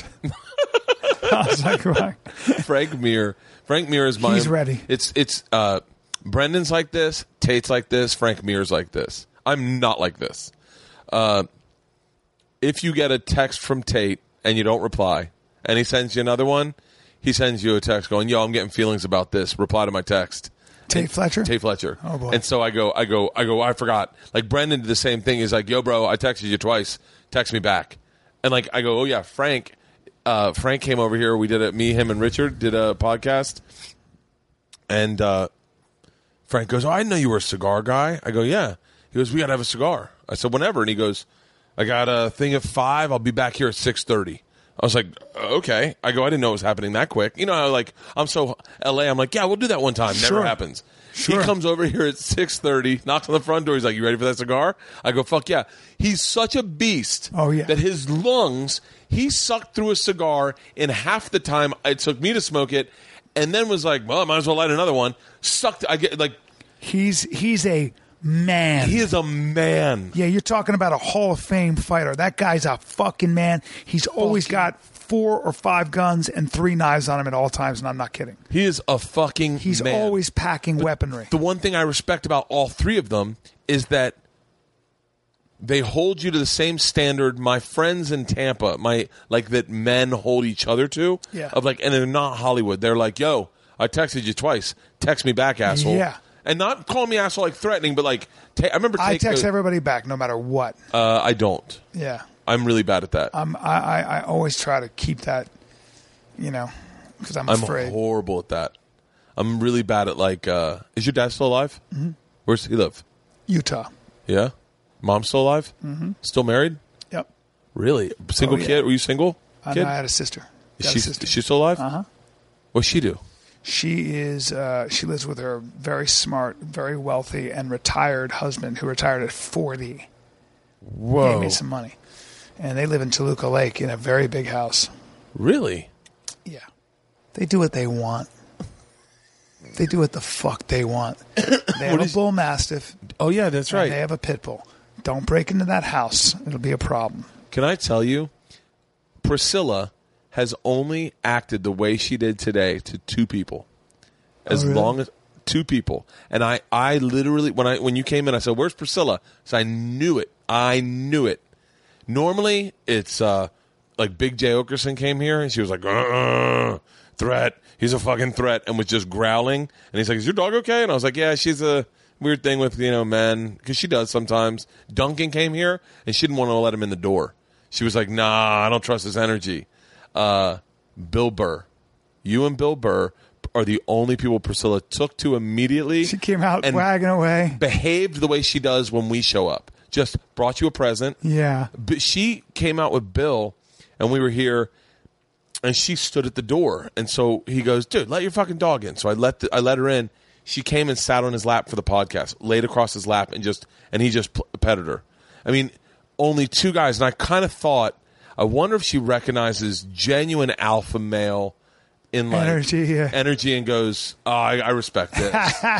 I was like, right. Frank Mir. Frank Mir is my. He's ready. It's it's. uh Brendan's like this. Tate's like this. Frank Mir's like this. I'm not like this. Uh, if you get a text from Tate and you don't reply, and he sends you another one, he sends you a text going, "Yo, I'm getting feelings about this. Reply to my text." Tate And- Fletcher? Tate Fletcher. Oh, boy. And so I go, I go, I go. I forgot. Like Brendan did the same thing. He's like, "Yo, bro, I texted you twice. Text me back." And like I go, "Oh yeah, Frank." Uh, Frank came over here. We did it. Me, him, and Richard did a podcast. And uh, Frank goes, "Oh, I didn't know you were a cigar guy." I go, "Yeah." He goes, "We got to have a cigar." I said, "Whenever." And he goes, "I got a thing at five. I'll be back here at six thirty." I was like, "Okay." I go, "I didn't know it was happening that quick." You know, how, like I'm so L A. I'm like, "Yeah, we'll do that one time." Sure. Never happens. Sure. He comes over here at six thirty, knocks on the front door. He's like, "You ready for that cigar?" I go, "Fuck yeah." He's such a beast. Oh, yeah. That his lungs, he sucked through a cigar in half the time it took me to smoke it, and then was like, "Well, I might as well light another one." Sucked. I get like. He's he's a man. He is a man. Yeah, you're talking about a Hall of Fame fighter. That guy's a fucking man. He's always got four or five guns and three knives on him at all times, and I'm not kidding. He is a fucking He's man. always packing weaponry. The one thing I respect about all three of them is that they hold you to the same standard my friends in Tampa, my like that men hold each other to. Yeah. Of like, and they're not Hollywood. They're like, "Yo, I texted you twice. Text me back, asshole." Yeah. And not calling me asshole like threatening, but like, ta- I remember. I take, text uh, everybody back no matter what. Uh, I don't. Yeah. I'm really bad at that. I'm, I, I, I always try to keep that, you know, because I'm I'm afraid. horrible at that. I'm really bad at like. Uh, is your dad still alive? Mm-hmm. Where's he live? Utah. Yeah. Mom's still alive? Mm-hmm. Still married? Yep. Really? Single Oh, yeah. kid? Were you single? I, Kid? know I had a sister. Is Got she, a sister. is she still alive? Uh-huh. What's she do? She is. Uh, she lives with her very smart, very wealthy, and retired husband, who retired at forty. Whoa. He made some money, and they live in Toluca Lake in a very big house. Really? Yeah, they do what they want. They do what the fuck they want. They have a bull mastiff. Oh, yeah, that's And they have a pit bull. Don't break into that house. It'll be a problem. Can I tell you, Priscilla has only acted the way she did today to two people. As Oh, really? long as two people. And I, I literally, when I when you came in, I said, "Where's Priscilla?" So I knew it. I knew it. Normally, it's uh, like Big J. Okerson came here, and she was like, uh, threat. He's a fucking threat, and was just growling. And he's like, "Is your dog okay?" And I was like, "Yeah, she's a weird thing with, you know, men." Because she does sometimes. Duncan came here, and she didn't want to let him in the door. She was like, "Nah, I don't trust his energy." Uh, Bill Burr. You and Bill Burr are the only people Priscilla took to immediately. She came out and wagging away. behaved the way she does when we show up. Just brought you a present. Yeah. But she came out with Bill, and we were here, and she stood at the door. And so he goes, "Dude, let your fucking dog in." So I let the, I let her in. She came and sat on his lap for the podcast, laid across his lap, and just and he just p- petted her. I mean, only two guys, and I kind of thought, I wonder if she recognizes genuine alpha male in like Energy, yeah. energy and goes, oh, I, I respect it.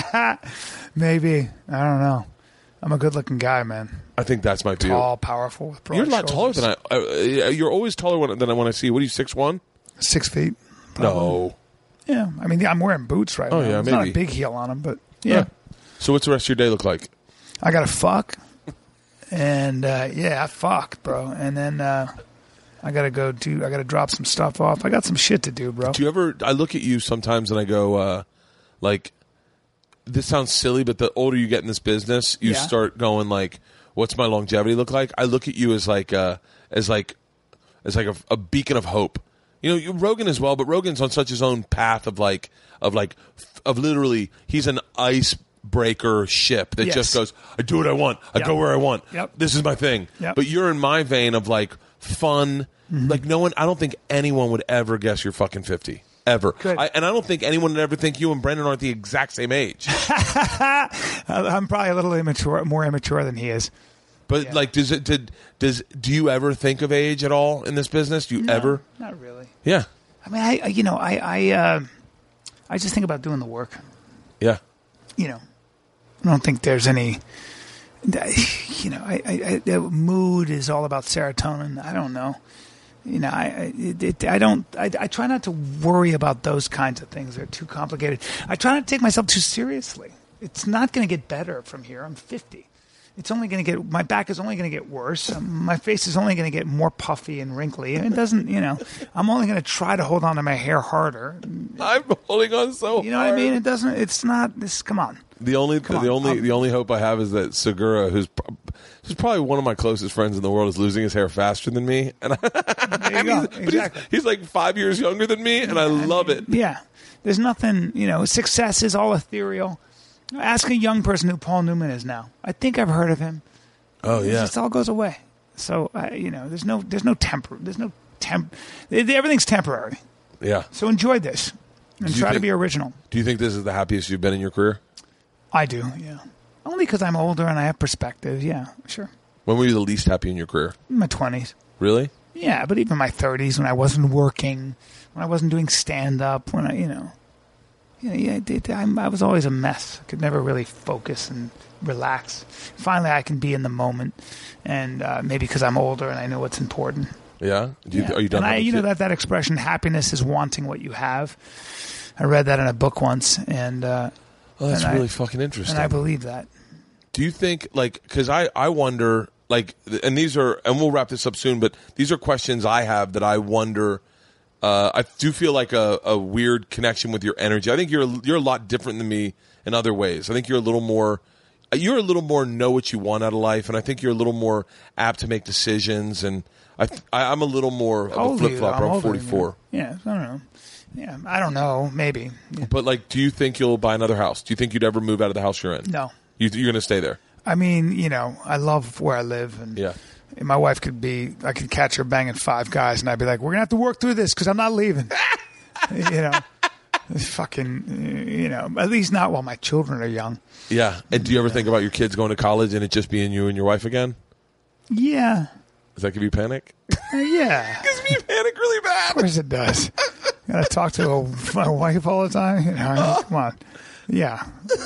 Maybe. I don't know. I'm a good-looking guy, man. I think that's my view. Tall, powerful, with broad You're a lot shoulders. taller than I. Uh, you're always taller when, than I when I see you. What are you, six one? Six feet. No. Yeah, I mean, I'm wearing boots right Oh, now. yeah, It's not maybe. a big heel on them, but yeah. Yeah. So what's the rest of your day look like? I got to fuck, and uh, yeah, I fucked, bro. And then uh, I got to go do. I got to drop some stuff off. I got some shit to do, bro. Do you ever? I look at you sometimes and I go, uh, like, this sounds silly, but the older you get in this business, you Yeah. start going like, what's my longevity look like? I look at you as like, uh, as like, as like a, a beacon of hope. You know, you, Rogan as well, but Rogan's on such his own path of like, of like, f- of literally, he's an icebreaker ship that Yes. just goes, I do what I want, I Yep. go where I want. Yep. This is my thing. Yep. But you're in my vein of like fun, Mm-hmm. like no one. I don't think anyone would ever guess you're fucking fifty. Ever. Good. I, and I don't think anyone would ever think you and Brendan aren't the exact same age. I'm probably a little immature, more immature than he is. But Yeah. like, does it? Did does? Do you ever think of age at all in this business? Do you No, ever? Not really. Yeah. I mean, I I- you know, I I uh, I just think about doing the work. Yeah. You know, I don't think there's any. You know, I, I, I the mood is all about serotonin. I don't know. You know, I I, it, it, I don't. I, I try not to worry about those kinds of things. They're too complicated. I try not to take myself too seriously. It's not going to get better from here. I'm fifty. It's only going to get. My back is only going to get worse. Um, my face is only going to get more puffy and wrinkly. It doesn't. You know, I'm only going to try to hold on to my hair harder. I'm holding on so. You know what I hard. mean? It doesn't. It's not. This. Come on. The only, Come the on, only, I'm- the only hope I have is that Segura, who's, pro- who's probably one of my closest friends in the world, is losing his hair faster than me, and I, There you go. but he's- Exactly. he's, like five years younger than me, and I love it. Yeah. There's nothing, you know, success is all ethereal. Ask a young person who Paul Newman is now. I think I've heard of him. Oh It yeah. just all goes away. So, uh, you know, there's no there's no temper. There's no temp. Everything's temporary. Yeah. So enjoy this and Do you try to think- be original. Do you think this is the happiest you've been in your career? I do, yeah. Only because I'm older and I have perspective. Yeah, sure. When were you the least happy in your career? In my twenties. Really? Yeah, but even my thirties when I wasn't working, when I wasn't doing stand-up, when I, you know, you know, yeah, it, I'm, I was always a mess. I could never really focus and relax. Finally, I can be in the moment, and uh, maybe because I'm older and I know what's important. Yeah. Do you, Yeah. Are you done? And I, having you know kid- that that expression, happiness is wanting what you have. I read that in a book once, and uh, Oh, that's and I- really fucking interesting. and I believe that. Do you think, like, because I, I wonder, like, and these are, and we'll wrap this up soon, but these are questions I have that I wonder. Uh, I do feel like a, a weird connection with your energy. I think you're you're a lot different than me in other ways. I think you're a little more, you're a little more know what you want out of life, and I think you're a little more apt to make decisions. And I, I I'm a little more How of a old are flip you? flopper. I'm I'm older than you. forty-four. Yeah, I don't know. Yeah, I don't know. Maybe. Yeah. But like, do you think you'll buy another house? Do you think you'd ever move out of the house you're in? No. You, you're going to stay there. I mean, you know, I love where I live, and Yeah. my wife could be, I could catch her banging five guys, and I'd be like, we're going to have to work through this because I'm not leaving. you know, it's fucking, you know, at least not while my children are young. Yeah. And do you ever think about your kids going to college and it just being you and your wife again? Yeah. Does that give you panic? Uh, yeah. Gives me panic really Of bad. course it does. Got to talk to a, my wife all the time. You know, come on. Yeah.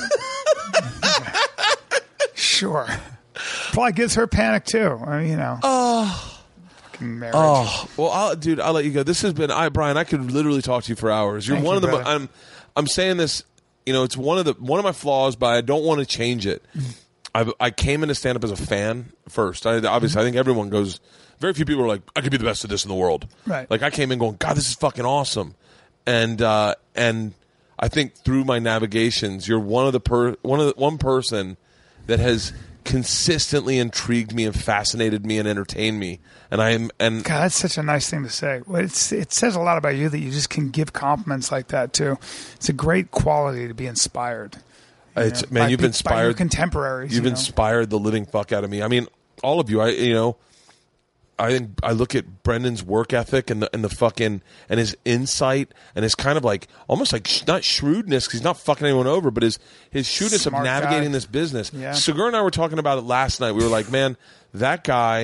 Sure. Probably gives her panic too. I mean, you know. Oh. Marriage. Oh well, I'll, dude, I'll let you go. This has been, I Brian. I could literally talk to you for hours. You're Thank one you, of the. mo- brother. I'm, I'm saying this. You know, it's one of the one of my flaws, but I don't want to change it. I I came into stand up as a fan first. I, obviously, I think everyone goes. Very few people are like, I could be the best at this in the world. Right. Like I came in going, God, this is fucking awesome, and uh, and I think through my navigations, you're one of the per one of the, one person that has consistently intrigued me and fascinated me and entertained me. And I'm and God, that's such a nice thing to say. Well, it's, it says a lot about you that you just can give compliments like that too. It's a great quality to be inspired. you it's know, man, by you've pe- by your inspired contemporaries. You've you know? inspired the living fuck out of me. I mean, all of you. I you know, I think I look at Brendan's work ethic and the and the fucking and his insight and his kind of like almost like sh- not shrewdness because he's not fucking anyone over, but his his shrewdness Smart of navigating guy. this business. Yeah. Segura and I were talking about it last night. We were like, man, that guy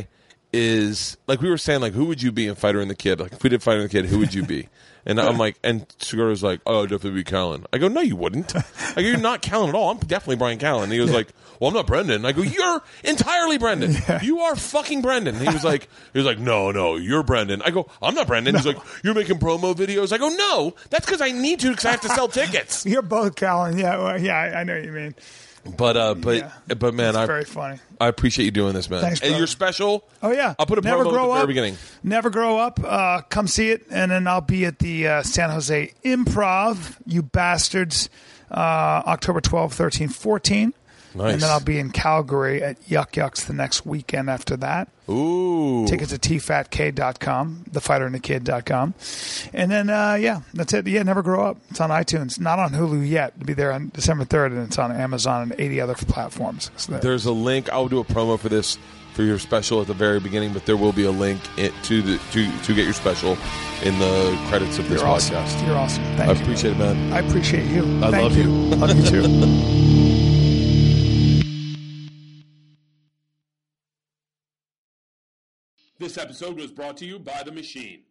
is like we were saying, like who would you be in Fighter and the Kid? Like if we did Fighter and the Kid, who would you be? And I'm like, and Segura's like, oh, I'd definitely be Callan. I go, no, you wouldn't. I go, you're not Callan at all. I'm definitely Brian Callen. And he was like, well, I'm not Brendan. I go, you're entirely Brendan. Yeah. You are fucking Brendan. And he was like, he was like, no, no, you're Brendan. I go, I'm not Brendan. No. He's like, you're making promo videos. I go, no, that's because I need to because I have to sell tickets. You're both Callan. Yeah, well, yeah, I, I know what you mean. But uh, but yeah. but man, it's I very funny. I appreciate you doing this, man. Thanks, and bro. you're special. Oh yeah, I'll put a Never promo grow at the up. very beginning. Never grow up. Uh, come see it, and then I'll be at the uh, San Jose Improv. You bastards, uh, October twelfth, thirteenth, fourteenth. Nice. And then I'll be in Calgary at Yuck Yucks the next weekend after that. Ooh. Tickets at T fat K dot com, the fighter and the kid dot com. And then, uh, yeah, that's it. Yeah, Never Grow Up. It's on iTunes. Not on Hulu yet. It'll be there on December third, and it's on Amazon and eighty other platforms. So There's a link. I'll do a promo for this for your special at the very beginning, but there will be a link it, to the to, to get your special in the credits of this You're podcast. Awesome. You're awesome. Thank I you. appreciate it, man. I appreciate you. I Thank love you. Love you too. This episode was brought to you by The Machine.